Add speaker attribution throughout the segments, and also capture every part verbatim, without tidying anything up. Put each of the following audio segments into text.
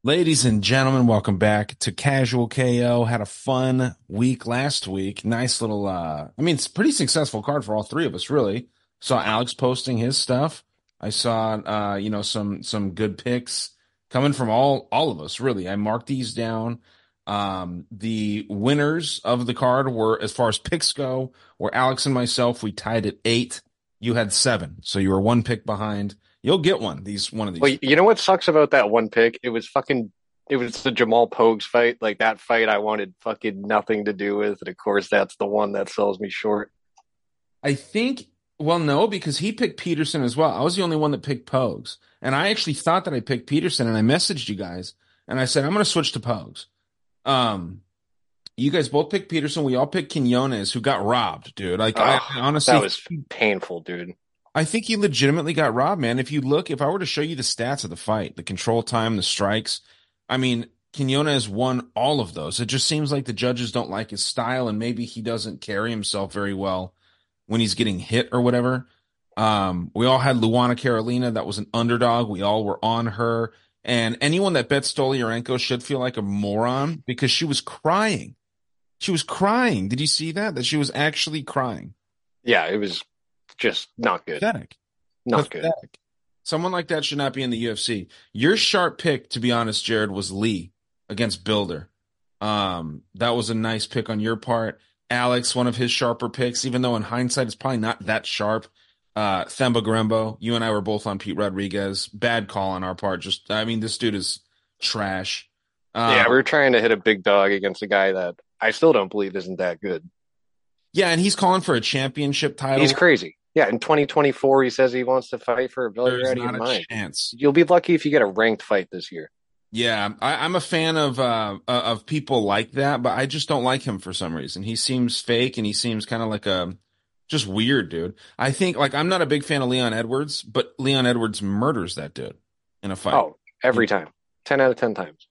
Speaker 1: Ladies and gentlemen, welcome back to Casual K O. Had a fun week last week. Nice little, uh, I mean, it's a pretty successful card for all three of us, really. Saw Alex posting his stuff. I saw, uh, you know, some some good picks coming from all all of us, really. I marked these down. Um, the winners of the card were, as far as picks go, were Alex and myself. We tied at eight. You had seven, so you were one pick behind. You'll get one. These one of
Speaker 2: Well,
Speaker 1: these.
Speaker 2: you know what sucks about that one pick? It was fucking, it was the Jamal Pogues fight. Like that fight I wanted fucking nothing to do with. And of course, that's the one that sells me short.
Speaker 1: I think, well, no, because he picked Peterson as well. I was the only one that picked Pogues. And I actually thought that I picked Peterson and I messaged you guys and I said, I'm going to switch to Pogues. Um, you guys both picked Peterson. We all picked Quinones, who got robbed, dude. Like, I,
Speaker 2: Oh,
Speaker 1: I
Speaker 2: that
Speaker 1: honestly,
Speaker 2: was painful, dude.
Speaker 1: I think he legitimately got robbed, man. If you look, if I were to show you the stats of the fight, the control time, the strikes, I mean, Quinones won all of those. It just seems like the judges don't like his style and maybe he doesn't carry himself very well when he's getting hit or whatever. Um, we all had Luana Carolina. That was an underdog. We all were on her. And anyone that bet Stolyarenko should feel like a moron because she was crying. She was crying. Did you see that? That she was actually crying.
Speaker 2: Yeah, it was just not good.
Speaker 1: Pathetic.
Speaker 2: Not good.
Speaker 1: Pathetic. Someone like that should not be in the U F C. Your sharp pick, to be honest, Jared, was Lee against Builder. Um, that was a nice pick on your part. Alex, one of his sharper picks, even though in hindsight it's probably not that sharp. Uh, Themba Grembo, you and I were both on Pete Rodriguez. Bad call on our part. Just, I mean, this dude is trash.
Speaker 2: Yeah, we
Speaker 1: Um,
Speaker 2: were trying to hit a big dog against a guy that I still don't believe isn't that good.
Speaker 1: yeah, and he's calling for a championship
Speaker 2: He's
Speaker 1: title.
Speaker 2: crazy. Yeah, in twenty twenty-four, he says he wants to fight for a belt. You're
Speaker 1: There's
Speaker 2: out of your
Speaker 1: not a
Speaker 2: mind.
Speaker 1: chance.
Speaker 2: You'll be lucky if you get a ranked fight this year.
Speaker 1: Yeah, I, I'm a fan of uh uh, of people like that, but I just don't like him for some reason. He seems fake and he seems kind of like a just weird dude. I think like I'm not a big fan of Leon Edwards, but Leon Edwards murders that dude in a fight.
Speaker 2: Oh, every time. ten out of ten times.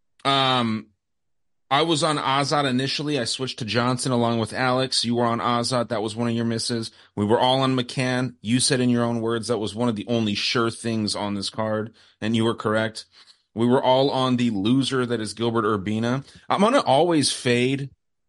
Speaker 1: Um, I was on Azad initially. I switched to Johnson along with Alex. You were on Azad. That was one of your misses. We were all on McCann. You said in your own words that was one of the only sure things on this card, and you were correct. We were all on the loser that is Gilbert Urbina. I'm gonna always fade,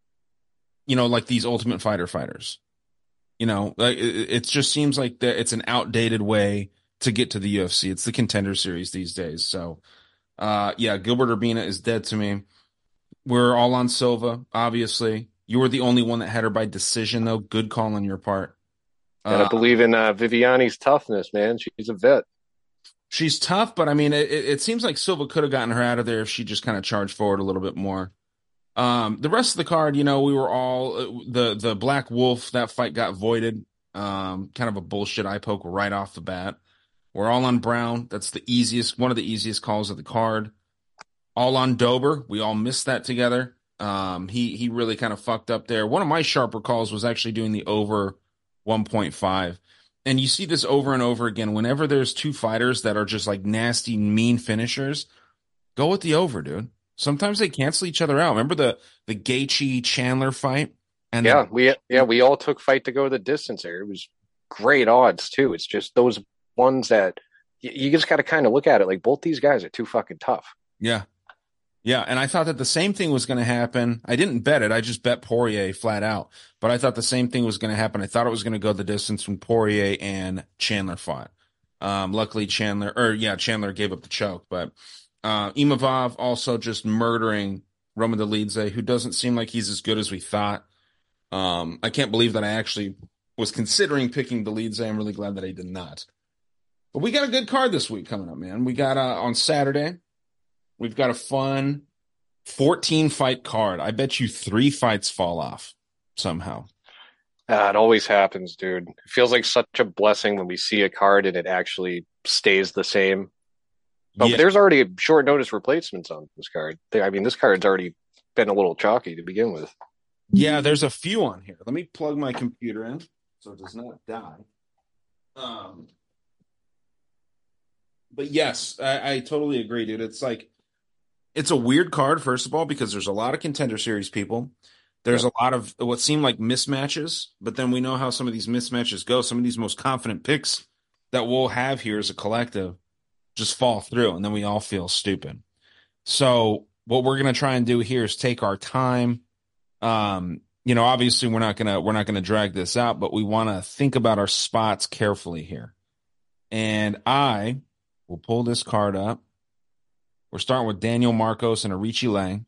Speaker 1: you know, like these Ultimate Fighter fighters. You know, like it, it just seems like that it's an outdated way to get to the U F C. It's the Contender Series these days. So, uh, yeah, Gilbert Urbina is dead to me. We're all on Silva, obviously. You were the only one that had her by decision, though. Good call on your part.
Speaker 2: Gotta
Speaker 1: Uh,
Speaker 2: believe in uh, Viviani's toughness, man. She's a vet.
Speaker 1: she's tough, but I mean, it, it seems like Silva could have gotten her out of there if she just kind of charged forward a little bit more. Um, the rest of the card, you know, we were all uh, the the Black Wolf. That fight got voided. Um, kind of a bullshit eye poke right off the bat. We're all on Brown. That's the easiest, one of the easiest calls of the card. All on Dober. We all missed that together. Um, he he really kind of fucked up there. One of my sharper calls was actually doing the over one point five. And you see this over and over again. Whenever there's two fighters that are just like nasty, mean finishers, go with the over, dude. Sometimes they cancel each other out. Remember the the Gaethje Chandler fight? And
Speaker 2: Yeah, we yeah
Speaker 1: the
Speaker 2: we all took fight to go the distance there. It was great odds too. It's just those ones that you, you just got to kind of look at it like both these guys are too fucking tough.
Speaker 1: yeah. Yeah, and I thought that the same thing was going to happen. I didn't bet it. I just bet Poirier flat out. But I thought the same thing was going to happen. I thought it was going to go the distance when Poirier and Chandler fought. Um, luckily, Chandler, or yeah, Chandler gave up the choke. But uh, Imavov also just murdering Roman Dolidze, who doesn't seem like he's as good as we thought. Um, I can't believe that I actually was considering picking Dolidze. I'm really glad that I did not. But we got a good card this week coming up, man. We got uh, on Saturday. We've got a fun fourteen fight card. I bet you three fights fall off somehow.
Speaker 2: Uh, it always happens, dude. It feels like such a blessing when we see a card and it actually stays the same. But
Speaker 1: Yeah.
Speaker 2: there's already short notice replacements on this card. I mean, this card's already been a little chalky to begin with.
Speaker 1: Yeah, there's a few on here. Let me plug my computer in so it does not die. Um, but yes, I, I totally agree, dude. It's like it's a weird card, first of all, because there's a lot of contender series people. There's
Speaker 2: Yeah.
Speaker 1: a lot of what seem like mismatches, but then we know how some of these mismatches go. Some of these most confident picks that we'll have here as a collective just fall through, and then we all feel stupid. So what we're gonna try and do here is take our time. Um, you know, obviously we're not gonna we're not gonna drag this out, but we want to think about our spots carefully here. And I will pull this card up. We're starting with Daniel Marcos and Arichi Lang.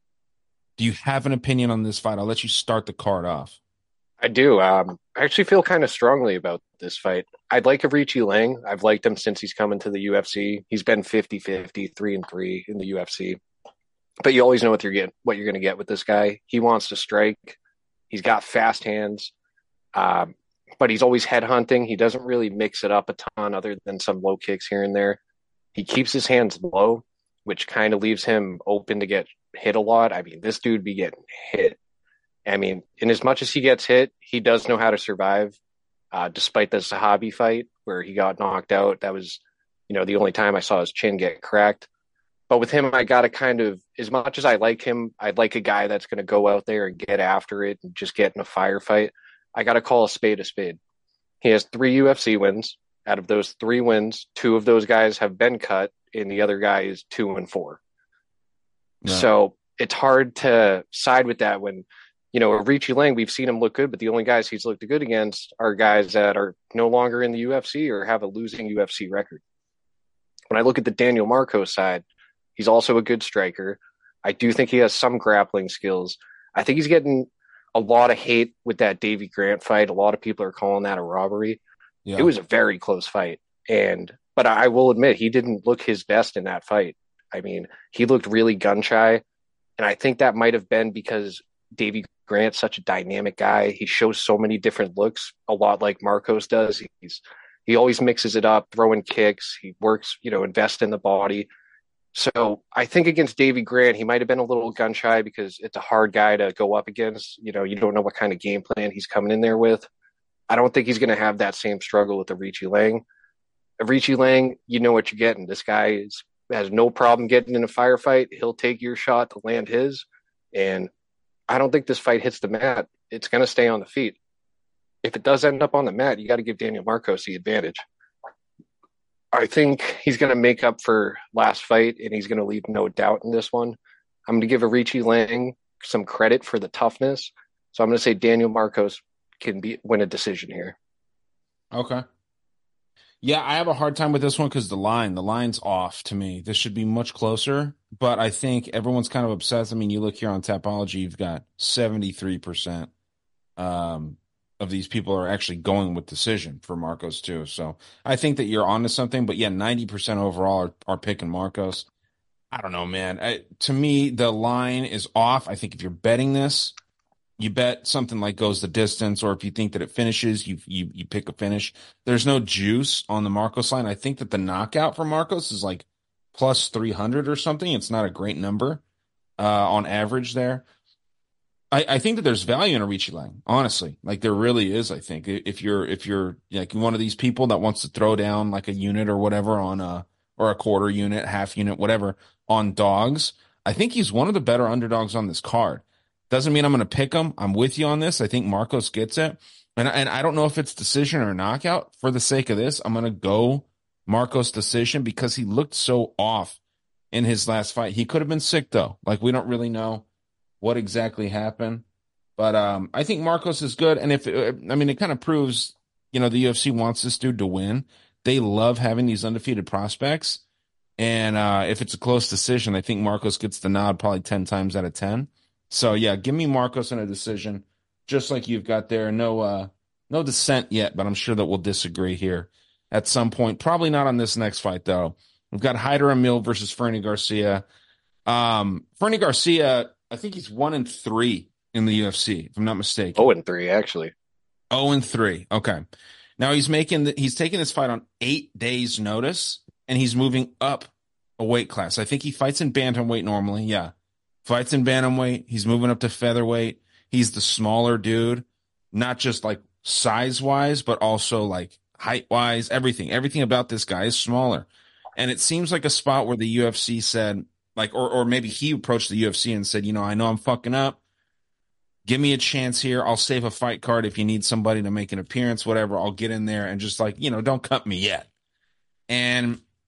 Speaker 1: Do you have an opinion on this fight? I'll let you start the card off.
Speaker 2: I do. Um, I actually feel kind of strongly about this fight. I'd like Avicii Lang. I've liked him since he's come into the U F C. He's been fifty-fifty, three and three in the U F C. But you always know what you're getting, what you're going to get with this guy. He wants to strike. He's got fast hands, um, but he's always head hunting. He doesn't really mix it up a ton, other than some low kicks here and there. He keeps his hands low, which kind of leaves him open to get hit a lot. I mean, this dude be getting hit. I mean, in as much as he gets hit, he does know how to survive. Uh, despite the Sahabi fight where he got knocked out, that was, you know, the only time I saw his chin get cracked. But with him, I got to kind of, as much as I like him, I'd like a guy that's going to go out there and get after it and just get in a firefight. I got to call a spade a spade. He has three U F C wins. Out of those three wins, two of those guys have been cut, and the other guy is two and four. Yeah. So it's hard to side with that when, you know, Arichi Lang, we've seen him look good, but the only guys he's looked good against are guys that are no longer in the U F C or have a losing U F C record. When I look at the Daniel Marcos side, he's also a good striker. I do think he has some grappling skills. I think he's getting a lot of hate with that Davey Grant fight. A lot of people are calling that a robbery. Yeah. It was a very close fight. And, but I will admit, he didn't look his best in that fight. I mean, he looked really gun shy. And I think that might have been because Davey Grant's such a dynamic guy. He shows so many different looks, a lot like Marcos does. He's, he always mixes it up, throwing kicks. He works, you know, invest in the body. So I think against Davey Grant, he might have been a little gun shy because it's a hard guy to go up against. You know, you don't know what kind of game plan he's coming in there with. I don't think he's going to have that same struggle with Arichi Lang. Arichi Lang, you know what you're getting. This guy is, has no problem getting in a firefight. He'll take your shot to land his. And I don't think this fight hits the mat. It's going to stay on the feet. If it does end up on the mat, you got to give Daniel Marcos the advantage. I think he's going to make up for last fight, and he's going to leave no doubt in this one. I'm going to give Arichi Lang some credit for the toughness. So I'm going to say Daniel Marcos can be win a decision here.
Speaker 1: Okay. Yeah, I have a hard time with this one because the line, the line's off to me. This should be much closer, but I think everyone's kind of obsessed. I mean, you look here on Tapology, you've got seventy-three percent um, of these people are actually going with decision for Marcos too. So I think that you're onto something, but yeah, ninety percent overall are, are picking Marcos. I don't know, man. I, to me, the line is off. I think if you're betting this, you bet something like goes the distance, or if you think that it finishes, you you you pick a finish. There's no juice on the Marcos line. I think that the knockout for Marcos is like plus three hundred or something. It's not a great number uh, on average there. I, I think that there's value in Arichi Lang, honestly. Like there really is, I think. If you're if you're like one of these people that wants to throw down like a unit or whatever on a or a quarter unit, half unit, whatever on dogs, I think he's one of the better underdogs on this card. Doesn't mean I'm going to pick him. I'm with you on this. I think Marcos gets it. And, and I don't know if it's decision or knockout. For the sake of this, I'm going to go Marcos decision because he looked so off in his last fight. He could have been sick, though. Like, we don't really know what exactly happened. But um, I think Marcos is good. And if, I mean, it kind of proves, you know, the U F C wants this dude to win. They love having these undefeated prospects. And uh, if it's a close decision, I think Marcos gets the nod probably ten times out of ten. So yeah, give me Marcos in a decision, just like you've got there. No, uh, no dissent yet, but I'm sure that we'll disagree here at some point. Probably not on this next fight though. We've got Haider Emil versus Fernie Garcia. Um, Fernie Garcia, I think he's one and three in the U F C, if I'm not mistaken.
Speaker 2: Oh and three, actually.
Speaker 1: Oh and three. Okay. Now he's making the, he's taking this fight on eight days' notice, and he's moving up a weight class. I think he fights in bantamweight normally. Yeah. Fights in bantamweight. He's moving up to featherweight. He's the smaller dude, not just like size wise, but also like height wise, everything. Everything about this guy is smaller. And it seems like a spot where the U F C said, like, or, or maybe he approached the U F C and said, you know, I know I'm fucking up. Give me a chance here. I'll save a fight card if you need somebody to make an appearance, whatever. I'll get in there and just like, you know, don't cut me yet. And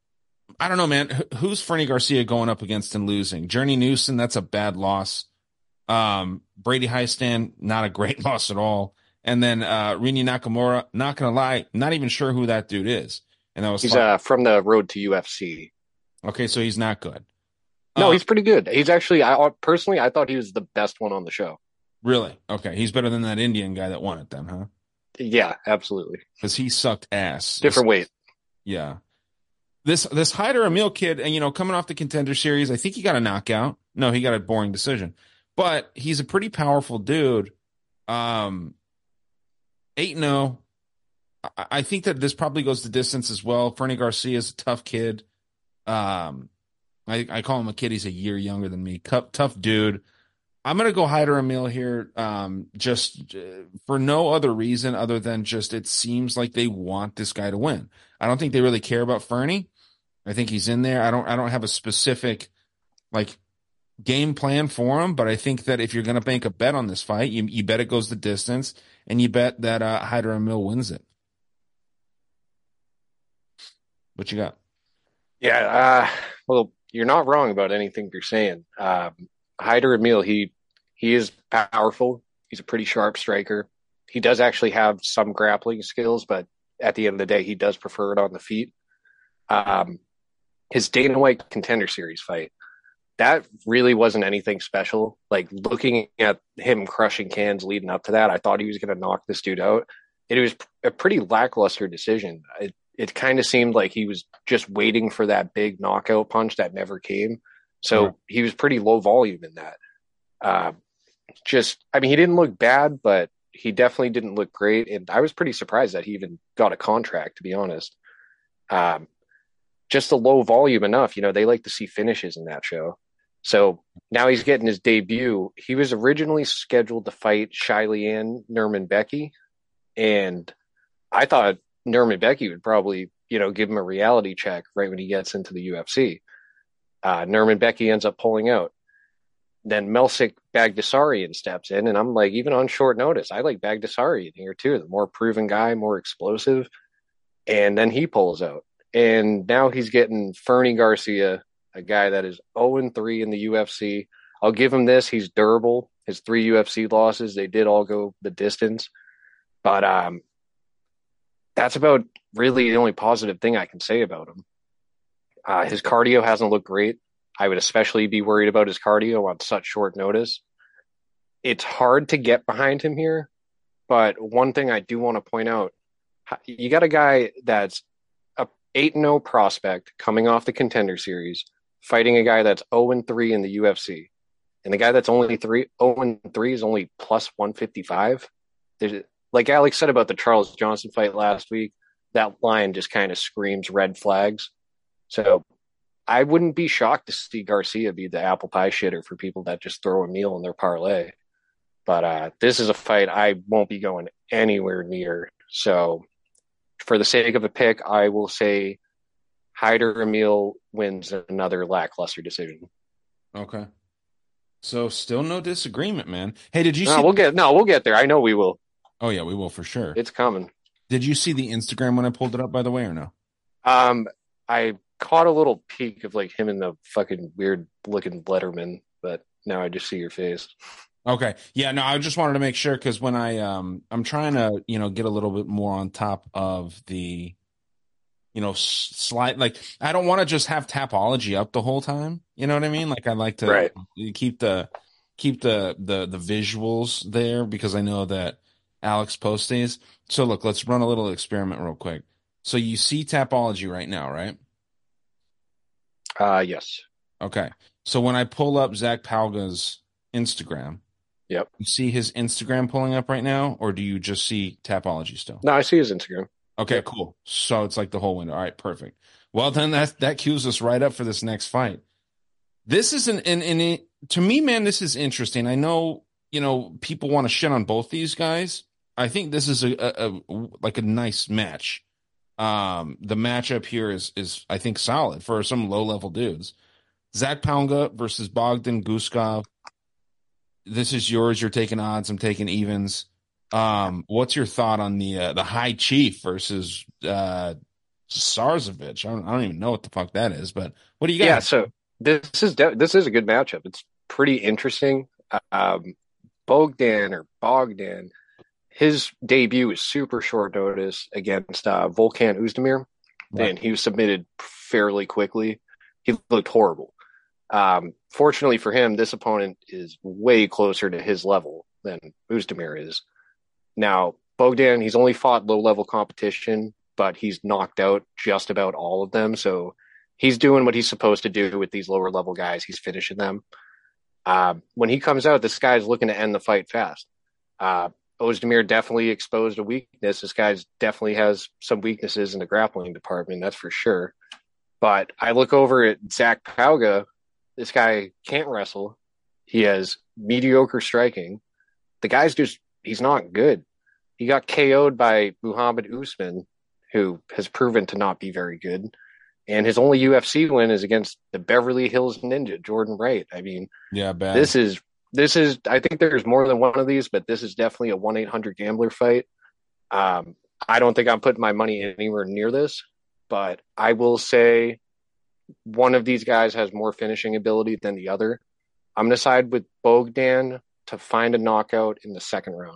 Speaker 1: I don't know, man. Wh- Who's Fernie Garcia going up against and losing? Journey Newson, that's a bad loss. Um, Brady Heistand, not a great loss at all. And then uh Rini Nakamura, not gonna lie, not even sure who that dude is. And that was
Speaker 2: He's
Speaker 1: five.
Speaker 2: uh from the road to U F C.
Speaker 1: Okay, so he's not good.
Speaker 2: No,
Speaker 1: Uh,
Speaker 2: he's pretty good. He's actually, I personally, I thought he was the best one on the show.
Speaker 1: really? Okay, he's better than that Indian guy that won it then, huh?
Speaker 2: Yeah, absolutely.
Speaker 1: Because he sucked ass.
Speaker 2: Different weight.
Speaker 1: Yeah. This this Hyder Emil kid, and you know, coming off the Contender Series, I think he got a knockout. No, he got a boring decision. But he's a pretty powerful dude. Um, eight and oh. I I think that this probably goes the distance as well. Fernie Garcia is a tough kid. Um, I, I call him a kid. He's a year younger than me. Tough, tough dude. I'm gonna go Hyder Emil here, um, just uh, for no other reason other than just it seems like they want this guy to win. I don't think they really care about Fernie. I think he's in there. I don't. I don't have a specific like game plan for him, but I think that if you're gonna make a bet on this fight, you you bet it goes the distance, and you bet that uh, Hyder Emil wins it. What you got?
Speaker 2: Yeah, uh, well, you're not wrong about anything you're saying. Um, Hyder Emil, he he is powerful. He's a pretty sharp striker. He does actually have some grappling skills, but at the end of the day, he does prefer it on the feet. Um, his Dana White Contender Series fight, that really wasn't anything special. Like looking at him crushing cans leading up to that, I thought he was going to knock this dude out. It was a pretty lackluster decision. It, it kind of seemed like he was just waiting for that big knockout punch that never came. So
Speaker 1: Right.
Speaker 2: he was pretty low volume in that. Uh, just, I mean, he didn't look bad, but he definitely didn't look great. And I was pretty surprised that he even got a contract, to be honest. Um, just a low volume enough. You know, they like to see finishes in that show. So now he's getting his debut. He was originally scheduled to fight Shiley Nerman Becky, and I thought Nerman Becky would probably, you know, give him a reality check right when he gets into the U F C. Uh, Nerman Becky ends up pulling out. Then Melsik Bagdasarian steps in, and I'm like, even on short notice, I like Bagdasarian here too. The more proven guy, more explosive. And then he pulls out. And now he's getting Fernie Garcia, a guy that is oh and three in the U F C. I'll give him this. He's durable. His three U F C losses, they did all go the distance. But um, that's about really the only positive thing I can say about him. Uh, his cardio hasn't looked great. I would especially be worried about his cardio on such short notice. It's hard to get behind him here. But one thing I do want to point out, you got a guy that's a eight and oh prospect coming off the Contender Series, fighting a guy that's oh and three in the U F C. And the guy that's only three, oh and three is only plus one fifty-five. There's, like Alex said about the Charles Johnson fight last week, that line just kind of screams red flags. So I wouldn't be shocked to see Garcia be the apple pie shitter for people that just throw a meal in their parlay. But uh, this is a fight I won't be going anywhere near. So for the sake of a pick, I will say Hyder Emil wins another lackluster decision.
Speaker 1: Okay. So still no disagreement, man. Hey, did you
Speaker 2: No,
Speaker 1: see?
Speaker 2: we'll get no, we'll get there. I know we will.
Speaker 1: Oh yeah, we will for sure.
Speaker 2: It's coming.
Speaker 1: Did you see the Instagram when I pulled it up, by the way, or no?
Speaker 2: Um, I caught a little peek of like him in the fucking weird looking Letterman, but now I just see your face.
Speaker 1: Okay. Yeah, no, I just wanted to make sure because when I um I'm trying to, you know, get a little bit more on top of the, you know, s- slide like I don't want to just have Tapology up the whole time. You know what I mean? Like I like to
Speaker 2: Right.
Speaker 1: keep the keep the the the visuals there because I know that Alex posts these. So look, let's run a little experiment real quick. So you see Tapology right now, right?
Speaker 2: Uh, yes.
Speaker 1: Okay. So when I pull up Zach Palga's Instagram,
Speaker 2: Yep.
Speaker 1: you see his Instagram pulling up right now, or do you just see Tapology still?
Speaker 2: No, I see his Instagram.
Speaker 1: Okay,
Speaker 2: Yep.
Speaker 1: cool. So it's like the whole window. All right, perfect. Well, then that that cues us right up for this next fight. This is an and and it, to me, man, this is interesting. I know you know people want to shit on both these guys. I think this is a, a, a like a nice match. Um, the matchup here is is I think solid for some low level dudes. Zach Pounga versus Bogdan Guskov. This is yours. You're taking odds. I'm taking evens. Um, what's your thought on the uh, the High Chief versus uh, Sarzovich. I don't, I don't even know what the fuck that is, but what do you
Speaker 2: Yeah,
Speaker 1: got?
Speaker 2: so this is de this is a good matchup. It's pretty interesting. Um, Bogdan or Bogdan, his debut was super short notice against uh, Volkan Oezdemir,
Speaker 1: Right.
Speaker 2: and he was submitted fairly quickly. He looked horrible. Um, fortunately for him, this opponent is way closer to his level than Oezdemir is. Now, Bogdan, he's only fought low level competition, but he's knocked out just about all of them. So he's doing what he's supposed to do with these lower level guys. He's finishing them. Uh, when he comes out, this guy's looking to end the fight fast. Uh, Ozdemir definitely exposed a weakness. This guy's definitely has some weaknesses in the grappling department, that's for sure. But I look over at Zach Pauga. This guy can't wrestle. He has mediocre striking. The guy's just, he's not good. He got K O'd by Muhammad Usman, who has proven to not be very good. And his only U F C win is against the Beverly Hills Ninja, Jordan Wright. I mean,
Speaker 1: Yeah, bad.
Speaker 2: this is this is I think there's more than one of these, but this is definitely a one eight hundred gambler fight. Um, I don't think I'm putting my money anywhere near this, but I will say one of these guys has more finishing ability than the other. I'm gonna side with Bogdan to find a knockout in the second round.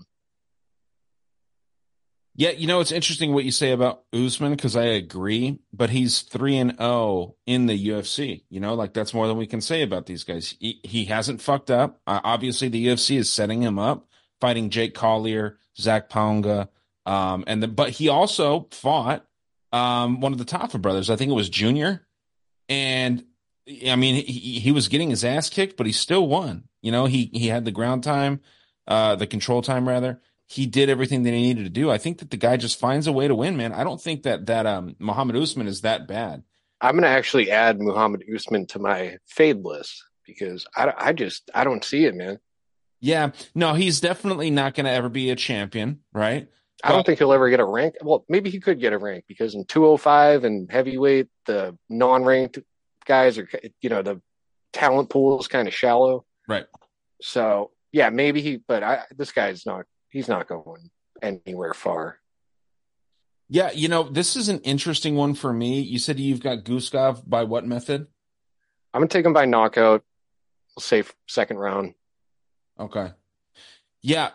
Speaker 1: Yeah, you know, it's interesting what you say about Usman because I agree, but he's three and oh in the U F C. You know, like that's more than we can say about these guys. He, he hasn't fucked up. Uh, obviously, the U F C is setting him up, fighting Jake Collier, Zach Ponga, um, and the, but he also fought um, one of the Tafa brothers. I think it was Junior, and I mean, he, he was getting his ass kicked, but he still won. You know, he he had the ground time, uh, the control time rather. He did everything that he needed to do. I think that the guy just finds a way to win, man. I don't think that that um Muhammad Usman is that bad.
Speaker 2: I'm gonna actually add Muhammad Usman to my fade list because I, I just I don't see it, man.
Speaker 1: Yeah, no, he's definitely not going to ever be a champion, right?
Speaker 2: I
Speaker 1: But
Speaker 2: don't think he'll ever get a rank. Well, maybe he could get a rank because in two oh five and heavyweight, the non-ranked guys are, you know, the talent pool is kind of shallow.
Speaker 1: right.
Speaker 2: So yeah, maybe he, but I, this guy's not, he's not going anywhere far.
Speaker 1: Yeah, you know, this is an interesting one for me. You said you've got Guskov by what method?
Speaker 2: I'm gonna take him by knockout. We'll say second round.
Speaker 1: Okay. Yeah,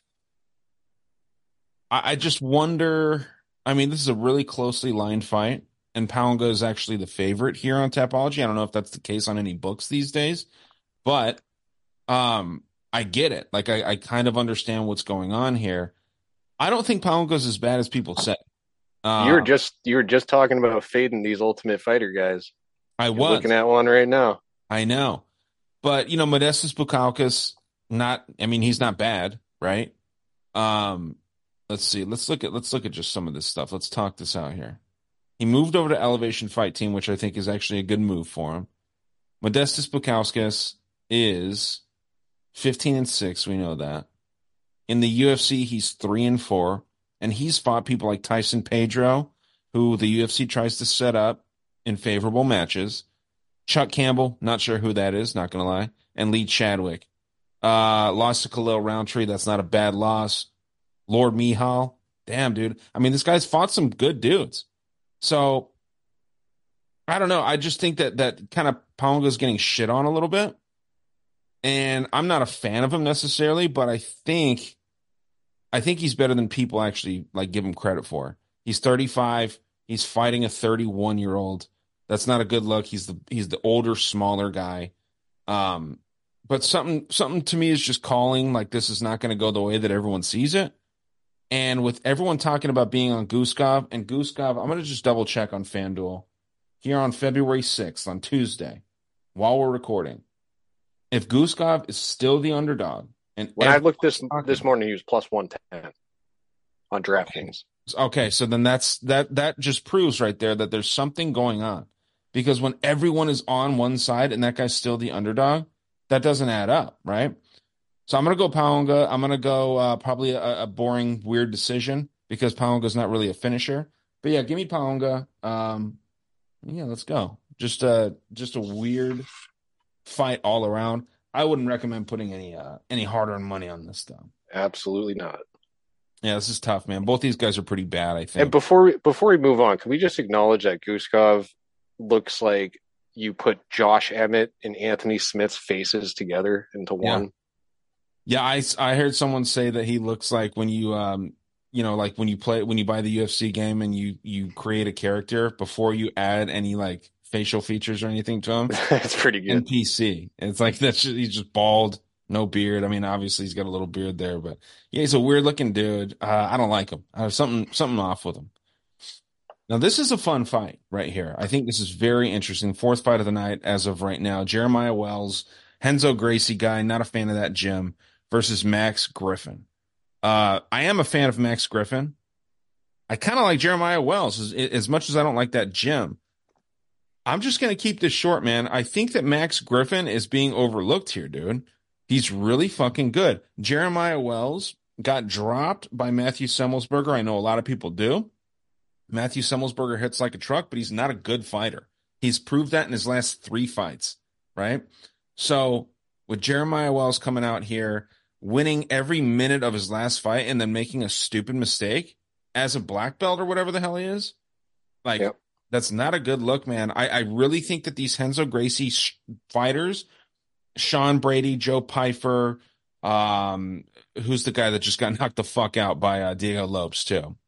Speaker 1: I, I just wonder. I mean, this is a really closely lined fight, and Pounga is actually the favorite here on Tapology. I don't know if that's the case on any books these days, but um, I get it. Like, I, I kind of understand what's going on here. I don't think Pounga's as bad as people say.
Speaker 2: You're
Speaker 1: Uh,
Speaker 2: just, you were just talking about fading these Ultimate Fighter guys.
Speaker 1: I
Speaker 2: You're looking
Speaker 1: was.
Speaker 2: at one right now.
Speaker 1: I know. But, you know, Modestus Bukauskas, not, I mean, he's not bad, right? Um, let's see. Let's look at let's look at just some of this stuff. Let's talk this out here. He moved over to Elevation Fight Team, which I think is actually a good move for him. Modestus Bukauskas is fifteen and six, we know that. In the U F C, he's three and four, and he's fought people like Tyson Pedro, who the U F C tries to set up in favorable matches. Chuck Campbell, not sure who that is, not gonna lie, and Lee Chadwick. Uh, lost to Khalil Roundtree. That's not a bad loss. Lord Mihal. Damn, dude. I mean, this guy's fought some good dudes. So I don't know. I just think that that kind of Ponga's getting shit on a little bit. And I'm not a fan of him necessarily, but I think I think he's better than people actually like give him credit for. He's thirty-five. He's fighting a thirty-one year old. That's not a good look. He's the he's the older, smaller guy. Um, but something something to me is just calling like this is not going to go the way that everyone sees it. And with everyone talking about being on Guskov and Guskov, I'm going to just double check on FanDuel here on February sixth on Tuesday while we're recording. If Guskov is still the underdog and
Speaker 2: When I looked
Speaker 1: everyone's
Speaker 2: this this
Speaker 1: talking,
Speaker 2: morning, he was plus one ten on
Speaker 1: okay,
Speaker 2: DraftKings.
Speaker 1: okay, so then that's that that just proves right there that there's something going on. Because when everyone is on one side and that guy's still the underdog, that doesn't add up, right? So I'm gonna go Paonga. I'm gonna go uh, probably a, a boring, weird decision because Paonga's not really a finisher. But yeah, give me Paonga. Um, yeah, let's go. Just a just a weird fight all around. I wouldn't recommend putting any uh, any hard earned money on this though.
Speaker 2: Absolutely not.
Speaker 1: Yeah, this is tough, man. Both these guys are pretty bad, I
Speaker 2: And
Speaker 1: think.
Speaker 2: before we, before we move on, can we just acknowledge that Guskov looks like you put Josh Emmett and Anthony Smith's faces together into
Speaker 1: Yeah.
Speaker 2: one?
Speaker 1: Yeah, I, I heard someone say that he looks like when you um you know like when you play when you buy the U F C game and you you create a character before you add any like facial features or anything to him.
Speaker 2: That's pretty good.
Speaker 1: N P C. It's like that's just, he's just bald, no beard. I mean, obviously he's got a little beard there, but yeah, he's a weird looking dude. Uh, I don't like him. I have something something off with him. Now this is a fun fight right here. I think this is very interesting. Fourth fight of the night as of right now. Jeremiah Wells, Renzo Gracie guy, not a fan of that gym, versus Max Griffin. Uh, I am a fan of Max Griffin. I kind of like Jeremiah Wells as, as much as I don't like that gym. I'm just going to keep this short, man. I think that Max Griffin is being overlooked here, dude. He's really fucking good. Jeremiah Wells got dropped by Matthew Semmelsberger. I know a lot of people do. Matthew Semmelsberger hits like a truck, but he's not a good fighter. He's proved that in his last three fights, right? So with Jeremiah Wells coming out here, winning every minute of his last fight and then making a stupid mistake as a black belt or whatever the hell he is, like,
Speaker 2: Yep.
Speaker 1: that's not a good look, man. I, I really think that these Renzo Gracie sh- fighters, Sean Brady, Joe Pyfer, um, who's the guy that just got knocked the fuck out by uh, Diego Lopes too?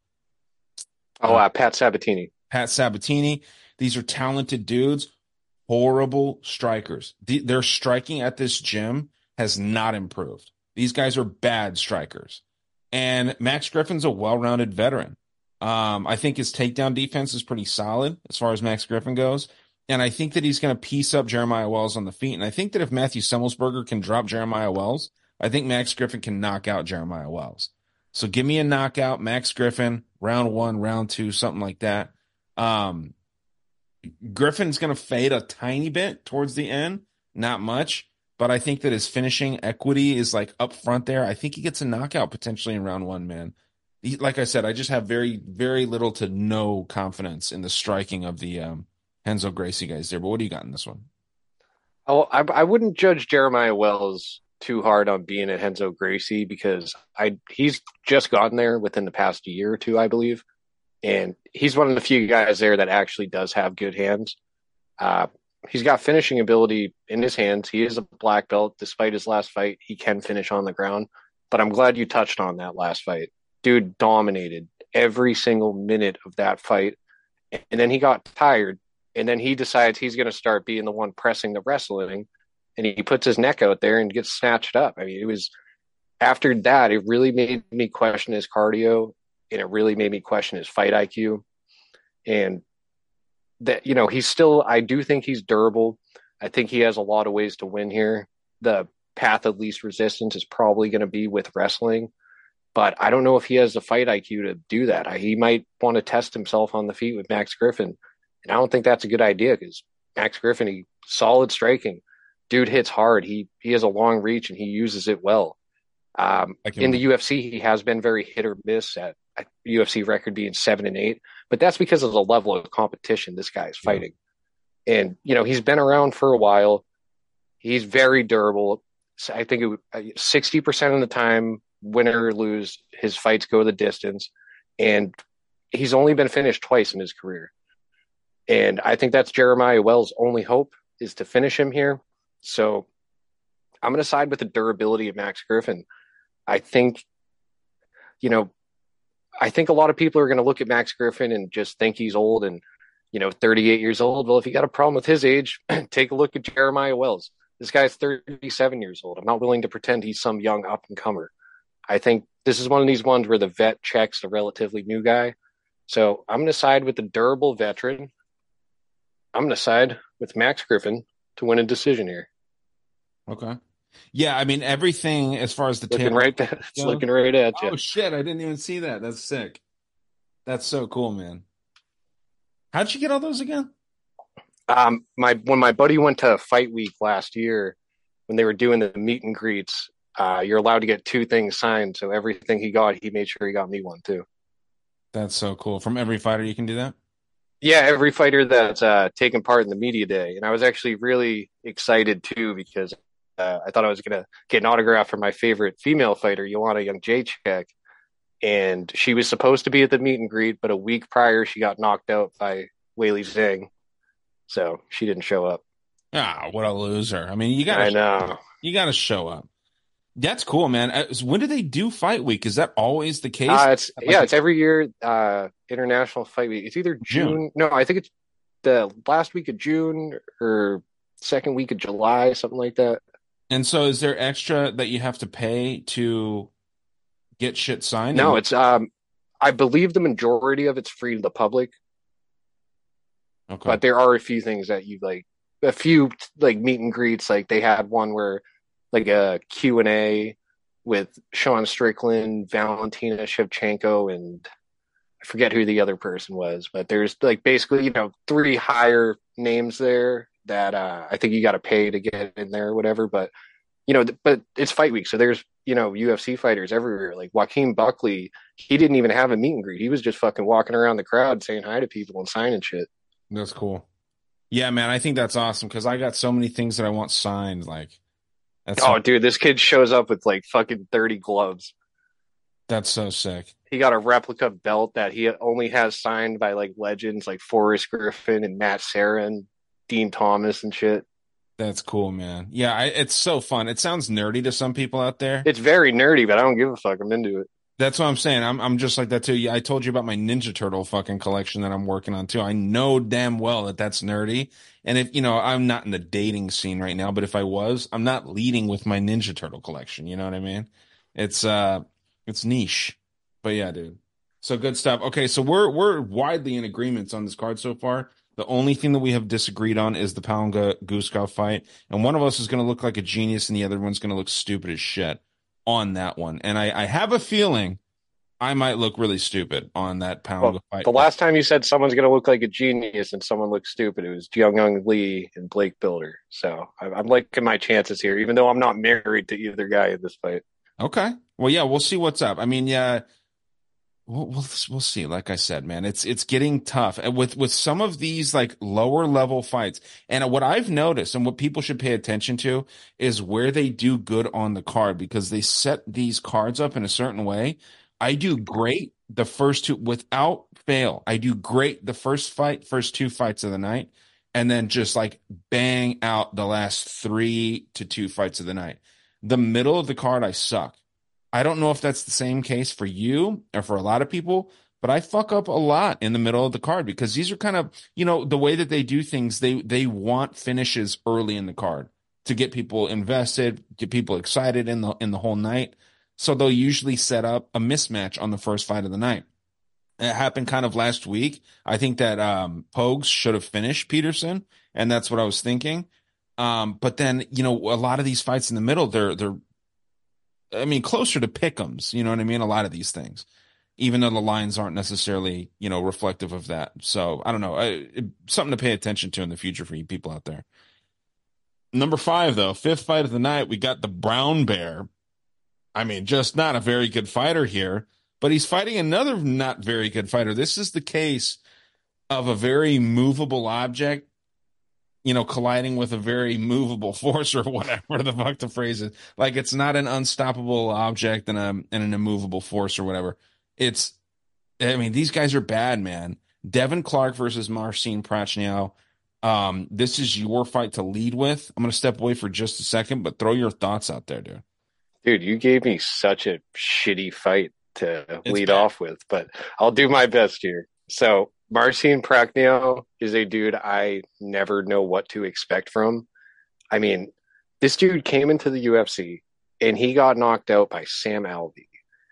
Speaker 2: Oh,
Speaker 1: Uh,
Speaker 2: uh, Pat Sabatini.
Speaker 1: Pat Sabatini. These are talented dudes, horrible strikers. The, their striking at this gym has not improved. These guys are bad strikers. And Max Griffin's a well-rounded veteran. Um, I think his takedown defense is pretty solid as far as Max Griffin goes. And I think that he's going to piece up Jeremiah Wells on the feet. And I think that if Matthew Semmelsberger can drop Jeremiah Wells, I think Max Griffin can knock out Jeremiah Wells. So give me a knockout, Max Griffin, round one, round two, something like that. Um, Griffin's going to fade a tiny bit towards the end, not much, but I think that his finishing equity is like up front there. I think he gets a knockout potentially in round one, man. He, like I said, I just have very, very little to no confidence in the striking of the um, Renzo Gracie guys there. But what do you got in this one?
Speaker 2: Oh, I, I wouldn't judge Jeremiah Wells too hard on being at Renzo Gracie because I he's just gotten there within the past year or two, I believe, and he's one of the few guys there that actually does have good hands. Uh, he's got finishing ability in his hands. He is a black belt. Despite his last fight, he can finish on the ground. But I'm glad you touched on that last fight. Dude dominated every single minute of that fight, and then he got tired. And then he decides he's going to start being the one pressing the wrestling, and he puts his neck out there and gets snatched up. I mean, it was after that, it really made me question his cardio, and it really made me question his fight I Q. And that, you know, he's still, I do think he's durable. I think he has a lot of ways to win here. The path of least resistance is probably going to be with wrestling, but I don't know if he has the fight I Q to do that. I, he might want to test himself on the feet with Max Griffin. And I don't think that's a good idea because Max Griffin, he solid striking. Dude hits hard. He he has a long reach and he uses it well. Um, in the U F C, he has been very hit or miss at, at U F C record being seven and eight, but that's because of the level of competition this guy is fighting. Yeah. And, you know, he's been around for a while. He's very durable. So I think it would, sixty percent of the time, win or lose, his fights go the distance. And he's only been finished twice in his career. And I think that's Jeremiah Wells' only hope is to finish him here. So I'm going to side with the durability of Max Griffin. I think, you know, I think a lot of people are going to look at Max Griffin and just think he's old and, you know, thirty-eight years old. Well, if you got a problem with his age, take a look at Jeremiah Wells. This guy's thirty-seven years old. I'm not willing to pretend he's some young up and comer. I think this is one of these ones where the vet checks the relatively new guy. So I'm going to side with the durable veteran. I'm going to side with Max Griffin to win a decision here.
Speaker 1: Okay. Yeah, I mean, everything as far as the
Speaker 2: looking right, there, it's looking right at you.
Speaker 1: Oh, shit, I didn't even see that. That's sick. That's so cool, man. How'd you get all those again?
Speaker 2: Um, my When my buddy went to Fight Week last year, when they were doing the meet and greets, uh, you're allowed to get two things signed. So everything he got, he made sure he got me one too.
Speaker 1: That's so cool. From every fighter, you can do that?
Speaker 2: Yeah, every fighter that's uh, taken part in the media day. And I was actually really excited too because uh, I thought I was going to get an autograph from my favorite female fighter, Joanna Jędrzejczyk. and she was supposed to be at the meet and greet, but a week prior she got knocked out by Weili Zhang, so she didn't show up.
Speaker 1: Ah, what a loser. I mean, you
Speaker 2: I
Speaker 1: gotta
Speaker 2: know.
Speaker 1: you gotta show up. That's cool, man. Uh, so when do they do fight week? Is that always the case?
Speaker 2: Uh, it's
Speaker 1: Like
Speaker 2: yeah, it's every year. Uh, International Fight Week. It's either
Speaker 1: June.
Speaker 2: June. No, I think it's the last week of June or second week of July, something like that.
Speaker 1: And so is there extra that you have to pay to get shit signed?
Speaker 2: No,
Speaker 1: And
Speaker 2: it's um, I believe the majority of it's free to the public,
Speaker 1: okay.
Speaker 2: but there are a few things that you like. A few like meet and greets. Like they had one where like a Q and A with Sean Strickland, Valentina Shevchenko, and I forget who the other person was, but there's like basically, you know, three higher names there that uh, I think you got to pay to get in there or whatever. But, you know, but it's fight week. So there's, you know, U F C fighters everywhere. Like Joaquin Buckley, he didn't even have a meet and greet. He was just fucking walking around the crowd saying hi to people and signing shit.
Speaker 1: That's cool. Yeah, man, I think that's awesome because I got so many things that I want signed. Like that's
Speaker 2: Oh,
Speaker 1: so,
Speaker 2: dude, this kid shows up with like fucking thirty gloves.
Speaker 1: that's so sick.
Speaker 2: He got a replica belt that he only has signed by like legends like Forrest Griffin and Matt Serra and Dean Thomas and shit.
Speaker 1: That's cool, man. Yeah, I, it's so fun. It sounds nerdy to some people out there.
Speaker 2: It's very nerdy, but I don't give a fuck. I'm into it.
Speaker 1: That's what I'm saying. I'm I'm just like that too. Yeah, I told you about my Ninja Turtle fucking collection that I'm working on too. I know damn well that that's nerdy. And if, you know, I'm not in the dating scene right now, but if I was, I'm not leading with my Ninja Turtle collection. You know what I mean? It's uh it's niche. But yeah, dude. So good stuff. Okay, so we're we're widely in agreements on this card so far. The only thing that we have disagreed on is the Pounga Guskov fight, and one of us is going to look like a genius, and the other one's going to look stupid as shit on that one. And I, I have a feeling I might look really stupid on that Pounga
Speaker 2: Well,
Speaker 1: fight.
Speaker 2: the last time you said someone's going to look like a genius and someone looks stupid, it was Young Young Lee and Blake Builder. So I'm, I'm liking my chances here, even though I'm not married to either guy in this fight.
Speaker 1: Okay. Well, yeah, we'll see what's up. I mean, yeah, we'll, we'll we'll see. Like I said, man, it's it's getting tough. And with with some of these like lower level fights. And what I've noticed and what people should pay attention to is where they do good on the card because they set these cards up in a certain way. I do great the first two without fail. I do great the first fight, first two fights of the night, and then just like bang out the last three to two fights of the night. The middle of the card, I suck. I don't know if that's the same case for you or for a lot of people, but I fuck up a lot in the middle of the card because these are kind of, you know, the way that they do things, they they want finishes early in the card to get people invested, get people excited in the in the whole night. So they'll usually set up a mismatch on the first fight of the night. It happened kind of last week. I think that um Pogues should have finished Peterson, and that's what I was thinking. Um, but then, you know, a lot of these fights in the middle, they're they're I mean, closer to pick'ems, you know what I mean? A lot of these things, even though the lines aren't necessarily, you know, reflective of that. So I don't know. I, it, something to pay attention to in the future for you people out there. Number five, though, fifth fight of the night, we got the Brown Bear. I mean, just not a very good fighter here, but he's fighting another not very good fighter. This is the case of a very movable object, you know, colliding with a very movable force or whatever the fuck the phrase is. Like it's not an unstoppable object and a and an immovable force or whatever. It's, I mean, these guys are bad, man. Devin Clark versus Marcin Prachnio. Um, this is your fight to lead with. I'm gonna step away for just a second, but throw your thoughts out there, dude.
Speaker 2: Dude, you gave me such a shitty fight to
Speaker 1: It's
Speaker 2: lead
Speaker 1: bad.
Speaker 2: off with, but I'll do my best here. So, Marcin Prachnio is a dude I never know what to expect from. I mean, this dude came into the U F C and he got knocked out by Sam Alvey.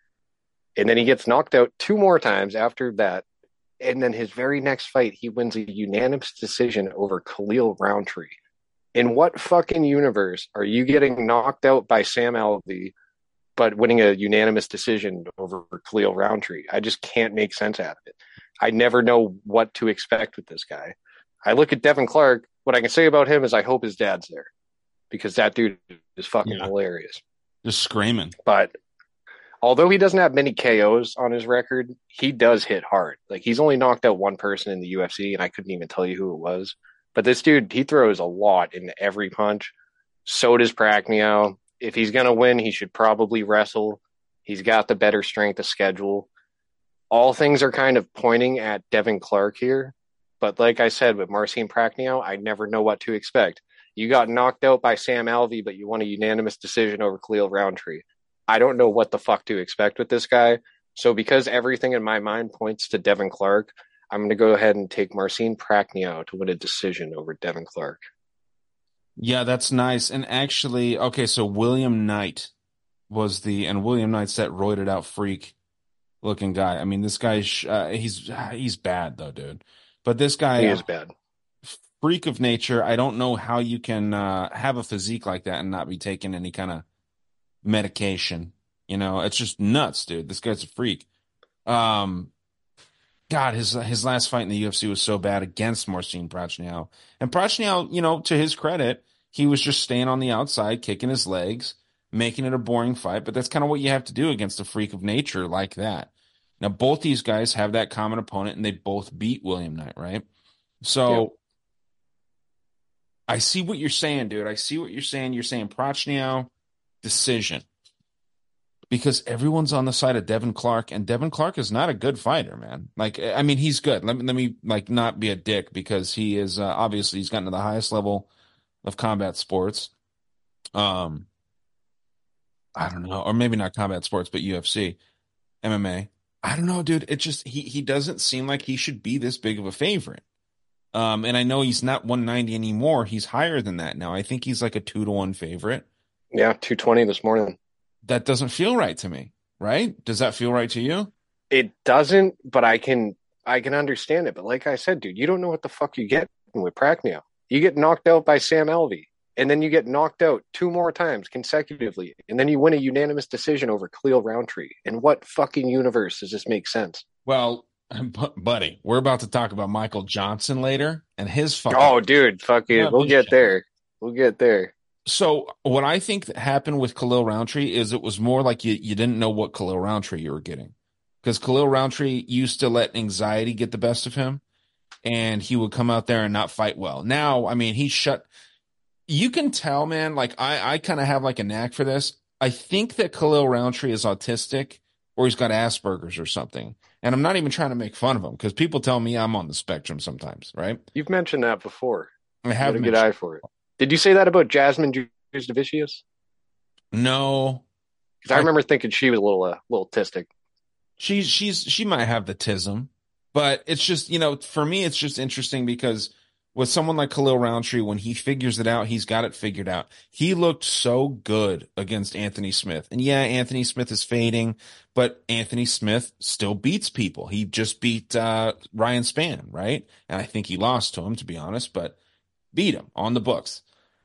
Speaker 2: And then he gets knocked out two more times after that. And then his very next fight, he wins a unanimous decision over Khalil Roundtree. In what fucking universe are you getting knocked out by Sam Alvey, but winning a unanimous decision over Khalil Roundtree? I just can't make sense out of it. I never know what to expect with this guy. I look at Devin Clark. What I can say about him is I hope his dad's there because that dude is fucking
Speaker 1: Yeah.
Speaker 2: hilarious.
Speaker 1: Just screaming.
Speaker 2: But although he doesn't have many K Os on his record, he does hit hard. Like he's only knocked out one person in the U F C, and I couldn't even tell you who it was. But this dude, he throws a lot in every punch. So does Prachnio. If he's gonna win, he should probably wrestle. He's got the better strength of schedule. All things are kind of pointing at Devin Clark here. But like I said, with Marcin Prachnio, I never know what to expect. You got knocked out by Sam Alvey, but you won a unanimous decision over Khalil Roundtree. I don't know what the fuck to expect with this guy. So because everything in my mind points to Devin Clark, I'm going to go ahead and take Marcin Prachnio to win a decision over Devin Clark.
Speaker 1: Yeah, that's nice. And actually, okay, so William Knight was the, and William Knight's that roided out freak looking guy. I mean, this guy's uh, he's he's bad though, dude. But this
Speaker 2: He
Speaker 1: guy, uh,
Speaker 2: is bad.
Speaker 1: freak of nature. I don't know how you can uh, have a physique like that and not be taking any kind of medication. You know, it's just nuts, dude. This guy's a freak. Um, God, his his last fight in the U F C was so bad against Marcin Prachnio. And Prachnio, you know, to his credit, he was just staying on the outside, kicking his legs, making it a boring fight. But that's kind of what you have to do against a freak of nature like that. Now, both these guys have that common opponent, and they both beat William Knight, right?
Speaker 2: Yep.
Speaker 1: So I see what you're saying, dude. I see what you're saying. You're saying Prachnio decision because everyone's on the side of Devin Clark, and Devin Clark is not a good fighter, man. Like, I mean, he's good. Let me let me like not be a dick because he is uh, obviously he's gotten to the highest level of combat sports. Um, I don't know, or maybe not combat sports, but U F C, M M A. I don't know, dude. It just he he doesn't seem like he should be this big of a favorite. Um, and I know he's not one ninety anymore. He's higher than that now. I think he's like a two to one favorite.
Speaker 2: Yeah, two twenty this morning.
Speaker 1: That doesn't feel right to me, right? Does that feel right to you?
Speaker 2: It doesn't, but I can I can understand it. But like I said, dude, you don't know what the fuck you get with Prachnio. You get knocked out by Sam Alvey, and then you get knocked out two more times consecutively, and then you win a unanimous decision over Khalil Roundtree. In what fucking universe does this make sense?
Speaker 1: Well, buddy, we're about to talk about Michael Johnson later and his fucking.
Speaker 2: Oh, dude, fucking, we'll get
Speaker 1: shit.
Speaker 2: there. We'll get there.
Speaker 1: So what I think that happened with Khalil Roundtree is it was more like you, you didn't know what Khalil Roundtree you were getting. Because Khalil Roundtree used to let anxiety get the best of him, and he would come out there and not fight well. Now, I mean, he shut. You can tell, man, like I, I kind of have like a knack for this. I think that Khalil Roundtree is autistic or he's got Asperger's or something. And I'm not even trying to make fun of him because people tell me I'm on the spectrum sometimes, right?
Speaker 2: You've mentioned that before.
Speaker 1: I
Speaker 2: You
Speaker 1: have
Speaker 2: got a good
Speaker 1: mentioned.
Speaker 2: eye for it. Did you say that about Jasmine Juice
Speaker 1: No,
Speaker 2: Because I
Speaker 1: I
Speaker 2: remember thinking she was a little, uh, little autistic.
Speaker 1: she's she's she might have the tism, but it's just, you know, for me it's just interesting because with someone like Khalil Roundtree, when he figures it out, he's got it figured out. He looked so good against Anthony Smith. And yeah, Anthony Smith is fading, but Anthony Smith still beats people. He just beat uh, Ryan Spann, right? And I think he lost to him, to be honest, but beat him on the books.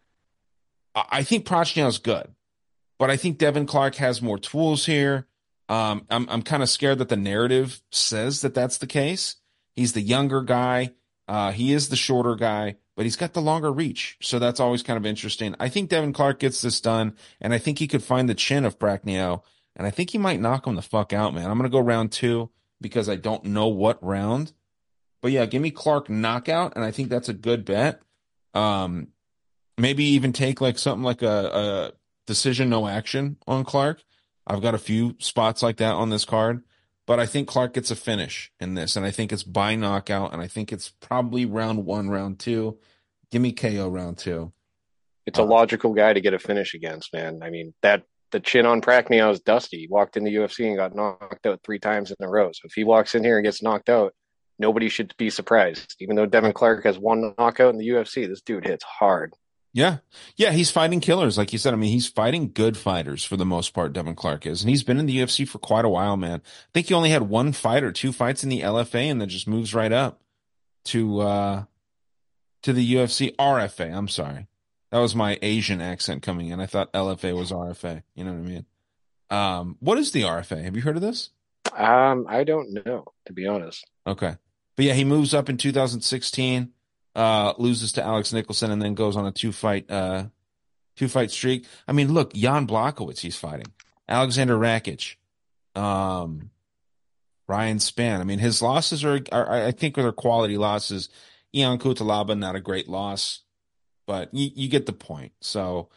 Speaker 1: I I think Prachnio's good, but I think Devin Clark has more tools here. Um, I'm I'm kind of scared that the narrative says that that's the case. He's the younger guy. Uh, he is the shorter guy, but he's got the longer reach. So that's always kind of interesting. I think Devin Clark gets this done, and I think he could find the chin of Prachnio, and I think he might knock him the fuck out, man. I'm gonna go round two because I don't know what round. But yeah, give me Clark knockout, and I think that's a good bet. Um, maybe even take like something like a, a decision no action on Clark. I've got a few spots like that on this card, but I think Clark gets a finish in this, and I think it's by knockout, and I think it's probably round one, round two. Give me K O round two.
Speaker 2: It's a
Speaker 1: Uh,
Speaker 2: logical guy to get a finish against, man. I mean, that the chin on Prachnio is dusty. He walked in the U F C and got knocked out three times in a row. So if he walks in here and gets knocked out, nobody should be surprised. Even though Devin Clark has one knockout in the U F C, this dude hits hard.
Speaker 1: yeah, yeah, he's fighting killers, like you said. I mean, he's fighting good fighters for the most part. Devin Clark is, and he's been in the U F C for quite a while, man. I think he only had one fight or two fights in the L F A, and then just moves right up to uh to the U F C R F A. I'm sorry. That was my Asian accent coming in. I thought L F A was R F A. You know what I mean? Um, what is the R F A? Have you heard of this?
Speaker 2: Um, I don't know, to be honest.
Speaker 1: Okay. But yeah, he moves up in two thousand sixteen, uh, loses to Alex Nicholson, and then goes on a two fight uh two fight streak. I mean, look, Jan Blachowicz he's fighting. Alexander Rakic, um, Ryan Spann. I mean, his losses are, are I think are quality losses. Ion Cutelaba, not a great loss, but you, you get the point. So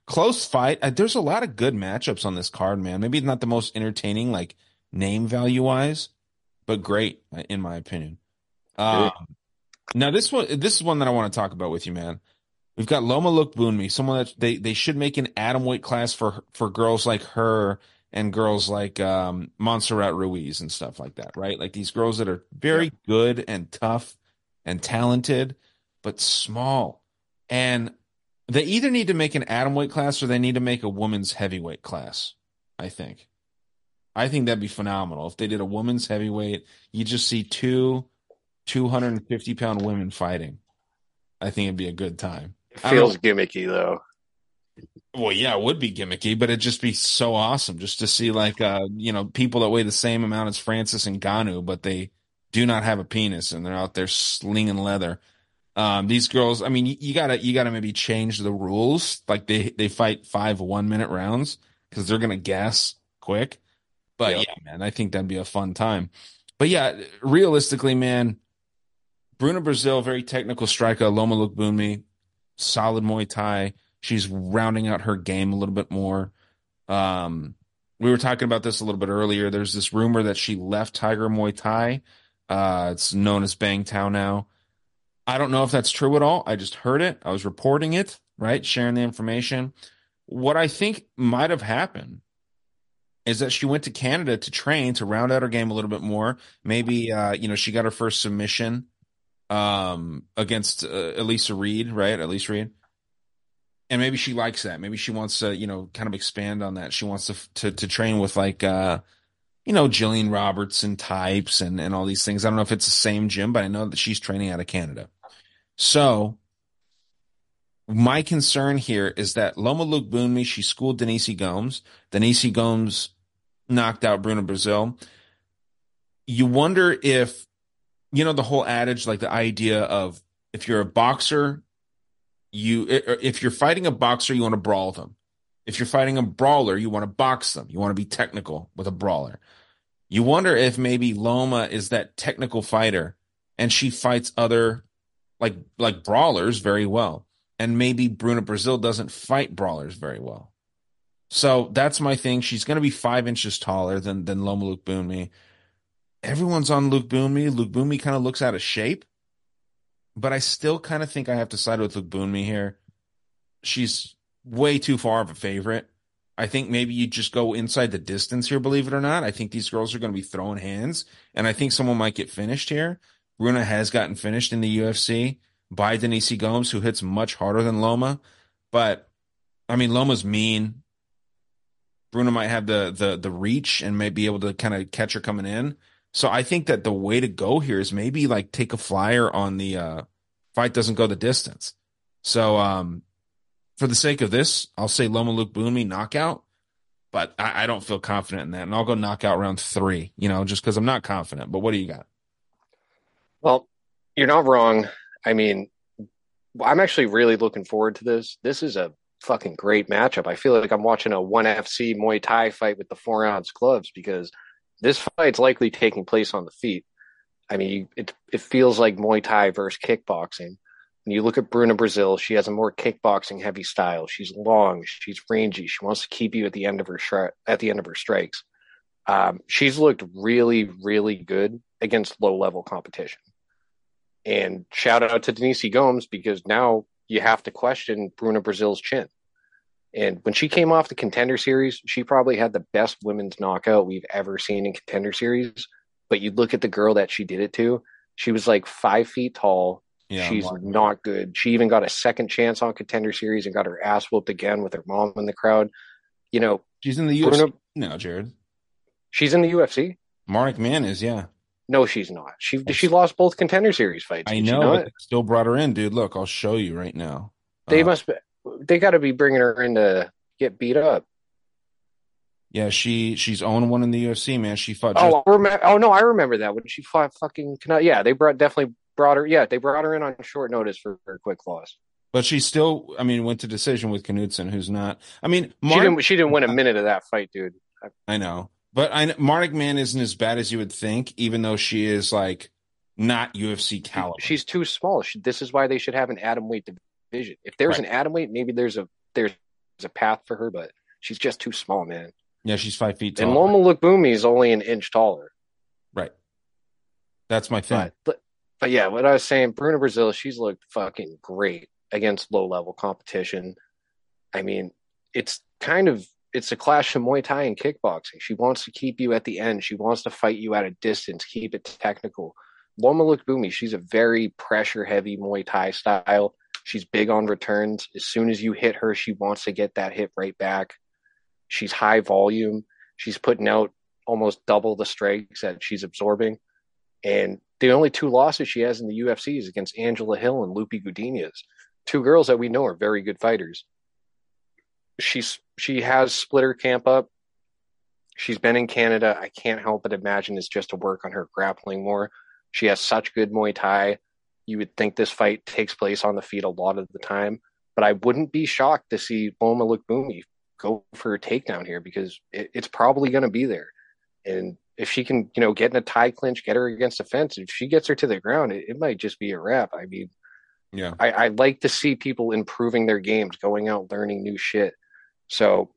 Speaker 1: Close fight. Uh, There's a lot of good matchups on this card, man. Maybe not the most entertaining, like name value wise, but great uh, in my opinion. Um,
Speaker 2: Agree.
Speaker 1: now this one, this is one that I want to talk about with you, man. We've got Loma Lookboonmee, someone that they they should make an atom weight class for for girls like her and girls like um, Montserrat Ruiz and stuff like that, right? Like these girls that are
Speaker 2: Yep.
Speaker 1: very good and tough and talented, but small. And they either need to make an atom weight class or they need to make a women's heavyweight class, I think. I think that'd be phenomenal. If they did a women's heavyweight, you just see two two hundred fifty pound women fighting. I think it'd be a good time.
Speaker 2: It
Speaker 1: I don't know.
Speaker 2: feels gimmicky though.
Speaker 1: Well, yeah, it would be gimmicky, but it'd just be so awesome just to see like uh, you know, people that weigh the same amount as Francis and Ngannou, but they do not have a penis and they're out there slinging leather. Um, these girls, I mean, you, you gotta you gotta maybe change the rules. Like they they fight five one minute rounds because they're gonna gas quick. But
Speaker 2: Yep.
Speaker 1: yeah, man, I think that'd be a fun time. But yeah, realistically, man, Bruna Brazil, very technical striker. Loma Lookboonmee, solid Muay Thai. She's rounding out her game a little bit more. Um, we were talking about this a little bit earlier. There's this rumor that she left Tiger Muay Thai. Uh, it's known as Bang Tao now. I don't know if that's true at all. I just heard it. I was reporting it, right? Sharing the information. What I think might have happened is that she went to Canada to train to round out her game a little bit more. Maybe uh, you know, she got her first submission um against uh, Elisa Reed, right? Elise Reed. And maybe she likes that. Maybe she wants to, you know, kind of expand on that. She wants to to to train with like uh you know, Jillian Robertson types and and all these things. I don't know if it's the same gym, but I know that she's training out of Canada. So my concern here is that Loma Lookboonmee, she schooled Denise Gomes. Denise Gomes knocked out Bruna Brazil. You wonder if, you know, the whole adage, like the idea of if you're a boxer, you if you're fighting a boxer, you want to brawl them. If you're fighting a brawler, you want to box them. You want to be technical with a brawler. You wonder if maybe Loma is that technical fighter and she fights other like like brawlers very well. And maybe Bruna Brazil doesn't fight brawlers very well. So that's my thing. She's going to be five inches taller than than Loma Lookboonmee. Everyone's on Lookboonmee. Lookboonmee kind of looks out of shape, but I still kind of think I have to side with Lookboonmee here. She's way too far of a favorite. I think maybe you just go inside the distance here, believe it or not. I think these girls are going to be throwing hands, and I think someone might get finished here. Bruna has gotten finished in the U F C by Denise Gomes, who hits much harder than Loma. But, I mean, Loma's mean. Bruna might have the the the reach and may be able to kind of catch her coming in. So I think that the way to go here is maybe like take a flyer on the uh, fight doesn't go the distance. So um, for the sake of this, I'll say Loma Lookboonmee knockout, but I, I don't feel confident in that. And I'll go knockout round three, you know, just because I'm not confident. But what do you got?
Speaker 2: Well, you're not wrong. I mean, I'm actually really looking forward to this. This is a fucking great matchup. I feel like I'm watching a one F C Muay Thai fight with the four ounce gloves because this fight's likely taking place on the feet. I mean, it it feels like Muay Thai versus kickboxing. When you look at Bruna Brazil, she has a more kickboxing heavy style. She's long, she's rangy. She wants to keep you at the end of her stri- at the end of her strikes. Um, she's looked really, really good against low level competition. And shout out to Denise Gomes because now you have to question Bruna Brazil's chin. And when she came off the Contender Series, she probably had the best women's knockout we've ever seen in Contender Series. But you look at the girl that she did it to, she was like five feet tall.
Speaker 1: Yeah,
Speaker 2: She's
Speaker 1: Mark.
Speaker 2: not good. She even got a second chance on Contender Series and got her ass whooped again with her mom in the crowd. You know,
Speaker 1: She's in the U F C
Speaker 2: Bruna,
Speaker 1: now, Jared.
Speaker 2: she's in the U F C.
Speaker 1: Mark Man is, yeah.
Speaker 2: No, she's not. She she lost both Contender Series fights.
Speaker 1: I
Speaker 2: Did she
Speaker 1: know,
Speaker 2: not?
Speaker 1: but they still brought her in, dude. Look, I'll show you right now.
Speaker 2: They
Speaker 1: Uh,
Speaker 2: must be, they got to be bringing her in to get beat up.
Speaker 1: yeah, she she's owned one in the U F C, man. She fought just
Speaker 2: Oh, I remember, oh no, I remember that when she fought fucking. Yeah, they brought definitely brought her. Yeah, they brought her in on short notice for, for a quick loss.
Speaker 1: but she still, I mean, went to decision with Knudsen, who's not. I mean,
Speaker 2: She
Speaker 1: Mark,
Speaker 2: didn't. She didn't win a minute of that fight, dude.
Speaker 1: I know, but I Marnik Man isn't as bad as you would think, even though she is like not U F C caliber.
Speaker 2: She's too small. She, this is why they should have an atom weight division. If there's
Speaker 1: Right.
Speaker 2: an atom weight, maybe there's a there's a path for her, but she's just too small, man.
Speaker 1: Yeah, she's five feet
Speaker 2: And
Speaker 1: tall.
Speaker 2: Loma Lookboonmee is only an inch taller.
Speaker 1: Right. That's my thing.
Speaker 2: But, but but yeah, what I was saying, Bruna Brazil, she's looked fucking great against low level competition. I mean, it's kind of it's a clash of Muay Thai and kickboxing. She wants to keep you at the end. She wants to fight you at a distance, keep it technical. Loma Lookboonmee, she's a very pressure heavy Muay Thai style. She's big on returns. As soon as you hit her, she wants to get that hit right back. She's high volume. She's putting out almost double the strikes that she's absorbing. And the only two losses she has in the U F C is against Angela Hill and Lupi Gudinez, two girls that we know are very good fighters. She's she has split her camp up. She's been in Canada. I can't help but imagine it's just to work on her grappling more. She has such good Muay Thai. You would think this fight takes place on the feet a lot of the time, but I wouldn't be shocked to see Loma Lookboonmee go for a takedown here because it, it's probably going to be there. And if she can, you know, get in a tie clinch, get her against the fence, if she gets her to the ground, it, it might just be a wrap. I mean,
Speaker 1: yeah,
Speaker 2: I, I like to see people improving their games, going out, learning new shit. So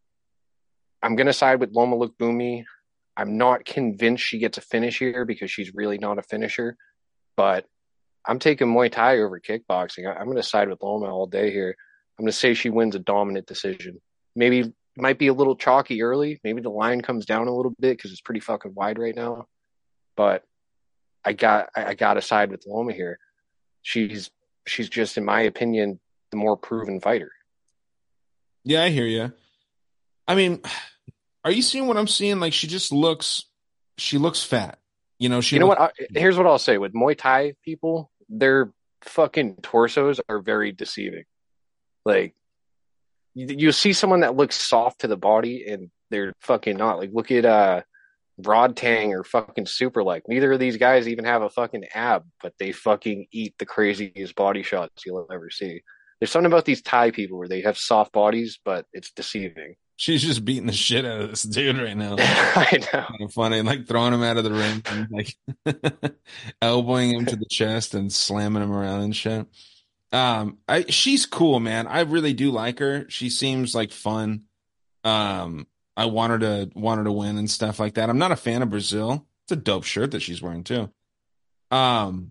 Speaker 2: I'm going to side with Loma Lookboonmee. I'm not convinced she gets a finish here because she's really not a finisher, but I'm taking Muay Thai over kickboxing. I, I'm going to side with Loma all day here. I'm going to say she wins a dominant decision. Maybe it might be a little chalky early. Maybe the line comes down a little bit because it's pretty fucking wide right now. But I got I, I got to side with Loma here. She's she's just, in my opinion, the more proven fighter.
Speaker 1: Yeah, I hear you. I mean, are you seeing what I'm seeing? Like, she just looks, she looks fat. You know, she.
Speaker 2: You know
Speaker 1: looks-
Speaker 2: what? I, here's what I'll say with Muay Thai people: their fucking torsos are very deceiving. Like, you, you see someone that looks soft to the body, and they're fucking not. Like, look at uh, Rod Tang or fucking Super. Like, neither of these guys even have a fucking ab, but they fucking eat the craziest body shots you'll ever see. There's something about these Thai people where they have soft bodies, but it's deceiving.
Speaker 1: She's just beating the shit out of this dude right now.
Speaker 2: I know.
Speaker 1: Kind of funny, like throwing him out of the ring and like elbowing him to the chest and slamming him around and shit. Um, I she's cool, man. I really do like her. She seems like fun. Um, I want her to want her to win and stuff like that. I'm not a fan of Brazil. It's a dope shirt that she's wearing too. Um,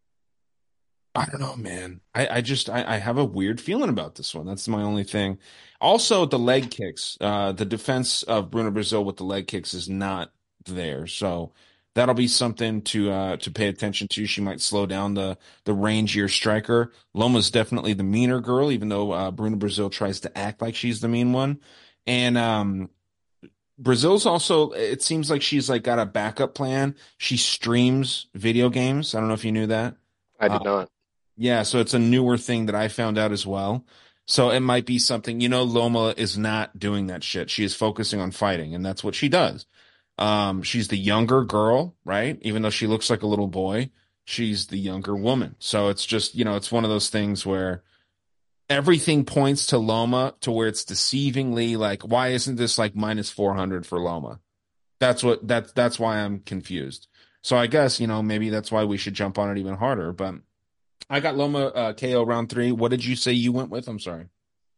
Speaker 1: I don't know, man. I, I just I, I have a weird feeling about this one. That's my only thing. Also, the leg kicks. Uh, the defense of Bruna Brazil with the leg kicks is not there. So that'll be something to uh to pay attention to. She might slow down the the rangier striker. Loma's definitely the meaner girl, even though uh, Bruna Brazil tries to act like she's the mean one. And um Brazil's also, it seems like she's like got a backup plan. She streams video games. I don't know if you knew that.
Speaker 2: I did
Speaker 1: Uh,
Speaker 2: not.
Speaker 1: yeah, so it's a newer thing that I found out as well. So it might be something, you know, Loma is not doing that shit. She is focusing on fighting, and that's what she does. Um, she's the younger girl, right? Even though she looks like a little boy, she's the younger woman. So it's just, you know, it's one of those things where everything points to Loma to where it's deceivingly like, why isn't this like minus four hundred for Loma? That's what that's that's why I'm confused. So I guess, you know, maybe that's why we should jump on it even harder, but I got Loma uh, K O round three. What did you say you went with? I'm sorry.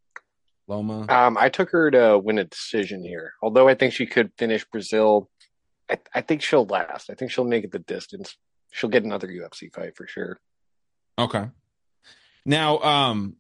Speaker 1: Loma.
Speaker 2: Um, I took her to win a decision here. Although I think she could finish Brazil, I, I think she'll last. I think she'll make it the distance. She'll get another U F C fight for sure.
Speaker 1: Okay. Now, um,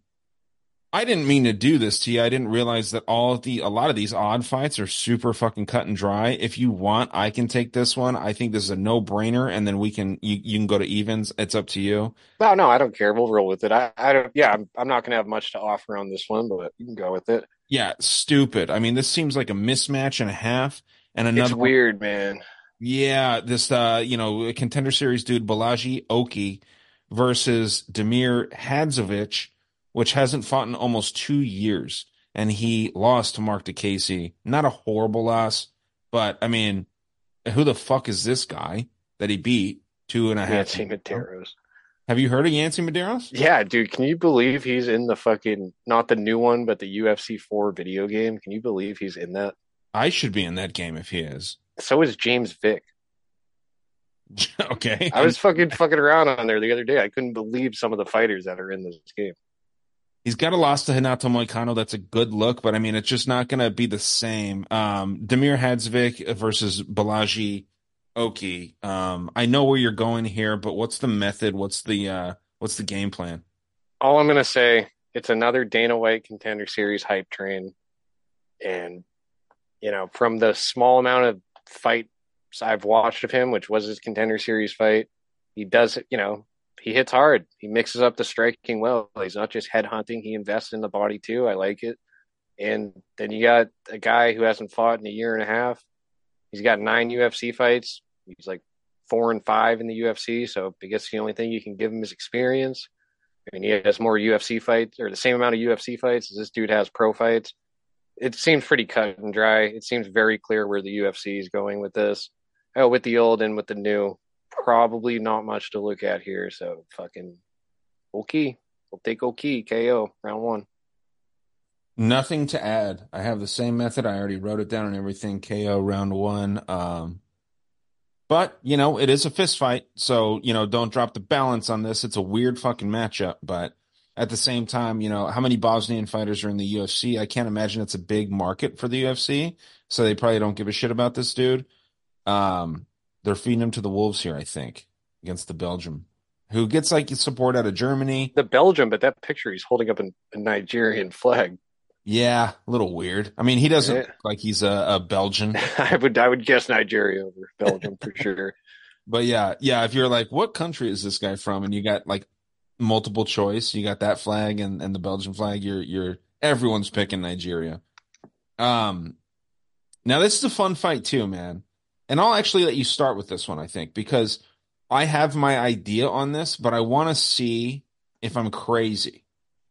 Speaker 1: I didn't mean to do this to you. I didn't realize that all of the a lot of these odd fights are super fucking cut and dry. If you want, I can take this one. I think this is a no-brainer, and then we can you, you can go to evens. It's up to you.
Speaker 2: No, no, I don't care. We'll roll with it. I, I don't. Yeah, I'm, I'm not gonna have much to offer on this one, but you can go with it.
Speaker 1: Yeah, stupid. I mean, this seems like a mismatch and a half, and another
Speaker 2: It's
Speaker 1: one-
Speaker 2: weird, man.
Speaker 1: Yeah, this uh, you know, contender series dude Balaji Oki versus Demir Hadzovic, which hasn't fought in almost two years, and he lost to Mark DeCasey. Not a horrible loss, but I mean, who the fuck is this guy that he beat two and a half?
Speaker 2: Yancy Medeiros.
Speaker 1: Have you heard of Yancy Medeiros?
Speaker 2: Yeah, dude. Can you believe he's in the fucking not the new one, but the U F C four video game? Can you believe he's in that?
Speaker 1: I should be in that game if he is.
Speaker 2: So is James Vick.
Speaker 1: Okay.
Speaker 2: I was fucking fucking around on there the other day. I couldn't believe some of the fighters that are in this game.
Speaker 1: He's got a loss to Hinato Moicano. That's a good look, but I mean, it's just not going to be the same. Um, Damir Hadzovic versus Balaji Oki. Um, I know where you're going here, but what's the method? What's the uh, what's the game plan?
Speaker 2: All I'm gonna say, it's another Dana White Contender Series hype train, and you know, from the small amount of fights I've watched of him, which was his Contender Series fight, he does, you know, he hits hard. He mixes up the striking well. He's not just head hunting; he invests in the body too. I like it. And then you got a guy who hasn't fought in a year and a half. He's got nine U F C fights. He's like four and five in the U F C. So I guess the only thing you can give him is experience. I mean, he has more U F C fights or the same amount of U F C fights as this dude has pro fights. It seems pretty cut and dry. It seems very clear where the U F C is going with this. Oh, with the old and with the new, probably not much to look at here. So fucking okay. We'll take okay K O round one.
Speaker 1: Nothing to add. I have the same method. I already wrote it down and everything. K O round one. Um, but you know, it is a fist fight, so you know, don't drop the balance on this. It's a weird fucking matchup, but at the same time, you know, how many Bosnian fighters are in the U F C? I can't imagine it's a big market for the U F C, so they probably don't give a shit about this dude. Um, they're feeding him to the wolves here, I think, against the Belgium, who gets like support out of Germany.
Speaker 2: The Belgium, but that picture he's holding up a, a Nigerian flag.
Speaker 1: Yeah, a little weird. I mean, he doesn't
Speaker 2: Right?
Speaker 1: look like he's a, a Belgian.
Speaker 2: I would I would guess Nigeria over Belgium for sure.
Speaker 1: But yeah, yeah, if you're like, what country is this guy from? And you got like multiple choice, you got that flag and, and the Belgian flag, you're you're everyone's picking Nigeria. Um Now this is a fun fight too, man. And I'll actually let you start with this one, I think, because I have my idea on this, but I want to see if I'm crazy.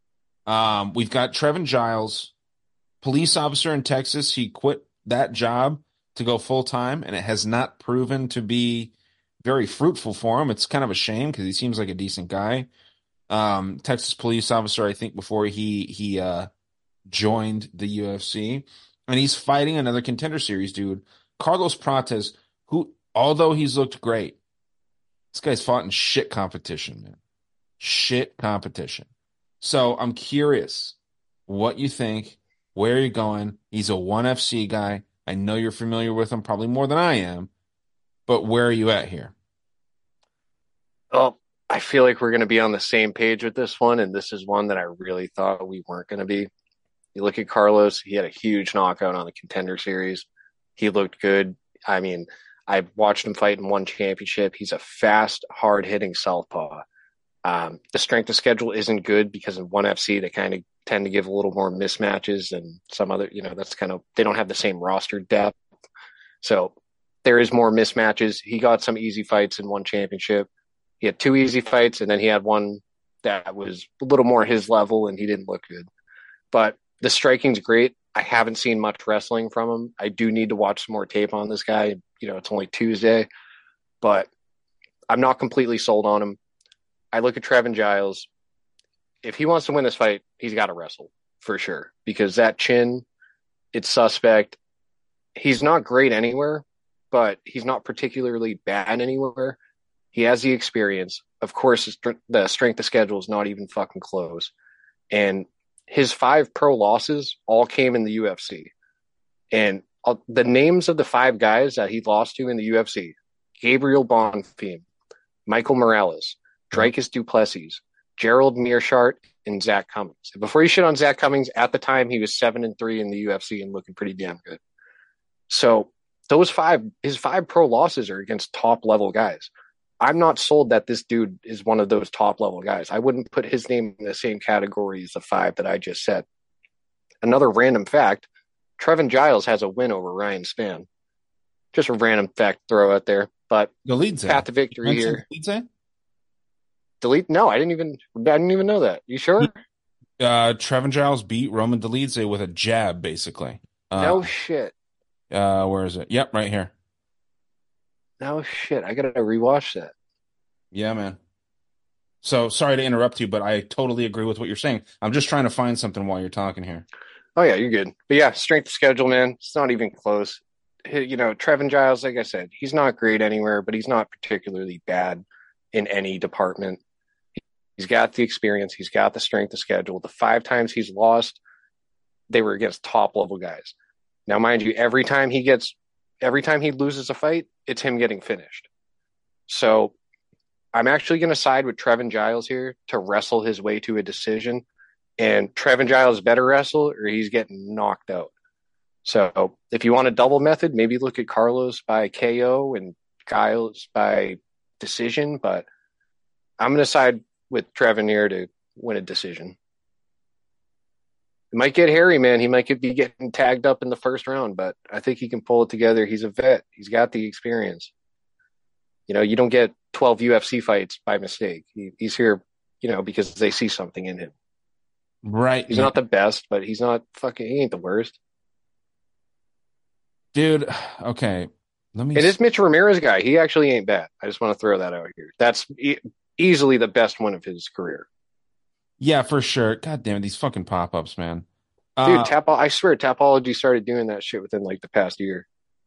Speaker 1: Um, we've got Trevin Giles, police officer in Texas. He quit that job to go full time, and it has not proven to be very fruitful for him. It's kind of a shame because he seems like a decent guy. Um, Texas police officer, I think, before he he uh, joined the U F C, and he's fighting another contender series dude, Carlos Prates, who, although he's looked great, this guy's fought in shit competition, man, shit competition. So I'm curious what you think, where you're going. He's a one F C guy. I know you're familiar with him probably more than I am, but where are you at here?
Speaker 2: Oh, I feel like we're going to be on the same page with this one, and this is one that I really thought we weren't going to be. You look at Carlos; he had a huge knockout on the Contender Series. He looked good. I mean, I've watched him fight in one championship. He's a fast, hard-hitting southpaw. Um, the strength of schedule isn't good because in one F C they kind of tend to give a little more mismatches and some other, you know, that's kind of, they don't have the same roster depth. So there is more mismatches. He got some easy fights in one championship. He had two easy fights and then he had one that was a little more his level and he didn't look good. But the striking's great. I haven't seen much wrestling from him. I do need to watch some more tape on this guy. You know, it's only Tuesday, but I'm not completely sold on him. I look at Trevin Giles. If he wants to win this fight, he's got to wrestle for sure because that chin, it's suspect. He's not great anywhere, but he's not particularly bad anywhere. He has the experience. Of course, the strength of schedule is not even fucking close. And his five pro losses all came in the U F C. And the names of the five guys that he lost to in the U F C, Gabriel Bonfim, Michael Morales, Dricus Du Plessis, Gerald Mearshart, and Zach Cummings. Before you shit on Zach Cummings, at the time he was seven and three in the U F C and looking pretty damn good. So those five, his five pro losses are against top level guys. I'm not sold that this dude is one of those top level guys. I wouldn't put his name in the same category as the five that I just said. Another random fact, Trevin Giles has a win over Ryan Spann. Just a random fact throw out there, but
Speaker 1: Galiza.
Speaker 2: path to victory here.
Speaker 1: Galiza?
Speaker 2: Delete? No, I didn't even. I didn't even know that. You sure?
Speaker 1: Uh, Trevin Giles beat Roman Dolidze with a jab, basically. Uh,
Speaker 2: no shit.
Speaker 1: Uh, where is it? Yep, right here.
Speaker 2: No shit. I gotta rewatch that.
Speaker 1: Yeah, man. So sorry to interrupt you, but I totally agree with what you're saying. I'm just trying to find something while you're talking here.
Speaker 2: Oh yeah, you're good. But yeah, strength of schedule, man. It's not even close. You know, Trevin Giles, like I said, he's not great anywhere, but he's not particularly bad in any department. He's got the experience. He's got the strength of schedule. The five times he's lost, they were against top level guys. Now, mind you, every time he gets, every time he loses a fight, it's him getting finished. So I'm actually going to side with Trevin Giles here to wrestle his way to a decision. And Trevin Giles better wrestle or he's getting knocked out. So if you want a double method, maybe look at Carlos by K O and Giles by decision. But I'm going to side with Trevin here to win a decision. It might get hairy, man. He might be getting tagged up in the first round, but I think he can pull it together. He's a vet. He's got the experience. You know, you don't get twelve U F C fights by mistake. He, he's here, you know, because they see something in him.
Speaker 1: Right.
Speaker 2: He's
Speaker 1: man.
Speaker 2: not the best, but he's not fucking, he ain't the worst.
Speaker 1: Dude, okay. Let me.
Speaker 2: It is Mitch Ramirez guy. He actually ain't bad. I just want to throw that out here. That's e- easily the best one of his career.
Speaker 1: Yeah, for sure. God damn it, these fucking pop-ups, man.
Speaker 2: Dude,
Speaker 1: Uh,
Speaker 2: Tap I swear Tapology started doing that shit within like the past year.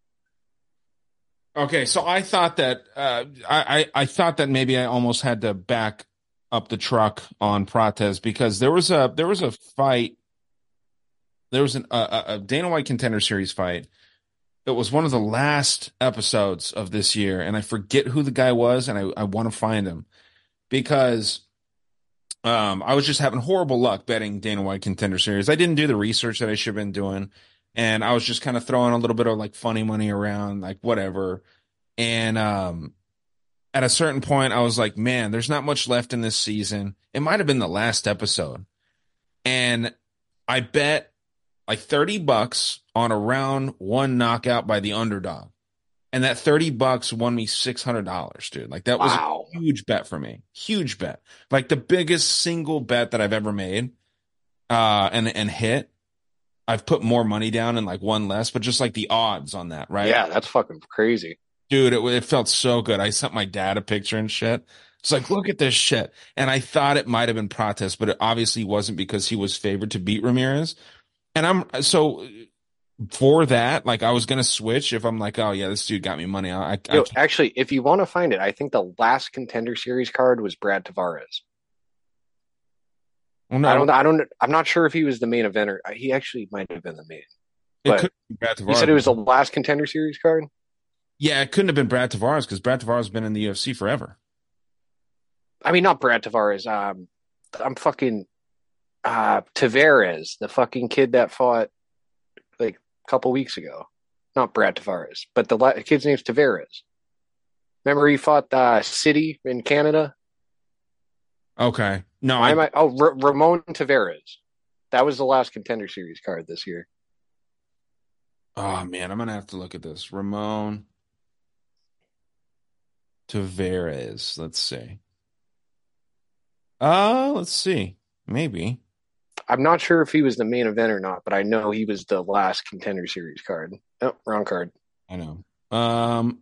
Speaker 1: okay, so I thought that uh, I, I I thought that maybe I almost had to back up the truck on Prates because there was a there was a fight. There was an, a, a Dana White Contender Series fight. It was one of the last episodes of this year, and I forget who the guy was, and I, I want to find him because um, I was just having horrible luck betting Dana White Contender Series. I didn't do the research that I should have been doing, and I was just kind of throwing a little bit of like funny money around, like whatever. And um, at a certain point, I was like, man, there's not much left in this season. It might have been the last episode, and I bet like thirty bucks on a round one knockout by the underdog. And that thirty bucks won me six hundred dollars, dude. Like that was
Speaker 2: Wow.
Speaker 1: a huge bet for me. Huge bet. Like the biggest single bet that I've ever made uh, and, and hit. I've put more money down and like one less, but just like the odds on that, right?
Speaker 2: Yeah, that's fucking crazy.
Speaker 1: Dude, it, it felt so good. I sent my dad a picture and shit. It's like, look at this shit. And I thought it might have been Prates, but it obviously wasn't because he was favored to beat Ramirez. And I'm so for that, like I was gonna switch if I'm like, oh yeah, this dude got me money. I, I,
Speaker 2: Yo,
Speaker 1: I
Speaker 2: actually, if you want to find it, I think the last Contender Series card was Brad Tavares.
Speaker 1: well, no,
Speaker 2: I don't, I don't, I'm not sure if he was the main eventer. He actually might have been the main.
Speaker 1: it
Speaker 2: But
Speaker 1: could be Brad Tavares.
Speaker 2: you said it was the last Contender Series card?
Speaker 1: Yeah, it couldn't have been Brad Tavares because Brad Tavares has been in the U F C forever.
Speaker 2: I mean, not Brad Tavares. Um, I'm fucking uh, Tavares, the fucking kid that fought like a couple weeks ago. Not Brad Tavares, but the la- kid's name's Tavares. Remember he fought uh, City in Canada?
Speaker 1: Okay, no,
Speaker 2: Why
Speaker 1: I,
Speaker 2: am I? Oh, R- Ramon Tavares. That was the last Contender Series card this year.
Speaker 1: oh man, I'm gonna have to look at this. Ramon Tavares. Let's see. Uh, let's see. Maybe.
Speaker 2: I'm not sure if he was the main event or not, but I know he was the last Contender Series card. Oh, wrong card.
Speaker 1: I know. Um,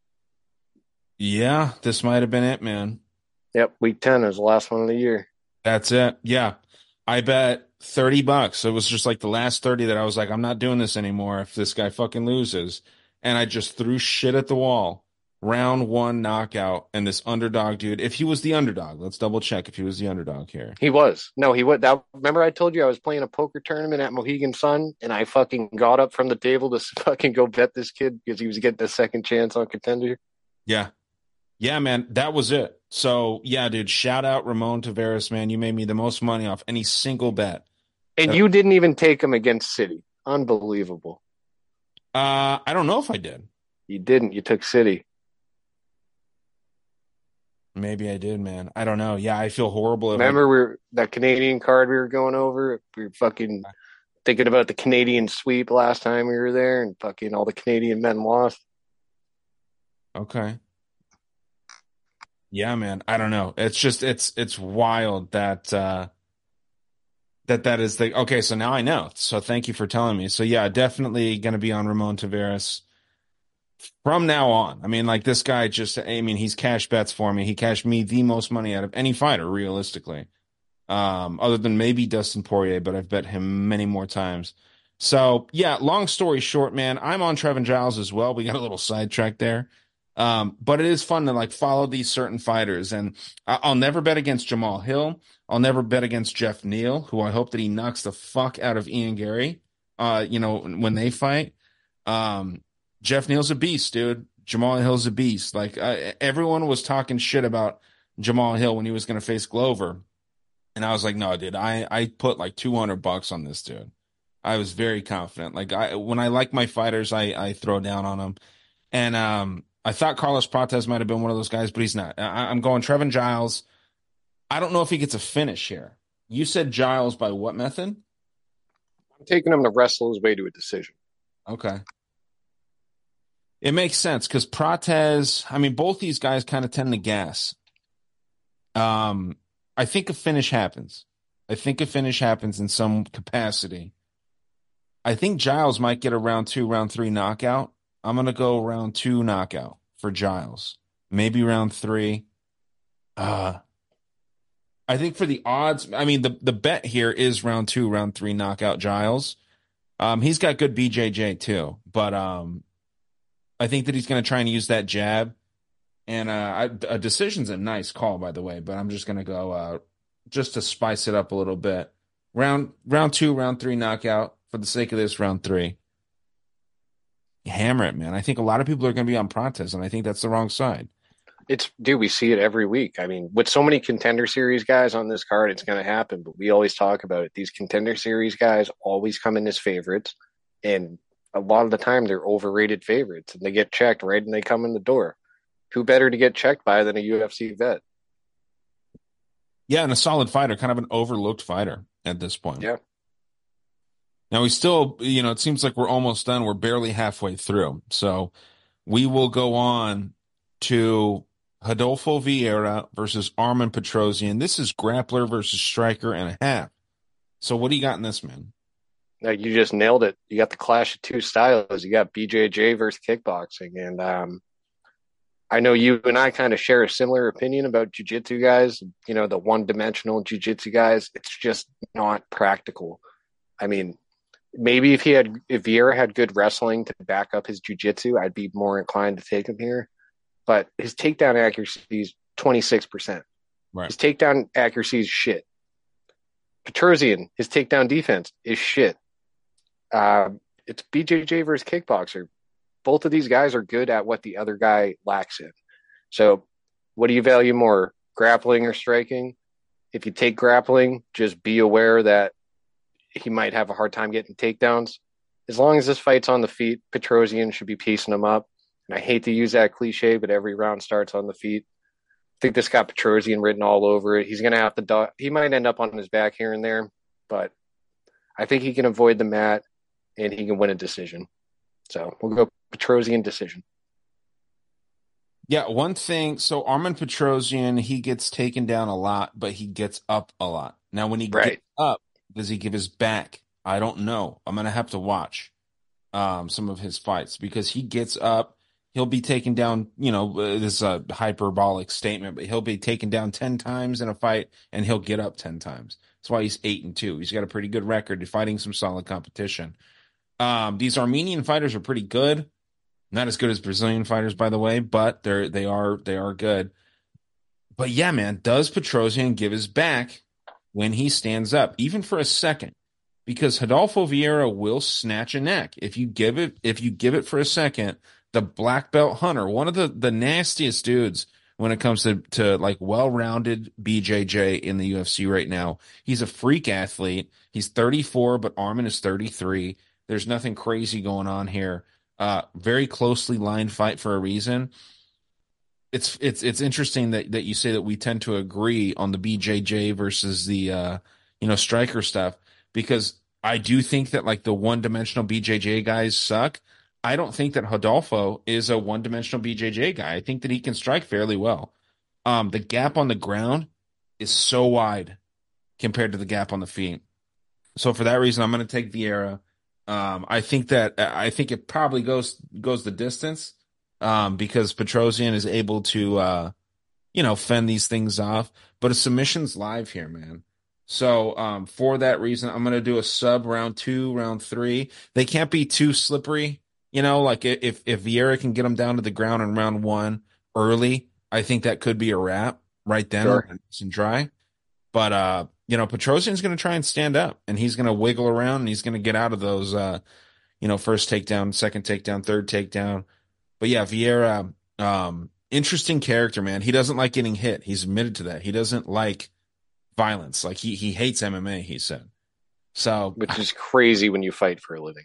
Speaker 1: yeah, this might have been it, man.
Speaker 2: Yep, week ten is the last one of the year.
Speaker 1: That's it. Yeah. I bet thirty bucks. It was just like the last thirty that I was like, I'm not doing this anymore if this guy fucking loses. And I just threw shit at the wall. Round one knockout. And this underdog dude, if he was the underdog, let's double check if he was the underdog here.
Speaker 2: He was. No, he was. That, remember I told you I was playing a poker tournament at Mohegan Sun and I fucking got up from the table to fucking go bet this kid because he was getting a second chance on Contender.
Speaker 1: Yeah. Yeah, man. That was it. So, yeah, dude, shout out Ramon Tavares, man. You made me the most money off any single bet.
Speaker 2: And
Speaker 1: Uh,
Speaker 2: you didn't even take him against City. Unbelievable.
Speaker 1: Uh, I don't know if I did.
Speaker 2: You didn't. You took City.
Speaker 1: Maybe I did, man. I don't know. Yeah, I feel horrible. If I-
Speaker 2: Remember we were, that Canadian card we were going over? We were fucking thinking about the Canadian sweep last time we were there and fucking all the Canadian men lost.
Speaker 1: Okay. Yeah, man. I don't know. It's just it's it's wild that uh that that is the okay, so now I know. So thank you for telling me. So yeah, definitely gonna be on Ramon Tavares from now on. I mean, like this guy just I mean, he's cash bets for me. He cashed me the most money out of any fighter, realistically. Um, other than maybe Dustin Poirier, but I've bet him many more times. So yeah, long story short, man, I'm on Trevin Giles as well. We got a little sidetracked there. Um, but it is fun to like follow these certain fighters, and I- I'll never bet against Jamal Hill. I'll never bet against Jeff Neal, who I hope that he knocks the fuck out of Ian Gary. Uh, you know, when they fight. Um, Jeff Neal's a beast, dude. Jamal Hill's a beast. Like uh, everyone was talking shit about Jamal Hill when he was going to face Glover, and I was like, no, dude, I I put like two hundred bucks on this dude. I was very confident. Like I when I like my fighters, I I throw down on them. And um, I thought Carlos Prates might have been one of those guys, but he's not. I, I'm going Trevin Giles. I don't know if he gets a finish here. You said Giles by what method?
Speaker 2: I'm taking him to wrestle his way to a decision.
Speaker 1: Okay. It makes sense because Prates, I mean, both these guys kind of tend to gas. Um, I think a finish happens. I think a finish happens in some capacity. I think Giles might get a round two, round three knockout. I'm going to go round two knockout for Giles. Maybe round three. Uh, I think for the odds, I mean, the, the bet here is round two, round three knockout Giles. Um, he's got good B J J too, but um, I think that he's going to try and use that jab. And uh, I, a decision's a nice call, by the way, but I'm just going to go uh, just to spice it up a little bit. Round round two, round three knockout for the sake of this round three. Hammer it, man. I think a lot of people are going to be on Prates, and I think that's the wrong side.
Speaker 2: It's dude, we see it every week. I mean, with so many contender series guys on this card, it's going to happen. But we always talk about it. These contender series guys always come in as favorites, and a lot of the time they're overrated favorites, and they get checked right and they come in the door. Who better to get checked by than a U F C vet?
Speaker 1: Yeah, and a solid fighter, kind of an overlooked fighter at this point.
Speaker 2: Yeah.
Speaker 1: Now we still, you know, it seems like we're almost done. We're barely halfway through. So we will go on to Rodolfo Vieira versus Armen Petrosyan. This is grappler versus striker and a half. So what do you got in this, man?
Speaker 2: Like you just nailed it. You got the clash of two styles. You got B J J versus kickboxing. And um, I know you and I kind of share a similar opinion about jiu-jitsu guys, you know, the one-dimensional jiu-jitsu guys. It's just not practical. I mean, maybe if he had, if Vieira had good wrestling to back up his jiu-jitsu, I'd be more inclined to take him here. But his takedown accuracy is twenty-six percent.
Speaker 1: Right.
Speaker 2: His takedown accuracy is shit. Petrosyan, his takedown defense is shit. Uh, it's B J J versus kickboxer. Both of these guys are good at what the other guy lacks in. So what do you value more, grappling or striking? If you take grappling, just be aware that he might have a hard time getting takedowns. As long as this fight's on the feet, Petrosyan should be piecing him up. And I hate to use that cliche, but every round starts on the feet. I think this got Petrosyan written all over it. He's going to have to do- – he might end up on his back here and there, but I think he can avoid the mat and he can win a decision. So we'll go Petrosyan decision.
Speaker 1: Yeah, one thing. So Armen Petrosyan, he gets taken down a lot, but he gets up a lot. Now, when he
Speaker 2: Right.
Speaker 1: gets up, does he give his back? I don't know. I'm going to have to watch um, some of his fights because he gets up. He'll be taken down, you know, uh, this is a hyperbolic statement, but he'll be taken down ten times in a fight and he'll get up ten times. That's why he's eight and two. He's got a pretty good record fighting some solid competition. Um, these Armenian fighters are pretty good. Not as good as Brazilian fighters, by the way, but they're, they are, they are good. But yeah, man, does Petrosyan give his back when he stands up, even for a second? Because Rodolfo Vieira will snatch a neck. If you give it, if you give it for a second, the black belt hunter, one of the, the nastiest dudes when it comes to, to like well-rounded B J J in the U F C right now. He's a freak athlete. He's thirty-four, but Armen is thirty-three. There's nothing crazy going on here. Uh, very closely lined fight for a reason. It's it's it's interesting that, that you say that we tend to agree on the B J J versus the uh, you know striker stuff, because I do think that like the one-dimensional B J J guys suck. I don't think that Rodolfo is a one-dimensional B J J guy. I think that he can strike fairly well. Um, the gap on the ground is so wide compared to the gap on the feet. So for that reason, I'm going to take Vieira. Um, I think that I think it probably goes goes the distance um, because Petrosyan is able to uh, you know fend these things off. But a submission's live here, man. So um, for that reason, I'm going to do a sub round two, round three. They can't be too slippery. You know, like if if Vieira can get him down to the ground in round one early, I think that could be a wrap right then,
Speaker 2: Sure.
Speaker 1: nice and dry. But uh, you know, Petrosian's going to try and stand up, and he's going to wiggle around, and he's going to get out of those, uh, you know, first takedown, second takedown, third takedown. But yeah, Vieira, um, interesting character, man. He doesn't like getting hit. He's admitted to that. He doesn't like violence. Like he he hates M M A. He said so.
Speaker 2: Which is crazy when you fight for a living.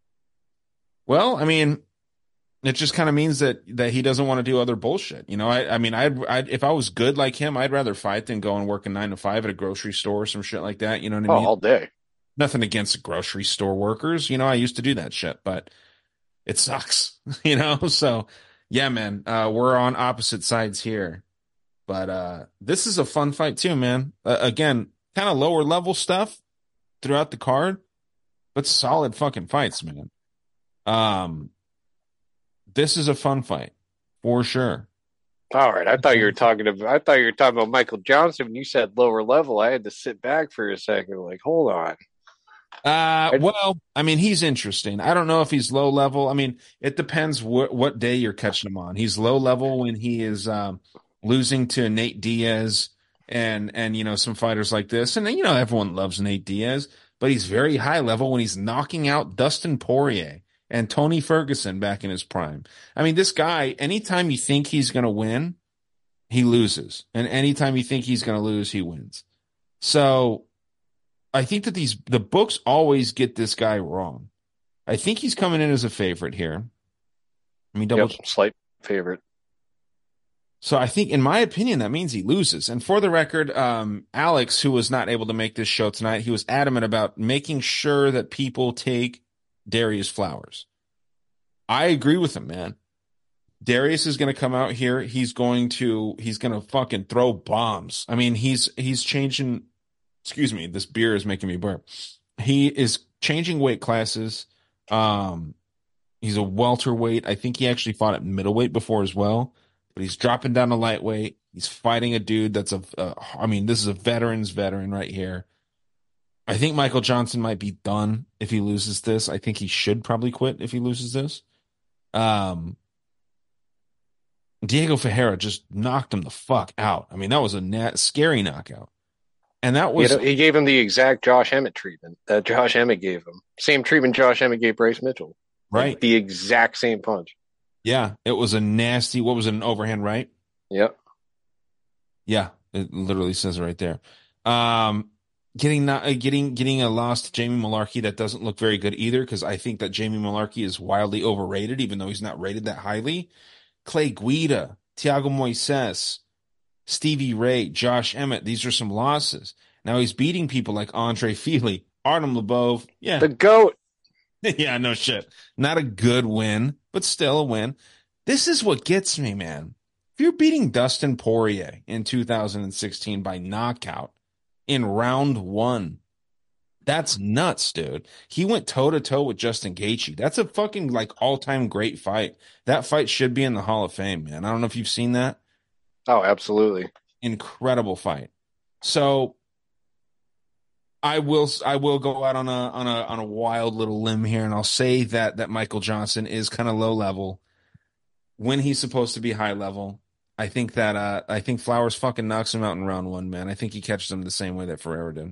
Speaker 1: Well, I mean, it just kind of means that that he doesn't want to do other bullshit. You know, I I mean, I'd, I'd if I was good like him, I'd rather fight than go and work a nine to five at a grocery store or some shit like that. You know what I
Speaker 2: Oh,
Speaker 1: mean?
Speaker 2: all day.
Speaker 1: Nothing against grocery store workers. You know, I used to do that shit, but it sucks. You know, so yeah, man, uh, we're on opposite sides here. But uh, this is a fun fight too, man. Uh, again, kind of lower level stuff throughout the card, but solid fucking fights, man. Um. This is a fun fight for sure.
Speaker 2: All right, I thought you were talking about. I thought you were talking about Michael Johnson when you said lower level. I had to sit back for a second, like, hold on.
Speaker 1: Uh, well, I mean, he's interesting. I don't know if he's low level. I mean, it depends what what day you're catching him on. He's low level when he is um, losing to Nate Diaz and and you know some fighters like this, and you know everyone loves Nate Diaz, but he's very high level when he's knocking out Dustin Poirier and Tony Ferguson back in his prime. I mean, this guy, anytime you think he's going to win, he loses. And anytime you think he's going to lose, he wins. So I think that these, the books always get this guy wrong. I think he's coming in as a favorite here. I mean, double
Speaker 2: Yep, slight favorite.
Speaker 1: So I think, in my opinion, that means he loses. And for the record, um, Alex, who was not able to make this show tonight, he was adamant about making sure that people take Darius Flowers. I agree with him, man. Darius is going to come out here. He's going to he's going to fucking throw bombs. I mean, he's he's changing. Excuse me, this beer is making me burp. He is changing weight classes. Um, he's a welterweight. I think he actually fought at middleweight before as well, but he's dropping down to lightweight. He's fighting a dude that's a. Uh, I mean, this is a veteran's veteran right here. I think Michael Johnson might be done if he loses this. I think he should probably quit if he loses this. Um, Diego Ferreira just knocked him the fuck out. I mean, that was a nat- scary knockout. And that was...
Speaker 2: You know, he gave him the exact Josh Emmett treatment that Josh Emmett gave him. Same treatment Josh Emmett gave Bryce Mitchell.
Speaker 1: Right.
Speaker 2: Like the exact same punch.
Speaker 1: Yeah, it was a nasty... What was it, an overhand right?
Speaker 2: Yep.
Speaker 1: Yeah, it literally says it right there. Um... Getting not uh, getting getting a loss to Jamie Malarkey that doesn't look very good either, because I think that Jamie Malarkey is wildly overrated, even though he's not rated that highly. Clay Guida, Thiago Moises, Stevie Ray, Josh Emmett, these are some losses. Now he's beating people like Andre Feely, Artem Lobov. Yeah.
Speaker 2: The GOAT.
Speaker 1: Yeah, no shit. Not a good win, but still a win. This is what gets me, man. If you're beating Dustin Poirier in two thousand sixteen by knockout, in round one. That's nuts, dude. He went toe to toe with Justin Gaethje. That's a fucking like all time great fight. That fight should be in the Hall of Fame, man. I don't know if you've seen that.
Speaker 2: Oh, absolutely.
Speaker 1: Incredible fight. So I will I will go out on a on a on a wild little limb here, and I'll say that that Michael Johnson is kind of low level when he's supposed to be high level. I think that uh, I think Flowers fucking knocks him out in round one, man. I think he catches him the same way that Ferreira did.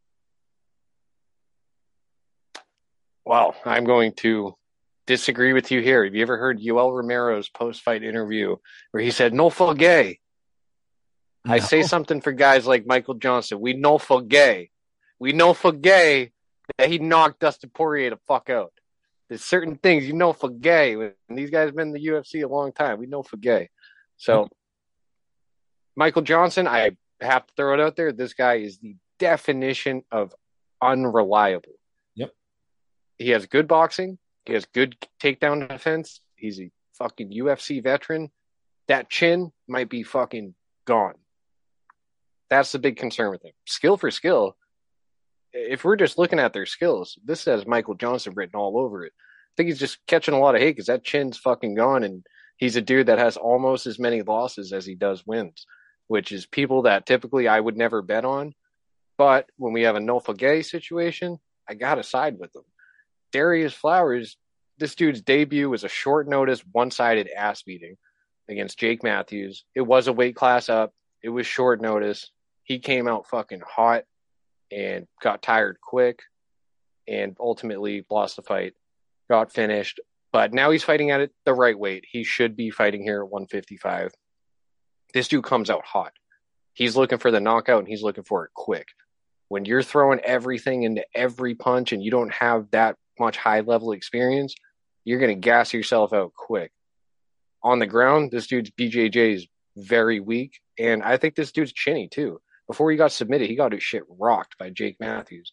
Speaker 2: Well, I'm going to disagree with you here. Have you ever heard Yoel Romero's post-fight interview where he said, "No forget"? No. I say something for guys like Michael Johnson. We no forget. We no forget that he knocked Dustin Poirier the fuck out. There's certain things you know forget. When these guys have been in the U F C a long time, we know forget. So, Michael Johnson, I have to throw it out there. This guy is the definition of unreliable.
Speaker 1: Yep.
Speaker 2: He has good boxing. He has good takedown defense. He's a fucking U F C veteran. That chin might be fucking gone. That's the big concern with him. Skill for skill. If we're just looking at their skills, this says Michael Johnson written all over it. I think he's just catching a lot of hate because that chin's fucking gone, and he's a dude that has almost as many losses as he does wins, which is people that typically I would never bet on. But when we have a no forget situation, I got to side with them. Darius Flowers, this dude's debut was a short notice, one sided ass beating against Jake Matthews. It was a weight class up. It was short notice. He came out fucking hot and got tired quick and ultimately lost the fight, got finished. But now he's fighting at it the right weight. He should be fighting here at one fifty-five. This dude comes out hot. He's looking for the knockout and he's looking for it quick. When you're throwing everything into every punch and you don't have that much high level experience, you're going to gas yourself out quick. On the ground, this dude's B J J is very weak. And I think this dude's chinny too. Before he got submitted, he got his shit rocked by Jake Matthews.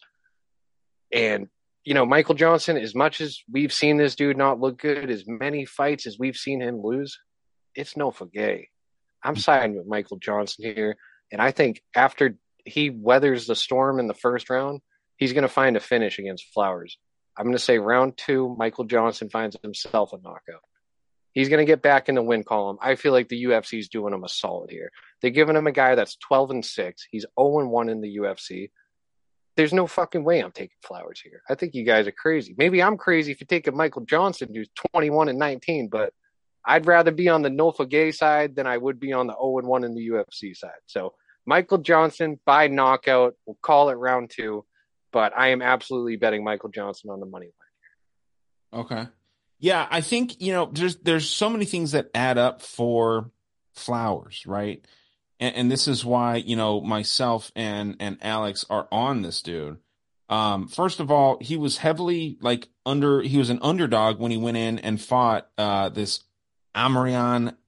Speaker 2: And, you know, Michael Johnson, as much as we've seen this dude not look good, as many fights as we've seen him lose, it's no forgay. I'm siding with Michael Johnson here. And I think after he weathers the storm in the first round, he's going to find a finish against Flowers. I'm going to say round two, Michael Johnson finds himself a knockout. He's going to get back in the win column. I feel like the U F C is doing him a solid here. They're giving him a guy that's twelve and six. He's oh and one in the U F C. There's no fucking way I'm taking Flowers here. I think you guys are crazy. Maybe I'm crazy if you're taking Michael Johnson, who's twenty-one and nineteen, but I'd rather be on the no gay side than I would be on the oh and one in the U F C side. So Michael Johnson by knockout. We'll call it round two, but I am absolutely betting Michael Johnson on the money line.
Speaker 1: Okay. Yeah, I think, you know, there's there's so many things that add up for Flowers, right? And, and this is why, you know, myself and and Alex are on this dude. Um, first of all, he was heavily like under he was an underdog when he went in and fought uh this Amarian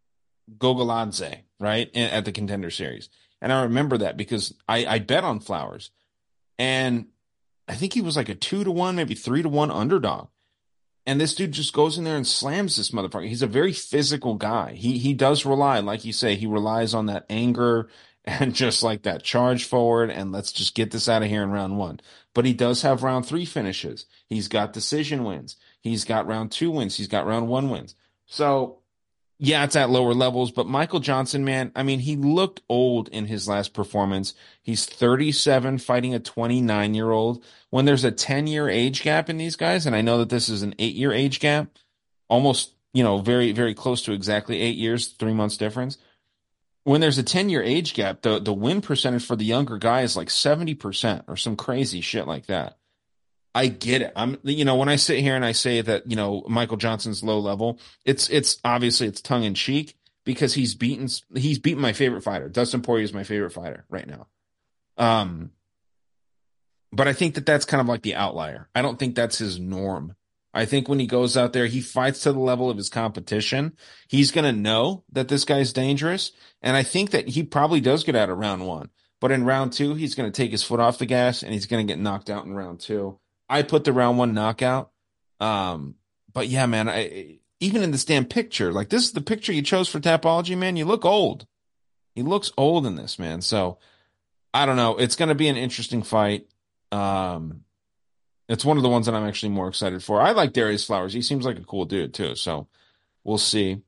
Speaker 1: Gogoladze, right? In, at the Contender Series. And I remember that because I, I bet on Flowers. And I think he was like a two to one, maybe three to one underdog. And this dude just goes in there and slams this motherfucker. He's a very physical guy. He he does rely, like you say, he relies on that anger and just like that charge forward and let's just get this out of here in round one. But he does have round three finishes. He's got decision wins. He's got round two wins. He's got round one wins. So yeah, it's at lower levels, but Michael Johnson, man, I mean, he looked old in his last performance. He's thirty-seven fighting a twenty-nine-year-old. When there's a ten-year age gap in these guys, and I know that this is an eight-year age gap, almost, you know, very, very close to exactly eight years, three months difference. When there's a ten-year age gap, the, the win percentage for the younger guy is like seventy percent or some crazy shit like that. I get it. I'm, you know, when I sit here and I say that, you know, Michael Johnson's low level, it's, it's obviously it's tongue in cheek because he's beaten, he's beaten my favorite fighter. Dustin Poirier is my favorite fighter right now. Um, but I think that that's kind of like the outlier. I don't think that's his norm. I think when he goes out there, he fights to the level of his competition. He's going to know that this guy's dangerous. And I think that he probably does get out of round one, but in round two, he's going to take his foot off the gas and he's going to get knocked out in round two. I put the round one knockout. Um, but yeah, man, I, even in this damn picture, like this is the picture you chose for Tapology, man. You look old. He looks old in this, man. So I don't know. It's going to be an interesting fight. Um, it's one of the ones that I'm actually more excited for. I like Darius Flowers. He seems like a cool dude too. So we'll see.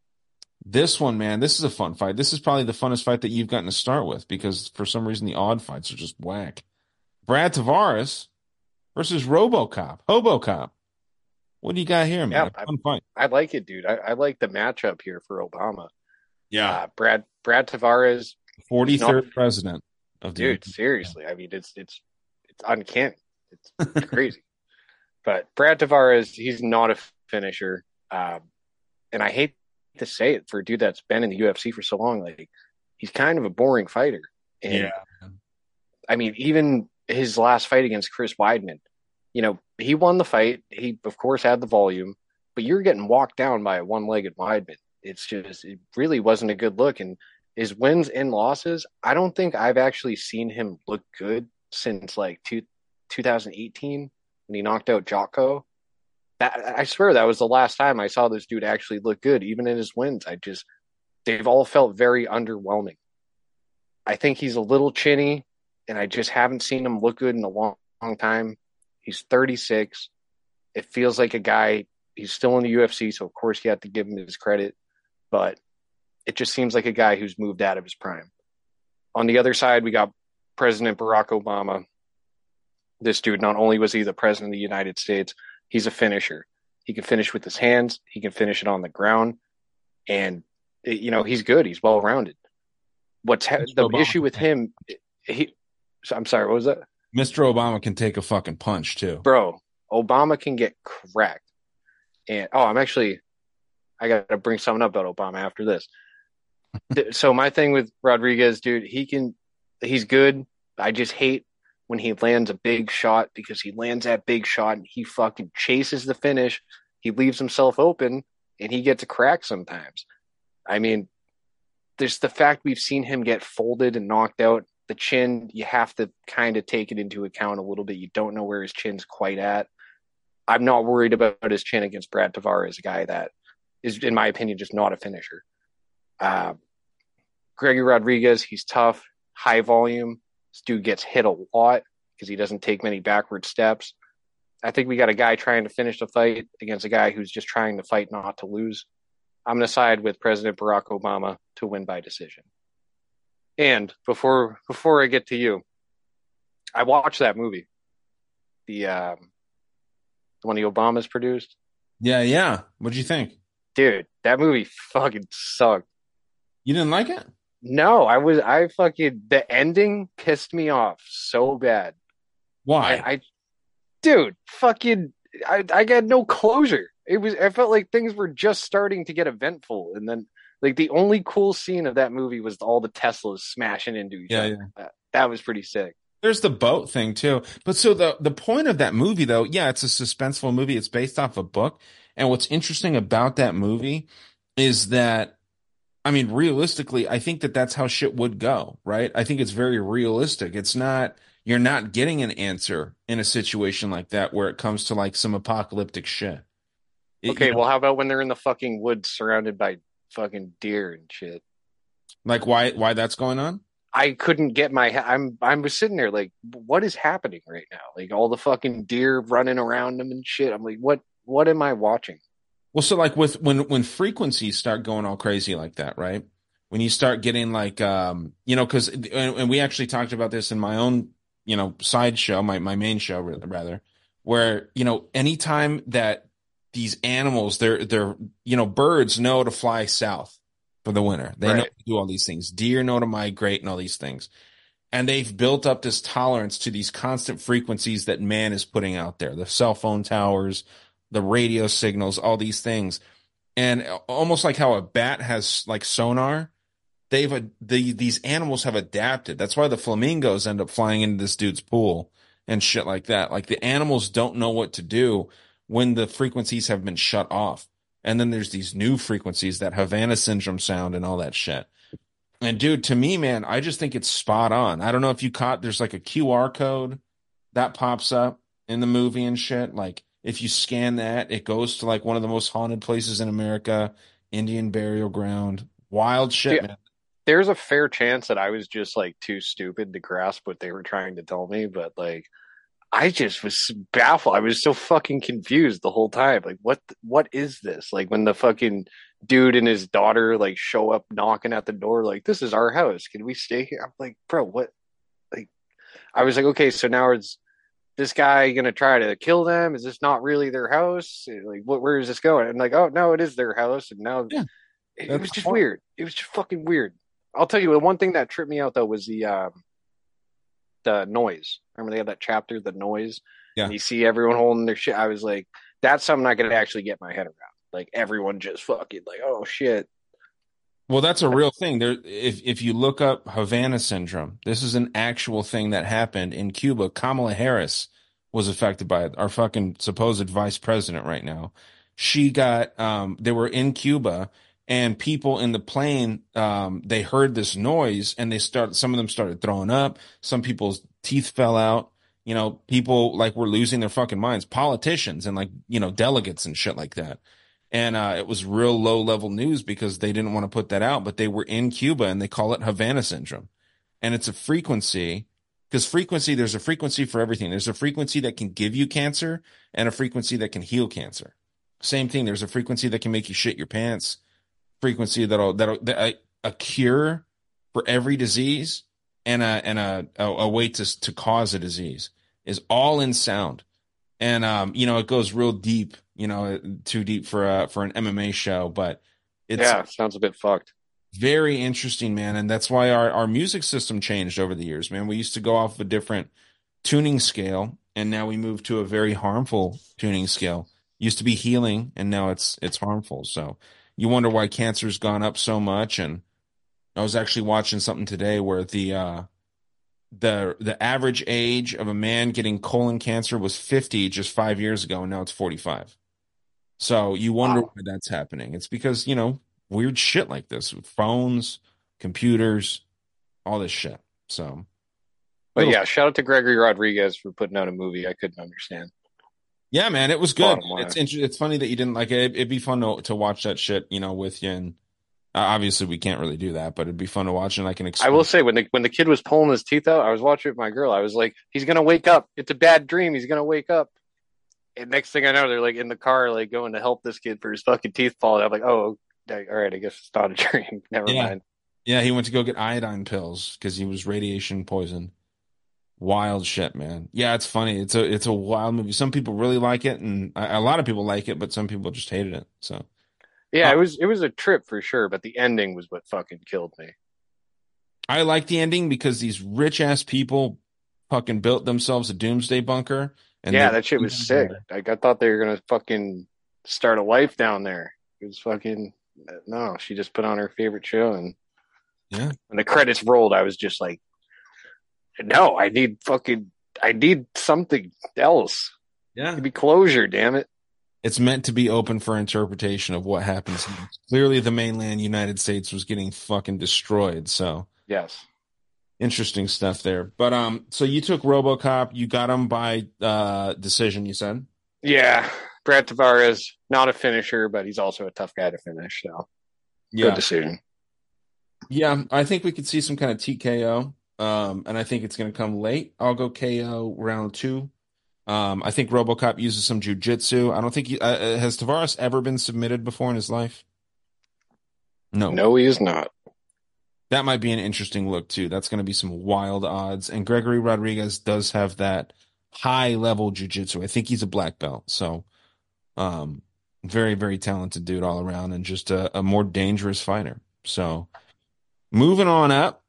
Speaker 1: This one, man, this is a fun fight. This is probably the funnest fight that you've gotten to start with because for some reason the odd fights are just whack. Brad Tavares versus RoboCop. HoboCop. What do you got here, man?
Speaker 2: Yeah,
Speaker 1: Fun fight.
Speaker 2: I, I like it, dude. I, I like the matchup here for Obama.
Speaker 1: Yeah.
Speaker 2: Uh, Brad Brad Tavares,
Speaker 1: forty-third not, president of
Speaker 2: the dude. Seriously, I mean, it's it's it's uncanny. It's, it's crazy. But Brad Tavares, he's not a finisher, um, and I hate to say it for a dude that's been in the U F C for so long. Like, he's kind of a boring fighter. And,
Speaker 1: yeah.
Speaker 2: I mean, even his last fight against Chris Weidman, you know, he won the fight. He, of course, had the volume, but you're getting walked down by a one-legged Weidman. It's just, it really wasn't a good look. And his wins and losses, I don't think I've actually seen him look good since like two, twenty eighteen when he knocked out Jocko. That, I swear that was the last time I saw this dude actually look good, even in his wins. I just, they've all felt very underwhelming. I think he's a little chinny, and I just haven't seen him look good in a long, long time. He's thirty-six. It feels like a guy, he's still in the U F C, so of course you have to give him his credit, but it just seems like a guy who's moved out of his prime. On the other side, we got President Barack Obama. This dude, not only was he the president of the United States, he's a finisher. He can finish with his hands. He can finish it on the ground, and you know he's good. He's well rounded. What's ha-
Speaker 1: mister
Speaker 2: the
Speaker 1: Obama
Speaker 2: issue
Speaker 1: can
Speaker 2: with
Speaker 1: take,
Speaker 2: him? He, I'm sorry, what was that,
Speaker 1: mister Obama can take a fucking punch too.
Speaker 2: bro? Obama can get cracked, and oh, I'm actually I got to bring something up about Obama after this. So my thing with Rodriguez, dude, he can, he's good. I just hate when he lands a big shot because he lands that big shot and he fucking chases the finish. He leaves himself open and he gets a crack sometimes. I mean, there's the fact we've seen him get folded and knocked out. The chin, you have to kind of take it into account a little bit. You don't know where his chin's quite at. I'm not worried about his chin against Brad Tavares, a guy that is, in my opinion, just not a finisher. Uh, Gregory Rodriguez, he's tough, high volume. This dude gets hit a lot because he doesn't take many backward steps. I think we got a guy trying to finish the fight against a guy who's just trying to fight not to lose. I'm going to side with President Barack Obama to win by decision. And before before I get to you, I watched that movie, the um, the one the Obamas produced.
Speaker 1: Yeah, yeah. What'd you think?
Speaker 2: Dude, that movie fucking sucked.
Speaker 1: You didn't like it?
Speaker 2: No, I was I fucking the ending pissed me off so bad.
Speaker 1: Why?
Speaker 2: I, I dude, fucking I I got no closure. It was I felt like things were just starting to get eventful, and then like the only cool scene of that movie was all the Teslas smashing into each
Speaker 1: Yeah,
Speaker 2: other.
Speaker 1: yeah.
Speaker 2: That, that was pretty sick.
Speaker 1: There's the boat thing too. But so the the point of that movie though, yeah, it's a suspenseful movie. It's based off a book. And what's interesting about that movie is that, I mean, realistically, I think that that's how shit would go, right? I think it's very realistic. It's not, you're not getting an answer in a situation like that where it comes to like some apocalyptic shit. It-
Speaker 2: Okay,
Speaker 1: you know,
Speaker 2: well, how about when they're in the fucking woods surrounded by fucking deer and shit?
Speaker 1: like why why that's going on?
Speaker 2: I couldn't get my I'm I was sitting there like, what is happening right now? Like all the fucking deer running around them and shit. I'm like, what what am I watching?
Speaker 1: Well, so like with when when frequencies start going all crazy like that, right? When you start getting like um, you know, because and, and we actually talked about this in my own, you know, side show, my my main show rather, where, you know, anytime that these animals, they're they're, you know, birds know to fly south for the winter. They know
Speaker 2: Right.
Speaker 1: to do all these things. Deer know to migrate and all these things. And they've built up this tolerance to these constant frequencies that man is putting out there, the cell phone towers, the radio signals, all these things. And almost like how a bat has like sonar, they've a, the these animals have adapted. That's why the flamingos end up flying into this dude's pool and shit like that. Like the animals don't know what to do when the frequencies have been shut off. And then there's these new frequencies, that Havana syndrome sound and all that shit. And dude, to me, man, I just think it's spot on. I don't know if you caught, there's like a Q R code that pops up in the movie and shit. Like if you scan that, it goes to like one of the most haunted places in America, Indian burial ground. Wild shit,
Speaker 2: Dude,
Speaker 1: man.
Speaker 2: there's a fair chance that I was just like too stupid to grasp what they were trying to tell me, but like I just was baffled. I was so fucking confused the whole time. Like, what? What is this? Like, when the fucking dude and his daughter like show up knocking at the door, like, "This is our house. Can we stay here?" I'm like, "Bro, what?" Like, I was like, "Okay, so now is this guy gonna try to kill them? Is this not really their house? Like, what? Where is this going?" And like, "Oh no, it is their house." And now
Speaker 1: Yeah,
Speaker 2: it, it
Speaker 1: that's
Speaker 2: was
Speaker 1: the
Speaker 2: just
Speaker 1: point.
Speaker 2: weird. It was just fucking weird. I'll tell you, the one thing that tripped me out though was the um, the noise. Remember they had that chapter, the noise,
Speaker 1: Yeah.
Speaker 2: and you see everyone holding their shit. I was like, that's something I could actually get my head around. Like everyone just fucking like, oh shit.
Speaker 1: Well, that's a real thing. There, if if you look up Havana syndrome, this is an actual thing that happened in Cuba. Kamala Harris was affected by it. Our fucking supposed vice president right now. She got um they were in Cuba and people in the plane um they heard this noise and they started some of them started throwing up. Some people's teeth fell out. You know, people like were losing their fucking minds. Politicians and like, you know, delegates and shit like that. And uh, it was real low level news because they didn't want to put that out, but they were in Cuba and they call it Havana syndrome. And it's a frequency because frequency, there's a frequency for everything. There's a frequency that can give you cancer and a frequency that can heal cancer. Same thing. There's a frequency that can make you shit your pants. Frequency that'll, that'll, that a, a cure for every disease and a, and a, a, a way to, to cause a disease is all in sound. And, um, you know, it goes real deep, you know, too deep for a for an M M A show, but it's
Speaker 2: Yeah, sounds a bit fucked.
Speaker 1: very interesting, man. And that's why our, our music system changed over the years, man. We used to go off a different tuning scale, and now we moved to a very harmful tuning scale. Used to be healing, and now it's it's harmful. So you wonder why cancer's gone up so much. And I was actually watching something today where the uh the the average age of a man getting colon cancer was fifty just five years ago, and now it's forty-five. So you wonder
Speaker 2: Wow.
Speaker 1: why that's happening. It's because, you know, weird shit like this with phones, computers, all this shit. So
Speaker 2: But
Speaker 1: little
Speaker 2: yeah, shout out to Gregory Rodriguez for putting out a movie I couldn't understand.
Speaker 1: yeah, man, it was good.
Speaker 2: Bottom
Speaker 1: It's
Speaker 2: line.
Speaker 1: inter- it's funny that you didn't like it. It'd be fun to to watch that shit, you know, with you. And uh, obviously we can't really do that, but it'd be fun to watch, and I can
Speaker 2: I will
Speaker 1: explain.
Speaker 2: say when the when the kid was pulling his teeth out, I was watching with my girl. I was like, he's gonna wake up. It's a bad dream. He's gonna wake up. And next thing I know, they're like in the car, like going to help this kid for his fucking teeth falling. I'm like, oh, all right, I guess it's not a dream. Never
Speaker 1: Yeah.
Speaker 2: mind.
Speaker 1: Yeah, he went to go get iodine pills because he was radiation poisoned. Wild shit, man. Yeah, it's funny. It's a it's a wild movie. Some people really like it, and a, a lot of people like it, but some people just hated it. So,
Speaker 2: Yeah,
Speaker 1: uh,
Speaker 2: it was it was a trip for sure, but the ending was what fucking killed me.
Speaker 1: I like the ending because these rich ass people fucking built themselves a doomsday bunker, and they
Speaker 2: Yeah, that shit was sick. Like I thought they were gonna fucking start a life down there. It was fucking no. She just put on her favorite show, and
Speaker 1: yeah,
Speaker 2: when the credits rolled, I was just like, no, I need fucking, I need something else.
Speaker 1: yeah.
Speaker 2: Give me closure, damn it.
Speaker 1: It's meant to be open for interpretation of what happens next. Clearly, the mainland United States was getting fucking destroyed. So
Speaker 2: Yes.
Speaker 1: interesting stuff there. But um, so you took RoboCop, you got him by uh decision, you said.
Speaker 2: Yeah, Brad Tavares, not a finisher, but he's also a tough guy to finish. So good
Speaker 1: Yeah.
Speaker 2: decision.
Speaker 1: Yeah, I think we could see some kind of T K O. Um, and I think it's going to come late. I'll go K O round two. Um, I think RoboCop uses some jujitsu. I don't think he, uh, uh, has Tavares ever been submitted before in his life? No.
Speaker 2: No, he is not.
Speaker 1: That might be an interesting look too. That's going to be some wild odds. And Gregory Rodriguez does have that high level jujitsu. I think he's a black belt. So, um, very, very talented dude all around, and just a, a more dangerous fighter. So, moving on up.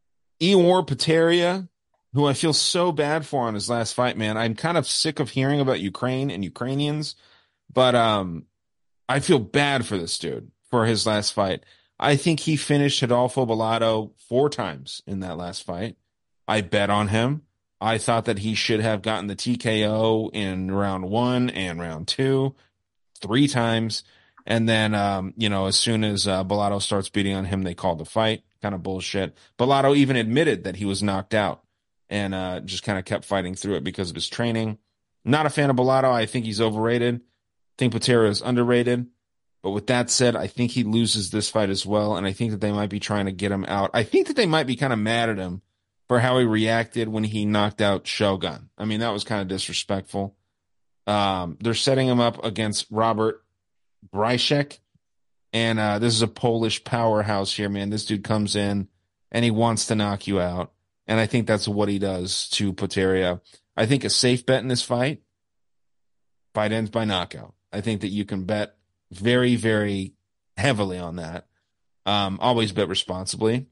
Speaker 1: Ior Pateria, who I feel so bad for on his last fight, man. I'm kind of sick of hearing about Ukraine and Ukrainians, but um, I feel bad for this dude for his last fight. I think he finished Adolfo Bellato four times in that last fight. I bet on him. I thought that he should have gotten the T K O in round one and round two three times. And then, um, you know, as soon as uh, Bellato starts beating on him, they call the fight. Kind of bullshit. Bellato even admitted that he was knocked out, and uh, just kind of kept fighting through it because of his training. Not a fan of Bellato. I think he's overrated. I think Patera is underrated. But with that said, I think he loses this fight as well, and I think that they might be trying to get him out. I think that they might be kind of mad at him for how he reacted when he knocked out Shogun. I mean, that was kind of disrespectful. Um, they're setting him up against Robert Brycek. And uh, this is a Polish powerhouse here, man. This dude comes in and he wants to knock you out. And I think that's what he does to Poteria. I think a safe bet in this fight, fight ends by knockout. I think that you can bet very, very heavily on that. Um, always bet responsibly.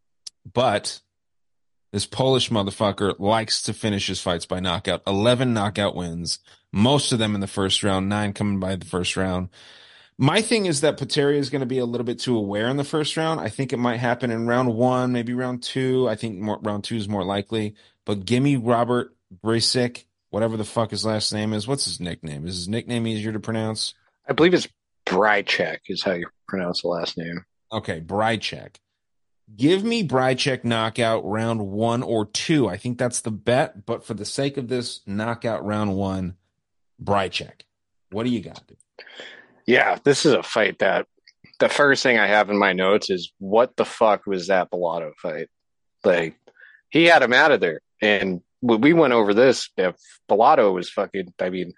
Speaker 1: But this Polish motherfucker likes to finish his fights by knockout. eleven knockout wins, most of them in the first round, nine coming by the first round. My thing is that Pateria is going to be a little bit too aware in the first round. I think it might happen in round one, maybe round two. I think more, round two is more likely. But give me Robert Brisic, whatever the fuck his last name is. What's his nickname? Is his nickname easier to pronounce?
Speaker 2: I believe it's Brychek is how you pronounce the last name.
Speaker 1: Okay, Brycek. Give me Brycek knockout round one or two. I think that's the bet. But for the sake of this, knockout round one, Brycek. What do you got, dude?
Speaker 2: Yeah, this is a fight that the first thing I have in my notes is what the fuck was that Bellato fight? Like, he had him out of there. And when we went over this, if Bellato was fucking, I mean,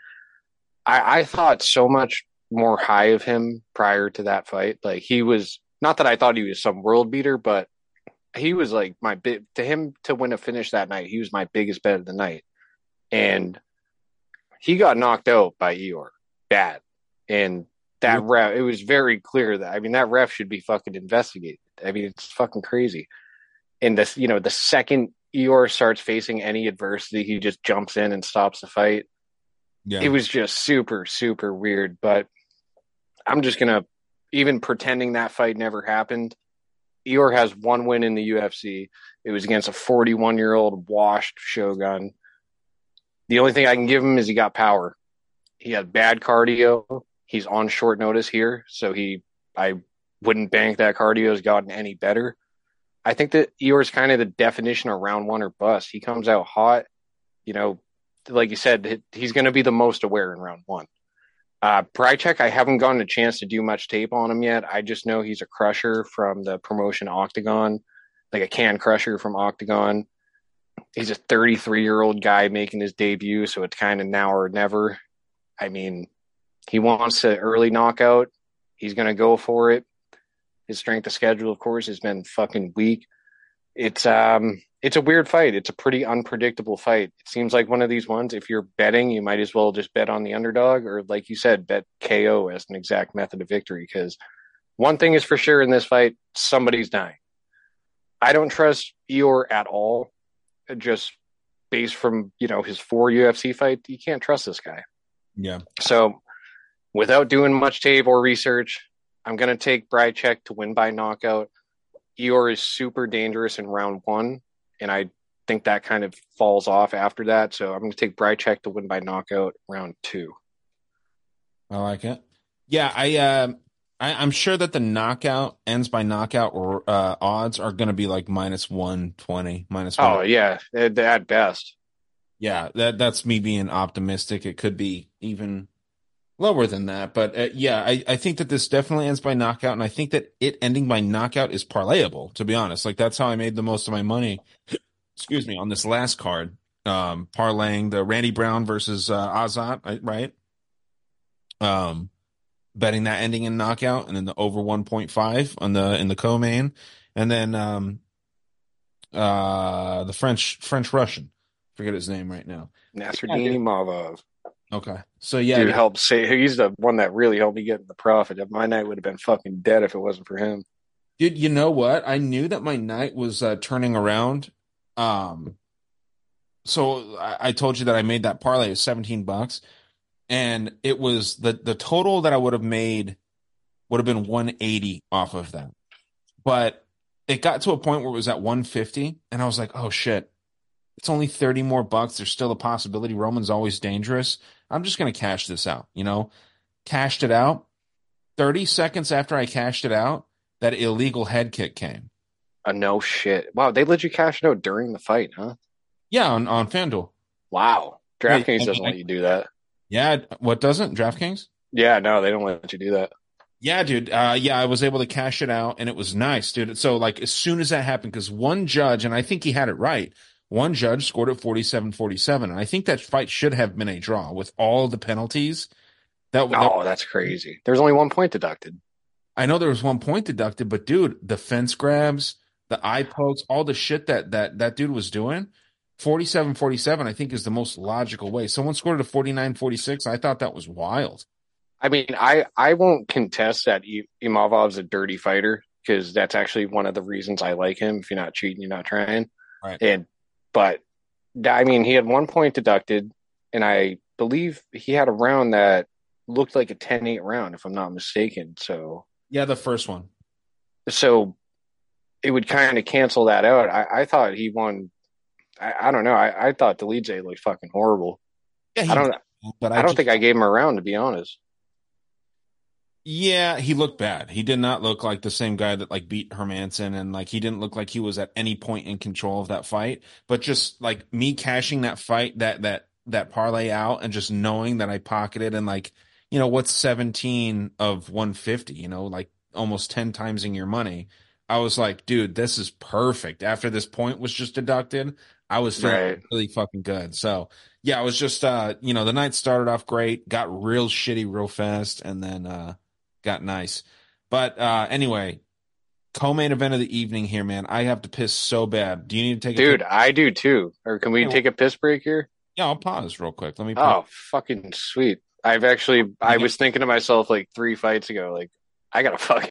Speaker 2: I, I thought so much more high of him prior to that fight. Like, he was, not that I thought he was some world beater, but he was like my big, to him to win a finish that night, he was my biggest bet of the night. And he got knocked out by Ior. Bad. And that ref, it was very clear that, I mean, that ref should be fucking investigated. I mean, it's fucking crazy. And this, you know, the second Eeyore starts facing any adversity, he just jumps in and stops the fight.
Speaker 1: Yeah.
Speaker 2: It was just super, super weird. But I'm just going to, even pretending that fight never happened, Eeyore has one win in the U F C. It was against a forty-one year old washed Shogun. The only thing I can give him is he got power. He had bad cardio. He's on short notice here, so he I wouldn't bank that cardio has gotten any better. I think that Eeyore's kind of the definition of round one or bust. He comes out hot, you know, like you said, he's going to be the most aware in round one. Uh, Brychek, I haven't gotten a chance to do much tape on him yet. I just know he's a crusher from the promotion Octagon, like a can crusher from Octagon. He's a thirty-three year old guy making his debut, so it's kind of now or never. I mean, he wants an early knockout. He's going to go for it. His strength of schedule, of course, has been fucking weak. It's um, it's a weird fight. It's a pretty unpredictable fight. It seems like one of these ones, if you're betting, you might as well just bet on the underdog, or like you said, bet K O as an exact method of victory. Because one thing is for sure in this fight, somebody's dying. I don't trust Eeyore at all. Just based from, you know, his four U F C fights, you can't trust this guy.
Speaker 1: Yeah.
Speaker 2: So without doing much tape or research, I'm going to take Brychek to win by knockout. Eeyore is super dangerous in round one, and I think that kind of falls off after that. So I'm going to take Brychek to win by knockout round two.
Speaker 1: I like it. Yeah, I, uh, I I'm sure that the knockout ends by knockout or uh, odds are going to be like minus one twenty, minus one.
Speaker 2: Oh yeah, at, at best.
Speaker 1: Yeah, that that's me being optimistic. It could be even lower than that, but uh, yeah, I, I think that this definitely ends by knockout, and I think that it ending by knockout is parlayable, to be honest. Like, that's how I made the most of my money, excuse me, on this last card, um, parlaying the Randy Brown versus uh, Azat, right? Um, betting that ending in knockout, and then the over one point five on the in the co-main, and then um, uh, the French French Russian, forget his name right now,
Speaker 2: Nasruddin Imavov.
Speaker 1: Okay. So yeah,
Speaker 2: dude helped say he's the one that really helped me get in the profit. My night would have been fucking dead if it wasn't for him.
Speaker 1: Dude, you know what? I knew that my night was uh, turning around. Um, so I, I told you that I made that parlay of seventeen bucks, and it was the the total that I would have made would have been one eighty off of that. But it got to a point where it was at one fifty, and I was like, oh shit. It's only thirty more bucks. There's still a possibility. Roman's always dangerous. I'm just going to cash this out, you know? Cashed it out. thirty seconds after I cashed it out, that illegal head kick came.
Speaker 2: Uh, no shit. Wow, they let you cash it out during the fight, huh?
Speaker 1: Yeah, on, on FanDuel.
Speaker 2: Wow. DraftKings
Speaker 1: yeah,
Speaker 2: doesn't
Speaker 1: I,
Speaker 2: let you do that.
Speaker 1: Yeah, what doesn't? DraftKings?
Speaker 2: Yeah, no, they don't let you do that.
Speaker 1: Yeah, dude. Uh, yeah, I was able to cash it out, and it was nice, dude. So, like, as soon as that happened, because one judge, and I think he had it right, one judge scored at forty-seven forty-seven, and I think that fight should have been a draw with all the penalties. That,
Speaker 2: oh,
Speaker 1: that,
Speaker 2: that's crazy. There's only one point deducted.
Speaker 1: I know there was one point deducted, but dude, the fence grabs, the eye pokes, all the shit that that, that dude was doing, forty-seven forty-seven, I think is the most logical way. Someone scored at a forty-nine forty-six. I thought that was wild.
Speaker 2: I mean, I, I won't contest that Imavov's a dirty fighter, because that's actually one of the reasons I like him. If you're not cheating, you're not trying.
Speaker 1: Right.
Speaker 2: And But, I mean, he had one point deducted, and I believe he had a round that looked like a ten eight round, if I'm not mistaken. So
Speaker 1: yeah, the first one.
Speaker 2: So it would kind of cancel that out. I, I thought he won. I, I don't know. I, I thought Dolidze looked fucking horrible.
Speaker 1: Yeah,
Speaker 2: I don't.
Speaker 1: Did, but
Speaker 2: I,
Speaker 1: I
Speaker 2: don't
Speaker 1: just,
Speaker 2: think I gave him a round, to be honest.
Speaker 1: Yeah, he looked bad. He did not look like the same guy that like beat Hermanson, and like he didn't look like he was at any point in control of that fight. But just like me cashing that fight, that that that parlay out, and just knowing that I pocketed, and like, you know, what's seventeen of one fifty, you know, like almost ten times in your money. I was like, dude, this is perfect. After this point was just deducted, I was feeling
Speaker 2: Right.
Speaker 1: really fucking good. So yeah, it was just uh, you know, the night started off great, got real shitty real fast, and then uh got nice. But uh anyway, co-main event of the evening here, man. I have to piss so bad. Do you need to take a
Speaker 2: Dude,
Speaker 1: piss?
Speaker 2: I do too. Or can we
Speaker 1: Hey,
Speaker 2: take a piss break here?
Speaker 1: Yeah, I'll pause real quick. Let me pause.
Speaker 2: Oh, fucking sweet. I've actually,
Speaker 1: You
Speaker 2: I
Speaker 1: got-
Speaker 2: was thinking to myself like three fights ago, like, I gotta fuck.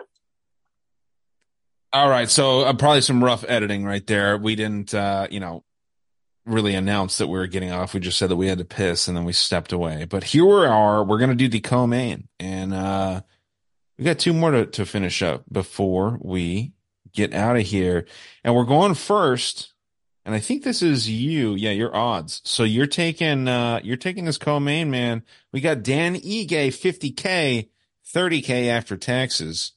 Speaker 1: All right, so uh, probably some rough editing right there. We didn't, uh, you know, really announce that we were getting off. We just said that we had to piss and then we stepped away. But here we are. We're gonna do the co-main, and uh, we got two more to, to finish up before we get out of here. And we're going first. And I think this is you. Yeah, your odds. So you're taking uh you're taking this co-main, man. We got Dan Ige fifty K, thirty K after taxes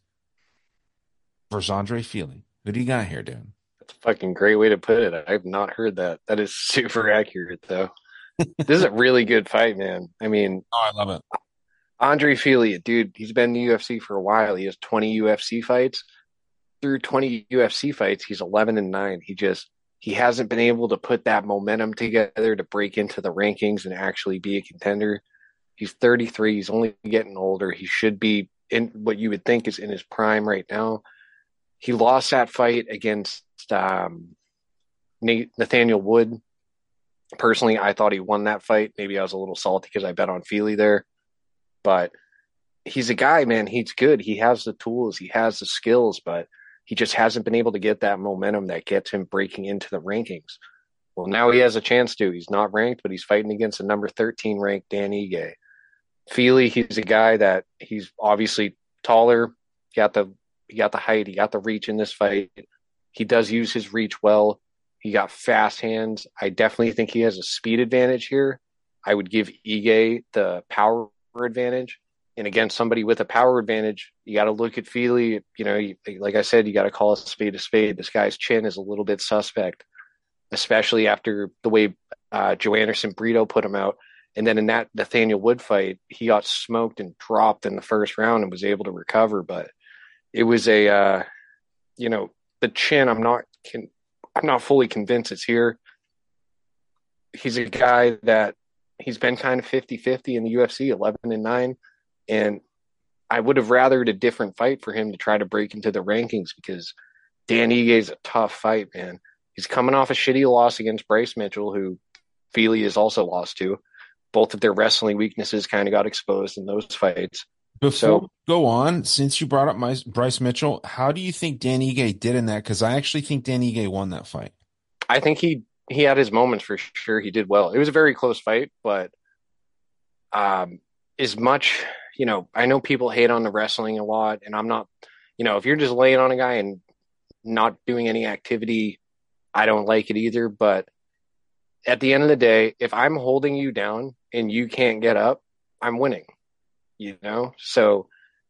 Speaker 1: versus Andre Feely. Who do you got here, dude?
Speaker 2: That's a fucking great way to put it. I've not heard that. That is super accurate, though. This is a really good fight, man. I mean,
Speaker 1: Oh, I love it.
Speaker 2: Andre Fili, dude, he's been in the U F C for a while. He has twenty U F C fights. Through twenty U F C fights, he's eleven and nine. He just he hasn't been able to put that momentum together to break into the rankings and actually be a contender. He's thirty-three. He's only getting older. He should be in what you would think is in his prime right now. He lost that fight against um, Nate, Nathaniel Wood. Personally, I thought he won that fight. Maybe I was a little salty because I bet on Feely there. But he's a guy, man. He's good. He has the tools. He has the skills, but he just hasn't been able to get that momentum that gets him breaking into the rankings. Well, now he has a chance to. He's not ranked, but he's fighting against a number thirteen ranked Dan Ige. Feely, he's a guy that he's obviously taller. He got the he got the height. He got the reach in this fight. He does use his reach well. He got fast hands. I definitely think he has a speed advantage here. I would give Ige the power advantage. And against somebody with a power advantage, you got to look at Feely. You know, you, like I said, you got to call a spade a spade. This guy's chin is a little bit suspect, especially after the way uh, Joanderson Brito put him out. And then in that Nathaniel Wood fight, he got smoked and dropped in the first round and was able to recover. But it was a, uh, you know, the chin. I'm not, can, I'm not fully convinced it's here. He's a guy that he's been kind of fifty-fifty in the U F C, eleven and nine. And I would have rathered a different fight for him to try to break into the rankings because Dan Ige is a tough fight, man. He's coming off a shitty loss against Bryce Mitchell, who Feely has also lost to. Both of their wrestling weaknesses kind of got exposed in those fights.
Speaker 1: Before
Speaker 2: So,
Speaker 1: we go on, since you brought up my Bryce Mitchell, how do you think Dan Ige did in that? Because I actually think Dan Ige won that fight.
Speaker 2: I think he he had his moments for sure. He did well. It was a very close fight, but um, as much, you know, I know people hate on the wrestling a lot, and I'm not, you know, if you're just laying on a guy and not doing any activity, I don't like it either. But at the end of the day, if I'm holding you down and you can't get up, I'm winning, you know? So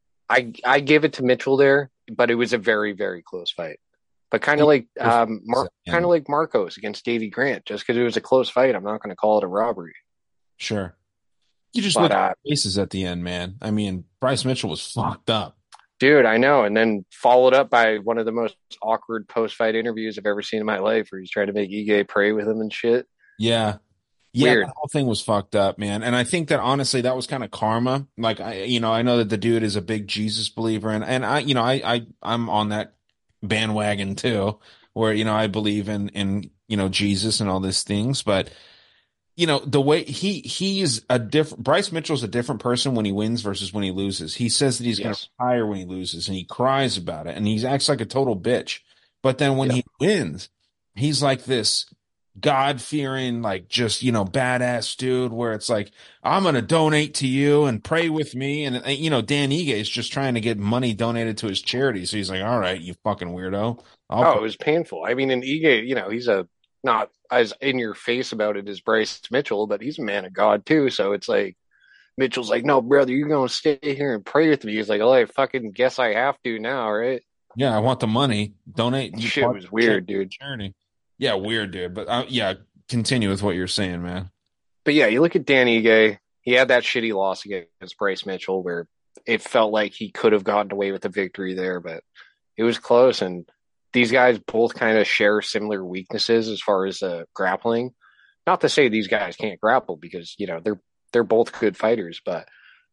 Speaker 2: I I give it to Mitchell there, but it was a very, very close fight. But kind of like um, Mar- kind of like Marcos against Davey Grant. Just because it was a close fight, I'm not going to call it a robbery.
Speaker 1: Sure. You just
Speaker 2: But,
Speaker 1: look
Speaker 2: uh,
Speaker 1: at the faces at the end, man. I mean, Bryce Mitchell was fucked up.
Speaker 2: Dude, I know. And then followed up by one of the most awkward post-fight interviews I've ever seen in my life, where he's trying to make Ige pray with him and shit.
Speaker 1: Yeah. Yeah,
Speaker 2: Weird.
Speaker 1: that whole thing was fucked up, man. And I think that honestly, that was kind of karma. Like I, you know, I know that the dude is a big Jesus believer, and and I, you know, I I I'm on that bandwagon too, where you know I believe in in you know Jesus and all these things, but you know the way he he is a different. Bryce Mitchell's a different person when he wins versus when he loses. He says that he's going to
Speaker 2: Yes.
Speaker 1: retire when he loses, and he cries about it, and he acts like a total bitch. But then when
Speaker 2: Yep.
Speaker 1: he wins, he's like this God-fearing, like just, you know, badass dude where it's like, I'm going to donate to you and pray with me. And, uh, you know, Dan Ige is just trying to get money donated to his charity. So he's like, all right, you fucking weirdo. I'll
Speaker 2: Oh,
Speaker 1: pray.
Speaker 2: it was painful. I mean, and Ige, you know, he's a not as in your face about it as Bryce Mitchell, but he's a man of God too. So it's like Mitchell's like, no, brother, you're going to stay here and pray with me. He's like, oh, I fucking guess I have to now, right?
Speaker 1: Yeah, I want the money. Donate. You
Speaker 2: Shit was weird, dude.
Speaker 1: charity. Yeah, weird, dude. But uh, yeah, continue with what you're saying, man.
Speaker 2: But yeah, you look at Dan Ige, he had that shitty loss against Bryce Mitchell where it felt like he could have gotten away with the victory there, but it was close. And these guys both kind of share similar weaknesses as far as uh, grappling. Not to say these guys can't grapple because, you know, they're they're both good fighters, but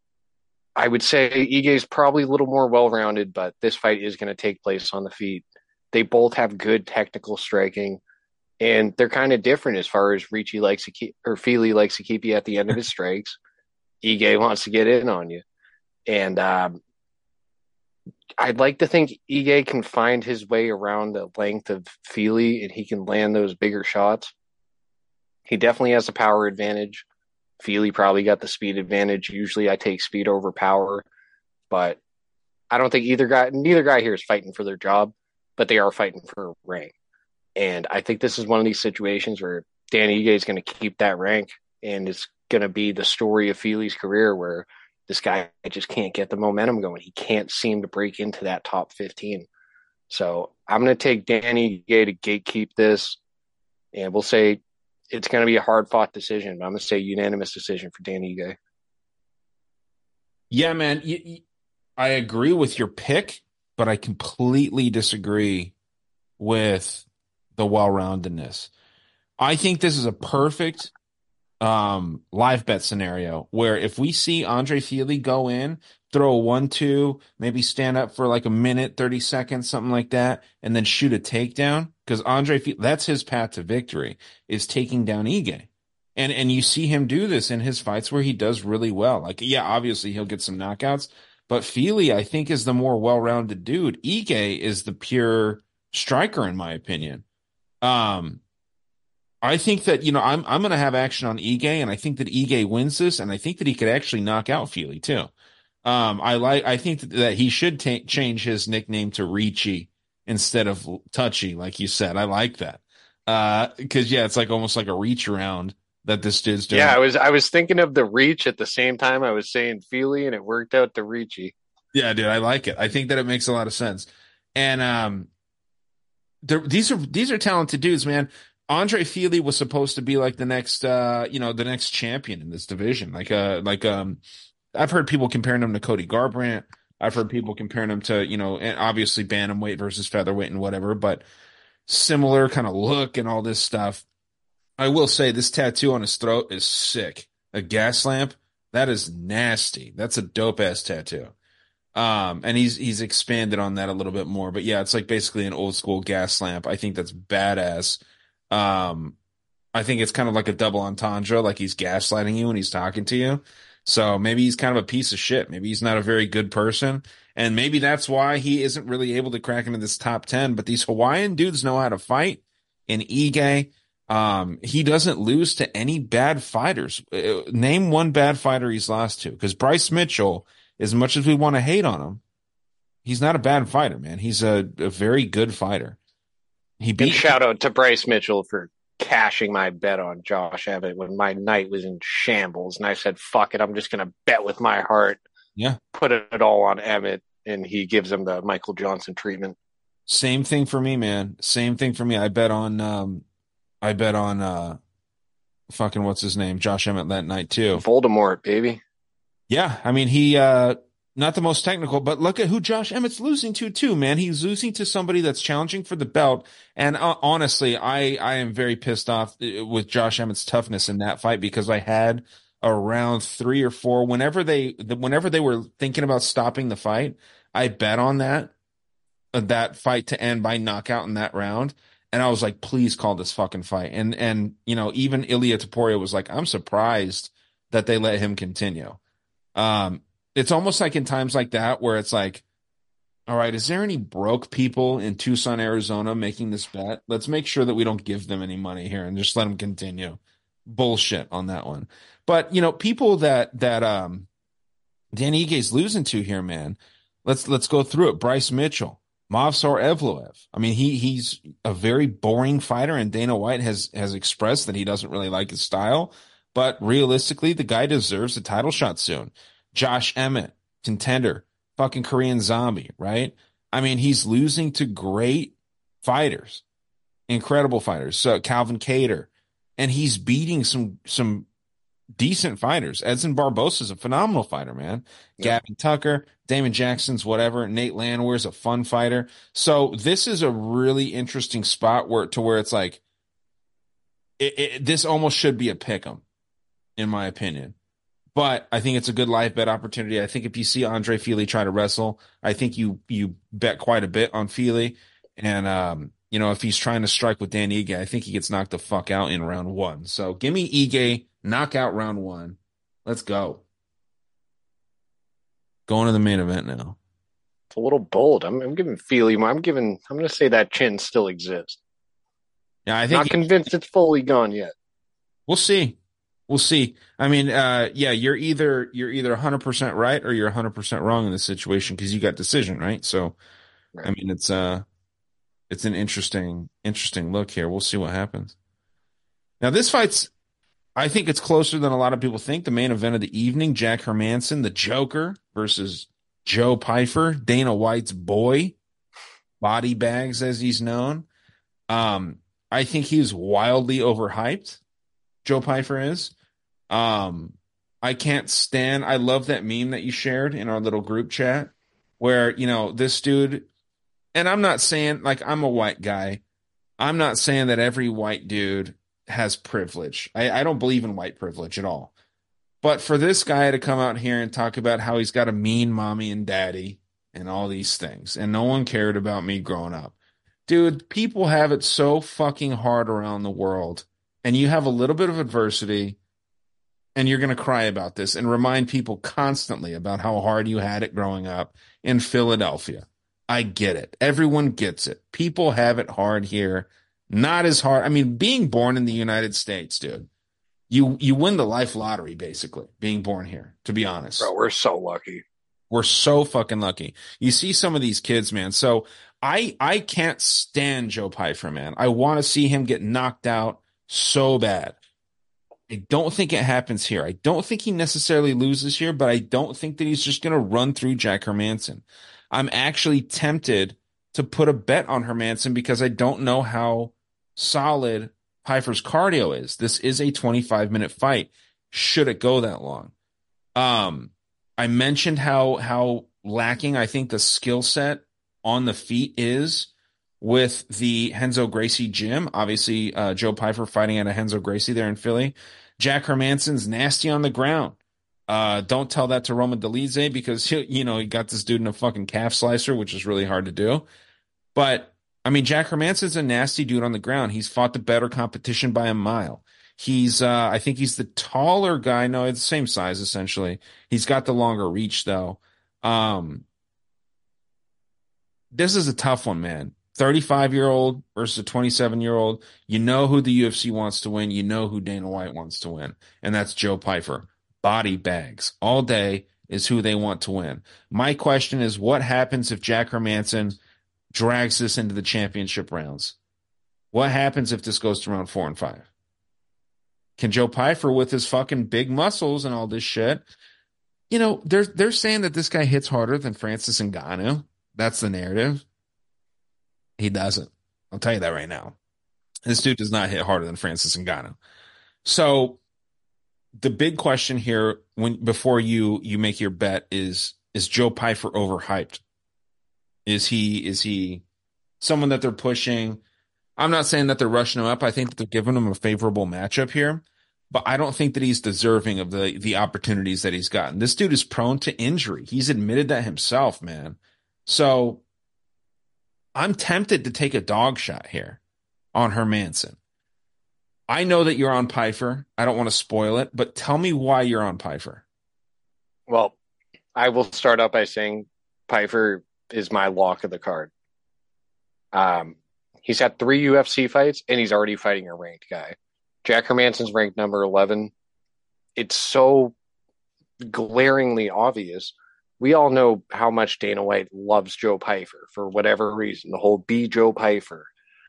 Speaker 2: I would say Ige is probably a little more well-rounded, but this fight is going to take place on the feet. They both have good technical striking. And they're kind of different as far as Ricci likes to keep, or Feely likes to keep you at the end of his strikes. Ige wants to get in on you. And um, I'd like to think Ige can find his way around the length of Feely and he can land those bigger shots. He definitely has the power advantage. Feely probably got the speed advantage. Usually I take speed over power, but I don't think either guy, neither guy here is fighting for their job, but they are fighting for a rank. And I think this is one of these situations where Dan Ige is going to keep that rank, and it's going to be the story of Feely's career where this guy just can't get the momentum going. He can't seem to break into that top fifteen. So I'm going to take Dan Ige to gatekeep this, and we'll say it's going to be a hard fought decision. But I'm going to say unanimous decision for Dan Ige.
Speaker 1: Yeah, man, y- y- I agree with your pick, but I completely disagree with the well-roundedness. I think this is a perfect um live bet scenario where if we see Andre Feely go in, throw a one two, maybe stand up for like a minute, thirty seconds, something like that, and then shoot a takedown, because Andre Feely, that's his path to victory, is taking down Ige. And and you see him do this in his fights where he does really well. Like, yeah, obviously he'll get some knockouts, but Feely, I think, is the more well-rounded dude. Ige is the pure striker, in my opinion. Um, I think that, you know, I'm I'm gonna have action on Ige, and I think that Ige wins this, and I think that he could actually knock out Feely too. Um, I like I think that, that he should ta change his nickname to Ricci instead of Touchy, like you said. I like that. Uh, because yeah, it's like almost like a reach around that this dude's
Speaker 2: Yeah,
Speaker 1: doing.
Speaker 2: I was I was thinking of the reach at the same time I was saying Feely, and it worked out to Reachy.
Speaker 1: Yeah, dude, I like it. I think that it makes a lot of sense. And um, they're- these are these are talented dudes, man. Andre Feely was supposed to be like the next, uh, you know, the next champion in this division. Like, uh, like, um, I've heard people comparing him to Cody Garbrandt. I've heard people comparing him to, you know, and obviously bantamweight versus featherweight and whatever, but similar kind of look and all this stuff. I will say this tattoo on his throat is sick. A gas lamp. That is nasty. That's a dope ass tattoo. Um, and he's he's expanded on that a little bit more, but yeah, it's like basically an old school gas lamp. I think that's badass. Um, I think it's kind of like a double entendre, like he's gaslighting you when he's talking to you. So maybe he's kind of a piece of shit. Maybe he's not a very good person, and maybe that's why he isn't really able to crack into this top ten. But these Hawaiian dudes know how to fight. And Ige, um, he doesn't lose to any bad fighters. Uh, Name one bad fighter he's lost to, because Bryce Mitchell, as much as we want to hate on him, he's not a bad fighter, man. He's a, a very good fighter. He
Speaker 2: And
Speaker 1: beat,
Speaker 2: shout out to Bryce Mitchell for cashing my bet on Josh Emmett when my night was in shambles. And I said, fuck it, I'm just going to bet with my heart,
Speaker 1: yeah,
Speaker 2: put it all on Emmett. And he gives him the Michael Johnson treatment.
Speaker 1: same thing for me, man. Same thing for me. I bet on, um, I bet on, uh, fucking what's his name, Josh Emmett that night too.
Speaker 2: Voldemort, baby.
Speaker 1: Yeah, I mean he, uh, not the most technical, but look at who Josh Emmett's losing to too, man. He's losing to somebody that's challenging for the belt. And uh, honestly, I I am very pissed off uh, with Josh Emmett's toughness in that fight, because I had around three or four whenever they whenever they were thinking about stopping the fight, I bet on that uh, that fight to end by knockout in that round. And I was like, please call this fucking fight. And and you know, even Ilya Taporia was like, I'm surprised that they let him continue. Um, it's almost like in times like that where it's like, all right, is there any broke people in Tucson, Arizona making this bet? Let's make sure that we don't give them any money here and just let them continue. Bullshit on that one. But, you know, people that that um Dan Ige's losing to here, man. Let's let's go through it. Bryce Mitchell, Movsar Evloev. I mean, he he's a very boring fighter, and Dana White has has expressed that he doesn't really like his style. But realistically, the guy deserves a title shot soon. Josh Emmett, contender, fucking Korean zombie, right? I mean, he's losing to great fighters, incredible fighters. So Calvin Cater, and he's beating some some decent fighters. Edson Barbosa's a phenomenal fighter, man.
Speaker 2: Yep.
Speaker 1: Gavin Tucker, Damon Jackson's whatever. Nate Landwehr's a fun fighter. So this is a really interesting spot where to where it's like it, it, this almost should be a pick 'em, in my opinion. But I think it's a good live bet opportunity. I think if you see Andre Feely try to wrestle, I think you you bet quite a bit on Feely. And um, you know, if he's trying to strike with Dan Ige, I think he gets knocked the fuck out in round one. So give me Ige knockout round one. Let's go. Going to the main event now.
Speaker 2: It's a little bold. I'm, I'm giving Feely. I'm giving. I'm going to say that chin still exists.
Speaker 1: Yeah, I think
Speaker 2: Not
Speaker 1: he,
Speaker 2: convinced it's fully gone yet.
Speaker 1: we'll see. We'll see. I mean, uh, yeah, you're either you're either one hundred percent right or you're one hundred percent wrong in this situation because you got decision, right? So, I
Speaker 2: Right.
Speaker 1: mean, it's uh it's an interesting interesting look here. We'll see what happens. Now, this fight's I think it's closer than a lot of people think. The main event of the evening, Jack Hermanson, the Joker versus Joe Pyfer, Dana White's boy, body bags as he's known. Um, I think he's wildly overhyped. Joe Pyfer is. Um, I can't stand. I love that meme that you shared in our little group chat where, you know, this dude, and I'm not saying like I'm a white guy. I'm not saying that every white dude has privilege. I, I don't believe in white privilege at all. But for this guy to come out here and talk about how he's got a mean mommy and daddy and all these things, and no one cared about me growing up. Dude, people have it so fucking hard around the world, and you have a little bit of adversity, and you're going to cry about this and remind people constantly about how hard you had it growing up in Philadelphia. I get it. Everyone gets it. People have it hard here. Not as hard. I mean, being born in the United States, dude, you you win the life lottery basically, being born here, to be honest.
Speaker 2: Bro, we're so lucky.
Speaker 1: We're so fucking lucky. You see some of these kids, man. So I I can't stand Joe Pyfer, man. I want to see him get knocked out so bad. I don't think it happens here. I don't think he necessarily loses here, but I don't think that he's just going to run through Jack Hermanson. I'm actually tempted to put a bet on Hermanson because I don't know how solid Pyfer's cardio is. This is a twenty-five minute fight. Should it go that long? Um, I mentioned how how lacking I think the skill set on the feet is with the Renzo Gracie gym. Obviously, uh, Joe Pyfer fighting at a Renzo Gracie there in Philly. Jack Hermanson's nasty on the ground. Uh, don't tell that to Roman Dolidze because he, you know, he got this dude in a fucking calf slicer, which is really hard to do. But I mean, Jack Hermanson's a nasty dude on the ground. He's fought the better competition by a mile. He's, uh, I think he's the taller guy. No, it's the same size essentially. He's got the longer reach though. Um, this is a tough one, man. thirty-five year old versus a twenty-seven year old. You know who the U F C wants to win. You know who Dana White wants to win. And that's Joe Pyfer. Body bags all day is who they want to win. My question is what happens if Jack Hermanson drags this into the championship rounds? What happens if this goes to round four and five? Can Joe Pyfer with his fucking big muscles and all this shit? You know, they're they're saying that this guy hits harder than Francis Ngannou. That's the narrative. He doesn't. I'll tell you that right now. This dude does not hit harder than Francis Ngannou. So the big question here, when before you you make your bet, is is Joe Pyfer overhyped? Is he is he someone that they're pushing? I'm not saying that they're rushing him up. I think that they're giving him a favorable matchup here, but I don't think that he's deserving of the the opportunities that he's gotten. This dude is prone to injury. He's admitted that himself, man. So I'm tempted to take a dog shot here on Hermanson. I know that you're on Pyfer. I don't want to spoil it, but tell me why you're on Pyfer.
Speaker 2: Well, I will start out by saying Pyfer is my lock of the card. Um, he's had three U F C fights, and he's already fighting a ranked guy. Jack Hermanson's ranked number eleven. It's so glaringly obvious. We all know how much Dana White loves Joe Pyfer for whatever reason, the whole be Joe Pyfer.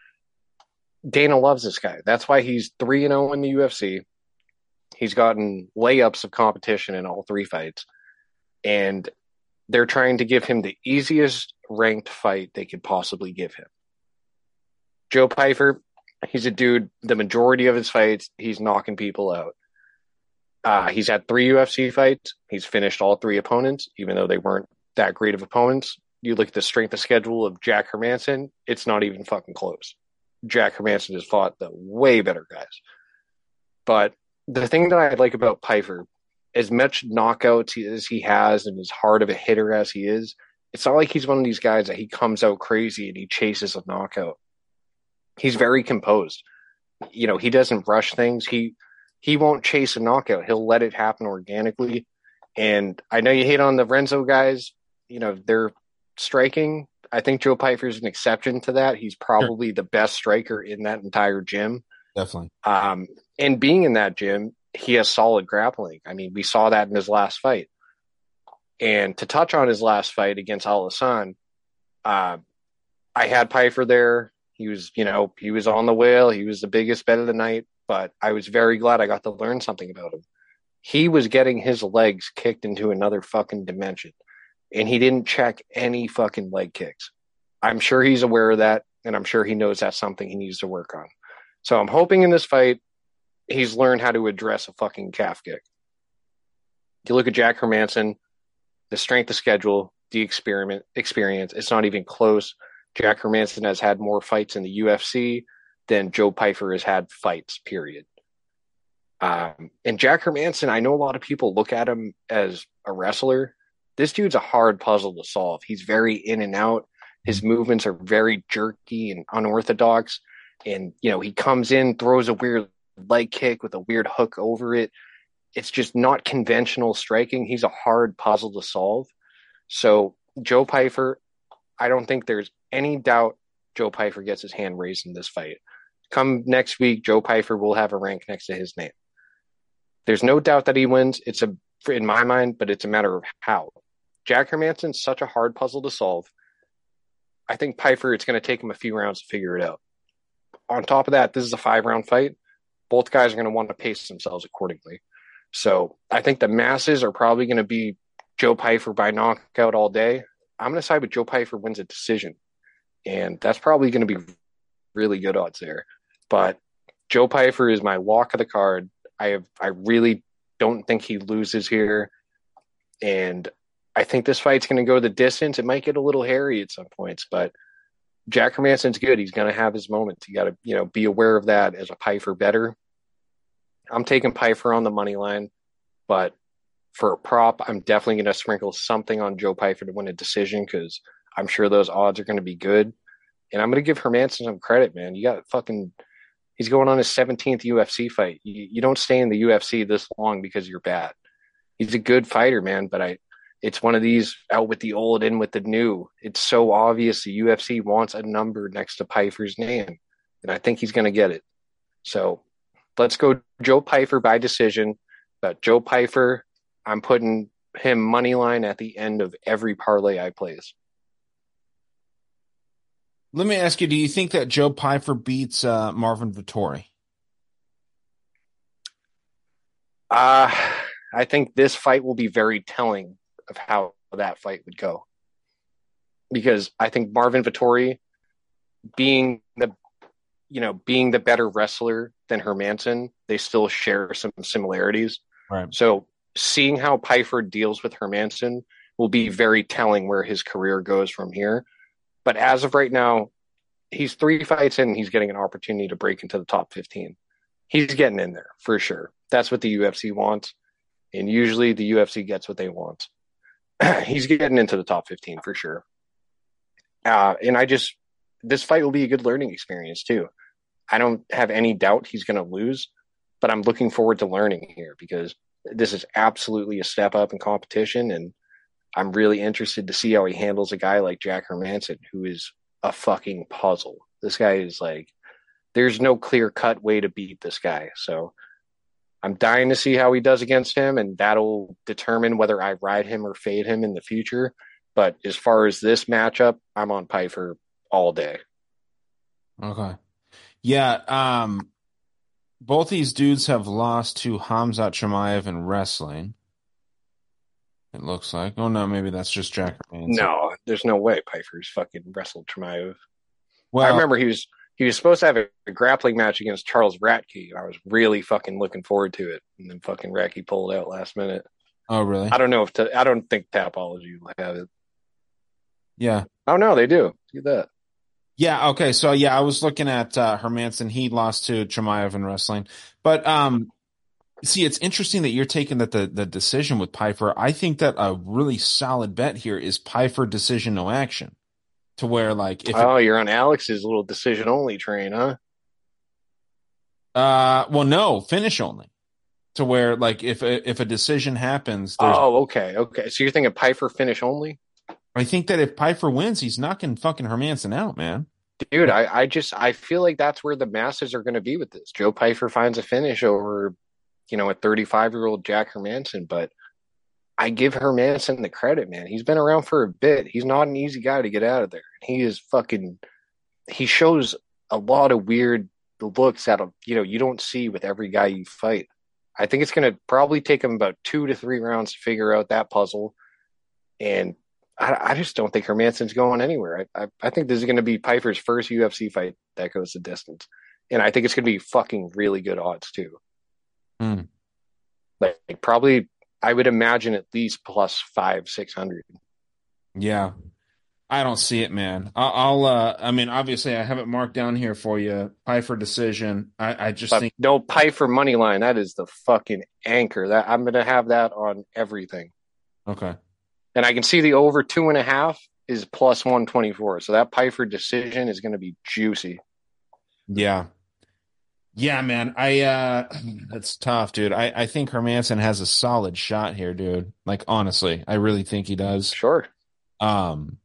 Speaker 2: Dana loves this guy. That's why he's three and oh in the U F C. He's gotten layups of competition in all three fights. And they're trying to give him the easiest ranked fight they could possibly give him. Joe Pyfer, he's a dude, the majority of his fights, he's knocking people out. Uh, he's had three U F C fights. He's finished all three opponents, even though they weren't that great of opponents. You look at the strength of schedule of Jack Hermanson, it's not even fucking close. Jack Hermanson has fought the way better guys. But the thing that I like about Pyfer, as much knockouts as he has and as hard of a hitter as he is, it's not like he's one of these guys that he comes out crazy and he chases a knockout. He's very composed. You know, he doesn't rush things. He he won't chase a knockout. He'll let it happen organically. And I know you hate on the Renzo guys. You know, they're striking. I think Joe Pyfer is an exception to that. He's
Speaker 1: Sure.
Speaker 2: probably the best striker in that entire gym.
Speaker 1: Definitely.
Speaker 2: Um, and being in that gym, he has solid grappling. I mean, we saw that in his last fight. And to touch on his last fight against Al-Hassan, uh, I had Pyfer there. He was, you know, he was on the whale. He was the biggest bet of the night, but I was very glad I got to learn something about him. He was getting his legs kicked into another fucking dimension, and he didn't check any fucking leg kicks. I'm sure he's aware of that, and I'm sure he knows that's something he needs to work on. So I'm hoping in this fight, he's learned how to address a fucking calf kick. You look at Jack Hermansson, the strength of schedule, the experiment experience, it's not even close. Jack Hermansson has had more fights in the U F C than Joe Pyfer has had fights, period. Um, and Jack Hermansson, I know a lot of people look at him as a wrestler. This dude's a hard puzzle to solve. He's very in and out. His movements are very jerky and unorthodox. And, you know, he comes in, throws a weird leg kick with a weird hook over it. It's just not conventional striking. He's a hard puzzle to solve. So Joe Pyfer, I don't think there's any doubt Joe Pyfer gets his hand raised in this fight. Come next week, Joe Pyfer will have a rank next to his name. There's no doubt that he wins. It's a, in my mind, but it's a matter of how. Jack Hermansson's such a hard puzzle to solve. I think Pyfer, it's going to take him a few rounds to figure it out. On top of that, this is a five-round fight. Both guys are going to want to pace themselves accordingly. So I think the masses are probably going to be Joe Pyfer by knockout all day. I'm going to side with Joe Pyfer wins a decision. And that's probably going to be really good odds there. But Joe Pyfer is my lock of the card. I have, I really don't think he loses here. And I think this fight's going to go the distance. It might get a little hairy at some points, but Jack Hermansson's good. He's going to have his moments. You got to, you know, be aware of that as a Pyfer bettor. I'm taking Pyfer on the money line, but for a prop, I'm definitely going to sprinkle something on Joe Pyfer to win a decision because I'm sure those odds are going to be good. And I'm going to give Hermansson some credit, man. You got fucking, he's going on his seventeenth U F C fight. You, you don't stay in the U F C this long because you're bad. He's a good fighter, man, but I, it's one of these out with the old, in with the new. It's so obvious the U F C wants a number next to Pyfer's name, and I think he's going to get it. So let's go Joe Pyfer by decision. But Joe Pyfer, I'm putting him money line at the end of every parlay I place.
Speaker 1: Let me ask you, do you think that Joe Pyfer beats uh, Marvin Vettori?
Speaker 2: Uh, I think this fight will be very telling of how that fight would go. Because I think Marvin Vettori, being the, you know, being the better wrestler than Hermansson, they still share some similarities.
Speaker 1: Right.
Speaker 2: So seeing how Pyfer deals with Hermansson will be very telling where his career goes from here. But as of right now, he's three fights in, and he's getting an opportunity to break into the top fifteen. He's getting in there for sure. That's what the U F C wants. And usually the U F C gets what they want. He's getting into the top fifteen for sure. Uh, and I just, this fight will be a good learning experience too. I don't have any doubt he's going to lose, but I'm looking forward to learning here because this is absolutely a step up in competition. And I'm really interested to see how he handles a guy like Jack Hermansson, who is a fucking puzzle. This guy is like, there's no clear cut way to beat this guy. So I'm dying to see how he does against him, and that'll determine whether I ride him or fade him in the future. But as far as this matchup, I'm on Pyfer all day.
Speaker 1: Okay. Yeah. Um, both these dudes have lost to Khamzat Chimaev in wrestling. It looks like. Oh no, maybe that's just Jack Hermansson.
Speaker 2: No, there's no way Pyfer's fucking wrestled Chimaev.
Speaker 1: Well,
Speaker 2: I remember he was he was supposed to have a, a grappling match against Charles Ratke, and I was really fucking looking forward to it. And then fucking Ratke pulled out last minute.
Speaker 1: Oh really?
Speaker 2: I don't know if to, I don't think Tapology will have it.
Speaker 1: Yeah.
Speaker 2: Oh no, they do. Do that.
Speaker 1: Yeah. Okay. So yeah, I was looking at uh, Hermansson. He lost to Chimaev in wrestling, but um. See, it's interesting that you're taking that the, the decision with Pyfer. I think that a really solid bet here is Pyfer decision, no action. To where, like, if
Speaker 2: oh,
Speaker 1: it,
Speaker 2: you're on Alex's little decision only train, huh?
Speaker 1: uh, well, no, finish only. to where like if a, if a decision happens, there's
Speaker 2: Oh, okay, okay. So you're thinking Piper finish only?
Speaker 1: I think that if Piper wins, he's knocking fucking Hermanson out, man.
Speaker 2: Dude, I, I just I feel like that's where the masses are going to be with this. Joe Pyfer finds a finish over, you know, a thirty-five year old Jack Hermanson, but I give Hermanson the credit, man. He's been around for a bit. He's not an easy guy to get out of there. He is fucking. He shows a lot of weird looks that you know you don't see with every guy you fight. I think it's going to probably take him about two to three rounds to figure out that puzzle, and I, I just don't think Hermanson's going anywhere. I, I, I think this is going to be Piper's first U F C fight that goes the distance, and I think it's going to be fucking really good odds too.
Speaker 1: Mm.
Speaker 2: Like, like probably, I would imagine at least plus five, six hundred.
Speaker 1: Yeah, I don't see it, man. I'll, I'll uh, I mean, obviously, I have it marked down here for you. Piper decision. I, I just
Speaker 2: But
Speaker 1: think
Speaker 2: no Piper money line. That is the fucking anchor. That I'm going to have that on everything.
Speaker 1: okay.
Speaker 2: And I can see the over two and a half is plus one twenty-four. So that Piper decision is going to be juicy.
Speaker 1: Yeah. Yeah, man. I uh that's tough, dude. I I think Hermanson has a solid shot here, dude. Like honestly, I really think he does.
Speaker 2: Sure.
Speaker 1: Um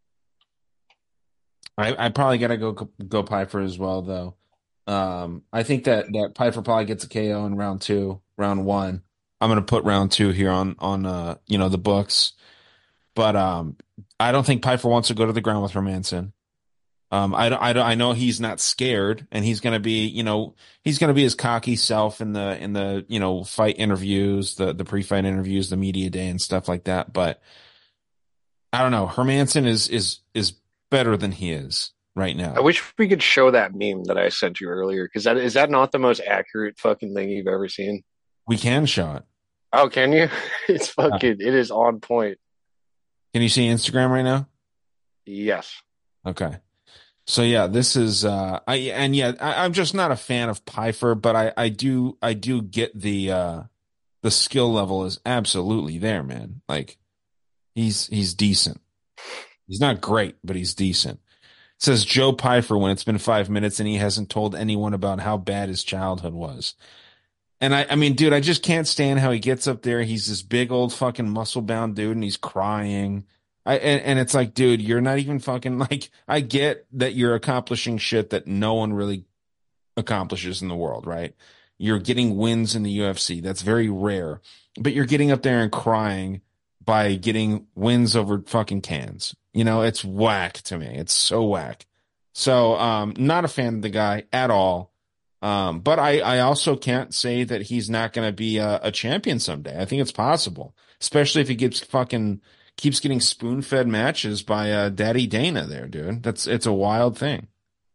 Speaker 1: I I probably got to go go Piper as well though. Um I think that that Piper probably gets a K O in round two, round one. I'm going to put round two here on on uh you know the books. But um I don't think Piper wants to go to the ground with Hermanson. Um, I, I, I know he's not scared, and he's going to be, you know, he's going to be his cocky self in the in the you know fight interviews, the the pre-fight interviews, the media day, and stuff like that. But I don't know. Hermanson is is is better than he is right
Speaker 2: I
Speaker 1: now.
Speaker 2: wish we could show that meme that I sent you earlier because that is that not the most accurate fucking thing you've ever seen?
Speaker 1: We can show it.
Speaker 2: Oh, can you? It's
Speaker 1: Uh,
Speaker 2: fucking. It is on point.
Speaker 1: can you see Instagram right now?
Speaker 2: Yes.
Speaker 1: Okay. So yeah, this is uh I and yeah, I, I'm just not a fan of Piper, but I I do I do get the uh the skill level is absolutely there, man. Like he's he's decent. He's not great, but he's decent. It says Joe Pyfer when it's been five minutes and he hasn't told anyone about how bad his childhood was. And I, I mean, dude, I just can't stand how he gets up there. He's this big old fucking muscle bound dude and he's crying. I, and, and it's like, dude, you're not even fucking like, I get that you're accomplishing shit that no one really accomplishes in the world, right? You're getting wins in the U F C. That's very rare. But you're getting up there and crying by getting wins over fucking cans. You know, it's whack to me. It's so whack. So, um, not a fan of the guy at all. Um, but I, I also can't say that he's not going to be a, a champion someday. I think it's possible, especially if he gets fucking keeps getting spoon fed matches by uh, Daddy Dana there, dude. That's it's a wild thing.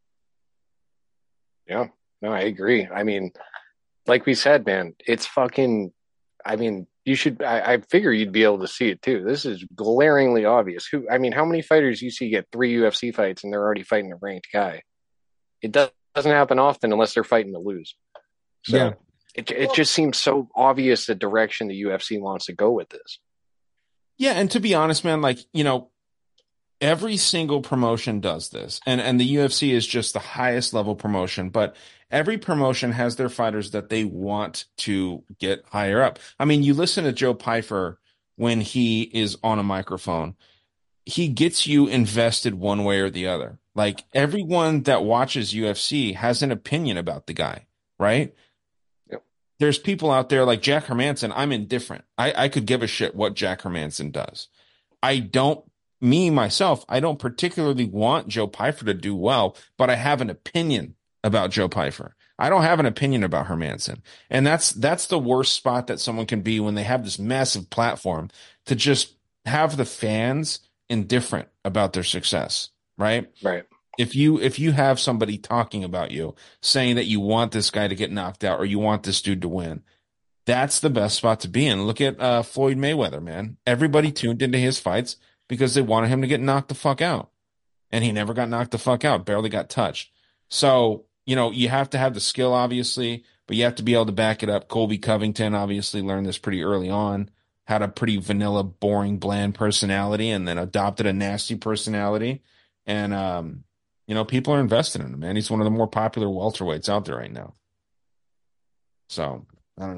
Speaker 2: Yeah. No, I agree. I mean, like we said, man, it's fucking. I mean, you should. I, I figure you'd be able to see it too. This is glaringly obvious. Who? I mean, how many fighters you see get three U F C fights and they're already fighting a ranked guy? It does, doesn't happen often unless they're fighting to lose.
Speaker 1: Yeah.
Speaker 2: So it it just seems so obvious the direction the U F C wants to go with this.
Speaker 1: Yeah, and to be honest, man, like, you know, every single promotion does this. And and the U F C is just the highest level promotion, but every promotion has their fighters that they want to get higher up. I mean, you listen to Joe Pyfer when he is on a microphone. He gets you invested one way or the other. Like everyone that watches U F C has an opinion about the guy, right?
Speaker 2: Yep.
Speaker 1: There's people out there like Jack Hermanson. I'm indifferent. I, I could give a shit what Jack Hermanson does. I don't, me, myself, I don't particularly want Joe Pyfer to do well, but I have an opinion about Joe Pyfer. I don't have an opinion about Hermanson. And that's, that's the worst spot that someone can be when they have this massive platform to just have the fans indifferent about their success, right?
Speaker 2: Right.
Speaker 1: If you if you have somebody talking about you, saying that you want this guy to get knocked out or you want this dude to win, that's the best spot to be in. Look at uh, Floyd Mayweather, man. Everybody tuned into his fights because they wanted him to get knocked the fuck out. And he never got knocked the fuck out, barely got touched. So, you know, you have to have the skill, obviously, but you have to be able to back it up. Colby Covington obviously learned this pretty early on, had a pretty vanilla, boring, bland personality, and then adopted a nasty personality. And, um, you know, people are invested in him, man. He's one of the more popular welterweights out there right now. So, I don't know.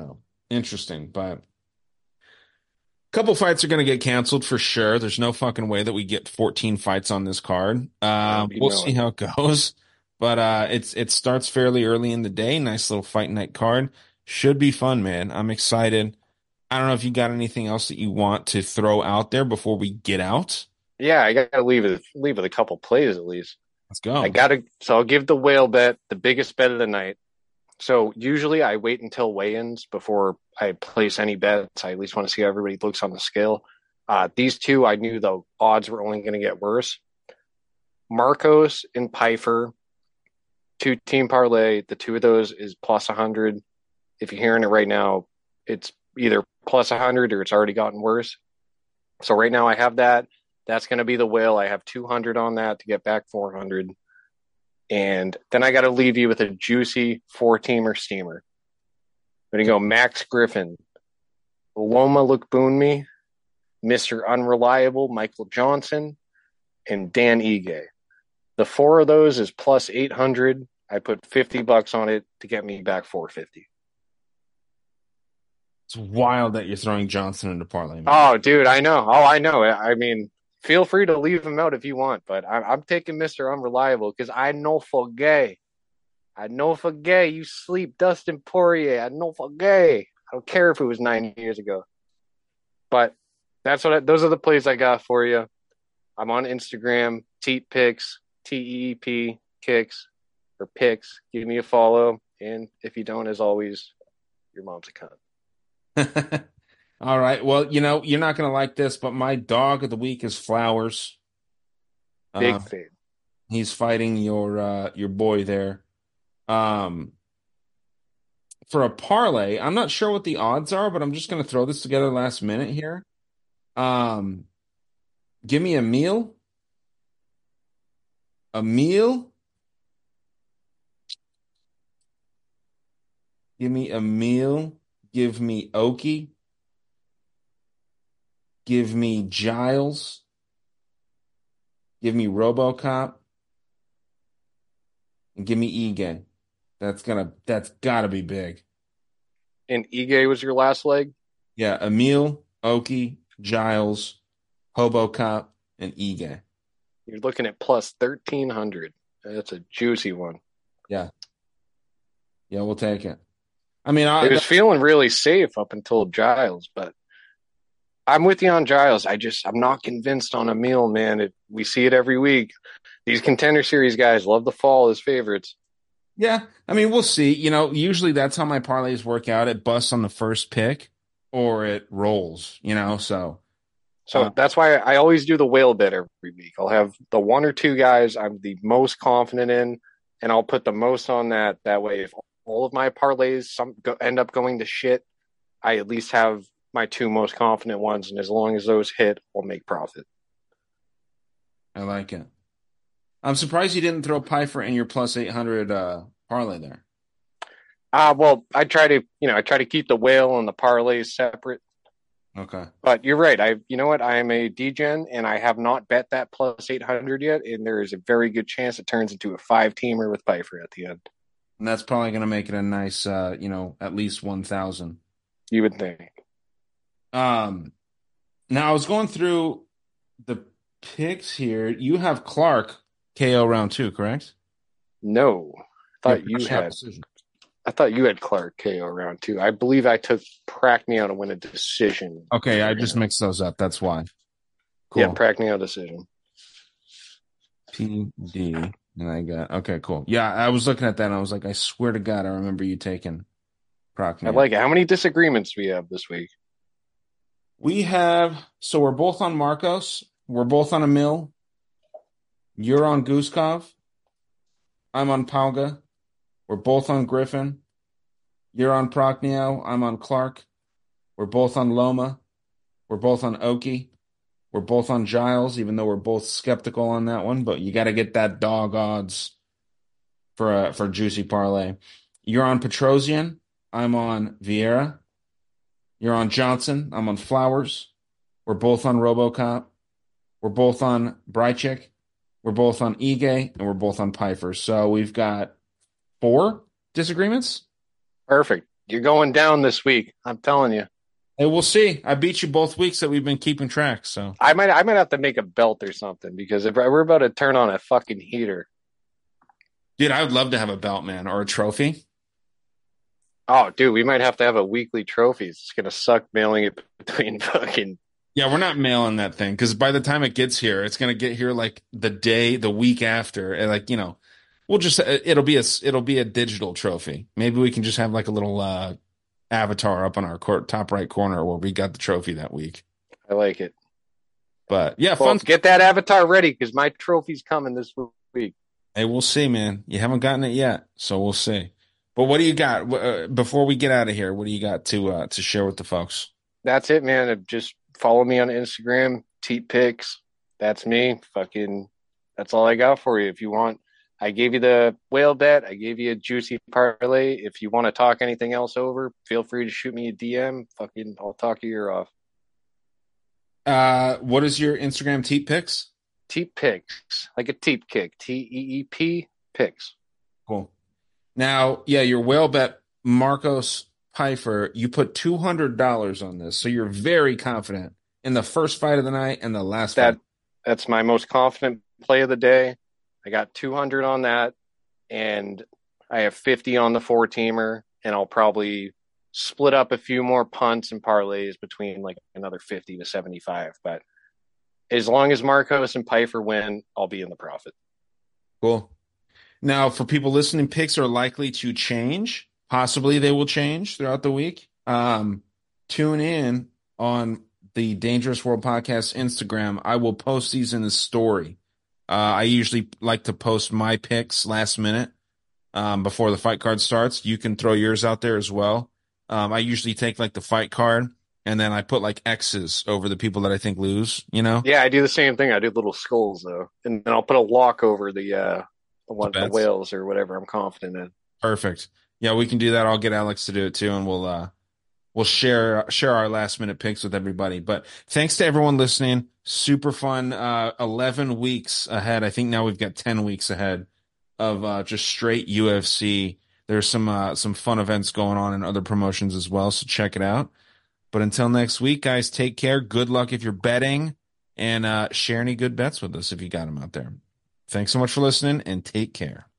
Speaker 1: Interesting, but couple fights are going to get canceled for sure. There's no fucking way that we get fourteen fights on this card.
Speaker 2: I'll
Speaker 1: Um,
Speaker 2: be
Speaker 1: we'll see
Speaker 2: knowing.
Speaker 1: how it goes, but uh, it's it starts fairly early in the day. Nice little fight night card. Should be fun, man. I'm excited. I don't know if you got anything else that you want to throw out there before we get out.
Speaker 2: Yeah, I gotta leave it leave with a couple plays at least.
Speaker 1: Let's
Speaker 2: I
Speaker 1: go.
Speaker 2: gotta so I'll give the whale bet the biggest bet of the night. So usually I wait until weigh-ins before I place any bets. I at least want to see how everybody looks on the scale. Uh, these two, I knew the odds were only going to get worse. Marcos and Pfeiffer, two team parlay. The two of those is plus one hundred. If you're hearing it right now, it's either plus one hundred or it's already gotten worse. So right now I have that. That's going to be the whale. I have two hundred on that to get back four hundred. And then I got to leave you with a juicy four-teamer steamer. I'm going to go Max Griffin, Loma Lookboonmee, Mister Unreliable, Michael Johnson, and Dan Ige. The four of those is plus eight hundred. I put fifty bucks on it to get me back four fifty.
Speaker 1: It's wild that you're throwing Johnson into parlay, man.
Speaker 2: Oh, dude, I know. Oh, I know. I mean, feel free to leave him out if you want, but I'm, I'm taking Mister Unreliable because I know for gay. I know for gay you sleep Dustin Poirier. I know for gay. I don't care if it was nine years ago. But that's what I, those are the plays I got for you. I'm on Instagram, Teep Picks, T E E P Kicks or Picks. Give me a follow. And if you don't, as always, your mom's a cunt.
Speaker 1: All right. Well, you know, you're not going to like this, but my dog of the week is Flowers.
Speaker 2: Big
Speaker 1: Uh,
Speaker 2: fade.
Speaker 1: he's fighting your uh, your boy there. Um, for a parlay, I'm not sure what the odds are, but I'm just going to throw this together last minute here. Um, give me a meal. A meal. Give me a meal. Give me Oki. Give me Giles. Give me RoboCop. And give me Ige. That's gonna that's gotta be big.
Speaker 2: And Ige was your last leg?
Speaker 1: Yeah, Emil, Oki, Giles, HoboCop, and Ige.
Speaker 2: You're looking at plus thirteen hundred. That's a juicy one.
Speaker 1: Yeah. Yeah, we'll take it. I mean, I
Speaker 2: It was
Speaker 1: that,
Speaker 2: feeling really safe up until Giles, but I'm with you on Giles. I just I'm not convinced on Emil, man. It, we see it every week. These contender series guys love to fall as favorites.
Speaker 1: yeah, I mean, we'll see. You know, usually that's how my parlays work out. It busts on the first pick or it rolls, you know, so uh,
Speaker 2: So that's why I always do the whale bet every week. I'll have the one or two guys I'm the most confident in, and I'll put the most on that. That way, if all of my parlays some go, end up going to shit, I at least have my two most confident ones, and as long as those hit, I'll make profit.
Speaker 1: I like it. I'm surprised you didn't throw Pfeiffer in your plus eight hundred uh, parlay there.
Speaker 2: Uh well, I try to, you know, I try to keep the whale and the parlays separate.
Speaker 1: Okay.
Speaker 2: But you're right. I, you know what? I am a degen, and I have not bet that plus eight hundred yet, and there is a very good chance it turns into a five teamer with Pfeiffer at the end.
Speaker 1: And that's probably going to make it a nice, uh, you know, at least one thousand.
Speaker 2: You would think.
Speaker 1: Um, now I was going through the picks here. You have Clark K O round two, correct?
Speaker 2: No, I
Speaker 1: Yeah,
Speaker 2: thought you
Speaker 1: first half
Speaker 2: had.
Speaker 1: decision.
Speaker 2: I thought you had Clark K O round two. I believe I took Prackney to win a decision.
Speaker 1: Okay, I just mixed those up. That's why.
Speaker 2: Yeah,
Speaker 1: Cool.
Speaker 2: Prackney decision.
Speaker 1: P D. And I got, okay, cool. Yeah, I was looking at that and I was like, I swear to God, I remember you taking
Speaker 2: I
Speaker 1: Procney.
Speaker 2: like it. How many disagreements do we have this week?
Speaker 1: We have, so we're both on Marcos. We're both on Emil. You're on Guskov. I'm on Pauga. We're both on Griffin. You're on Procneo. I'm on Clark. We're both on Loma. We're both on Oki. We're both on Giles, even though we're both skeptical on that one. But you got to get that dog odds for a for juicy parlay. You're on Petrosian. I'm on Vieira. You're on Johnson. I'm on Flowers. We're both on RoboCop. We're both on Brychick. We're both on Ige, and we're both on Pfeiffer. So we've got four disagreements.
Speaker 2: Perfect. You're going down this week. I'm telling you.
Speaker 1: Hey, we'll see. I beat you both weeks that we've been keeping track. So
Speaker 2: I might I might have to make a belt or something because if we're about to turn on a fucking heater.
Speaker 1: dude, I would love to have a belt, man, or a trophy.
Speaker 2: Oh, dude, we might have to have a weekly trophy. It's gonna suck mailing it between fucking.
Speaker 1: Yeah, we're not mailing that thing because by the time it gets here, it's gonna get here like the day, the week after, and like you know, we'll just uh, it'll be a it'll be a digital trophy. Maybe we can just have like a little uh, avatar up on our court, top right corner where we got the trophy that week.
Speaker 2: I like it.
Speaker 1: But yeah,
Speaker 2: Well,
Speaker 1: fun.
Speaker 2: get that avatar ready because my trophy's coming this week.
Speaker 1: Hey, we'll see, man. You haven't gotten it yet, so we'll see. But what do you got uh, before we get out of here? What do you got to uh, to share with the folks?
Speaker 2: That's it, man. Just follow me on Instagram, Teat Pics. That's me. Fucking, that's all I got for you. If you want, I gave you the whale bet. I gave you a juicy parlay. If you want to talk anything else over, feel free to shoot me a D M. Fucking, I'll talk your ear off.
Speaker 1: Uh, what is your Instagram teep pics?
Speaker 2: Teep Pics, like a teep kick. T E E P Pics.
Speaker 1: Cool. Now, yeah, your whale bet, Marcos Pfeiffer, you put two hundred dollars on this, so you're very confident in the first fight of the night and the last
Speaker 2: That
Speaker 1: fight.
Speaker 2: that's my most confident play of the day. I got two hundred on that, and I have fifty on the four teamer, and I'll probably split up a few more punts and parlays between like another fifty to seventy-five. But as long as Marcos and Pfeiffer win, I'll be in the profit.
Speaker 1: Cool. Now, for people listening, picks are likely to change. Possibly they will change throughout the week. Um, tune in on the Dangerous World Podcast Instagram. I will post these in the story. Uh, I usually like to post my picks last minute um, before the fight card starts. You can throw yours out there as well. Um, I usually take like the fight card and then I put like X's over the people that I think lose, you know?
Speaker 2: Yeah, I do the same thing. I do little skulls though, and then I'll put a lock over the uh, the one the
Speaker 1: Bets.
Speaker 2: whales or whatever I'm confident in.
Speaker 1: Perfect. Yeah, we can do that. I'll get Alex to do it too, and we'll uh we'll share share our last minute picks with everybody. But thanks to everyone listening. Super fun. Uh, eleven weeks ahead. I think now we've got ten weeks ahead of uh, just straight U F C. There's some uh, some fun events going on in other promotions as well, so check it out. But until next week, guys, take care. Good luck if you're betting, and uh, share any good bets with us if you got them out there. Thanks so much for listening, and take care.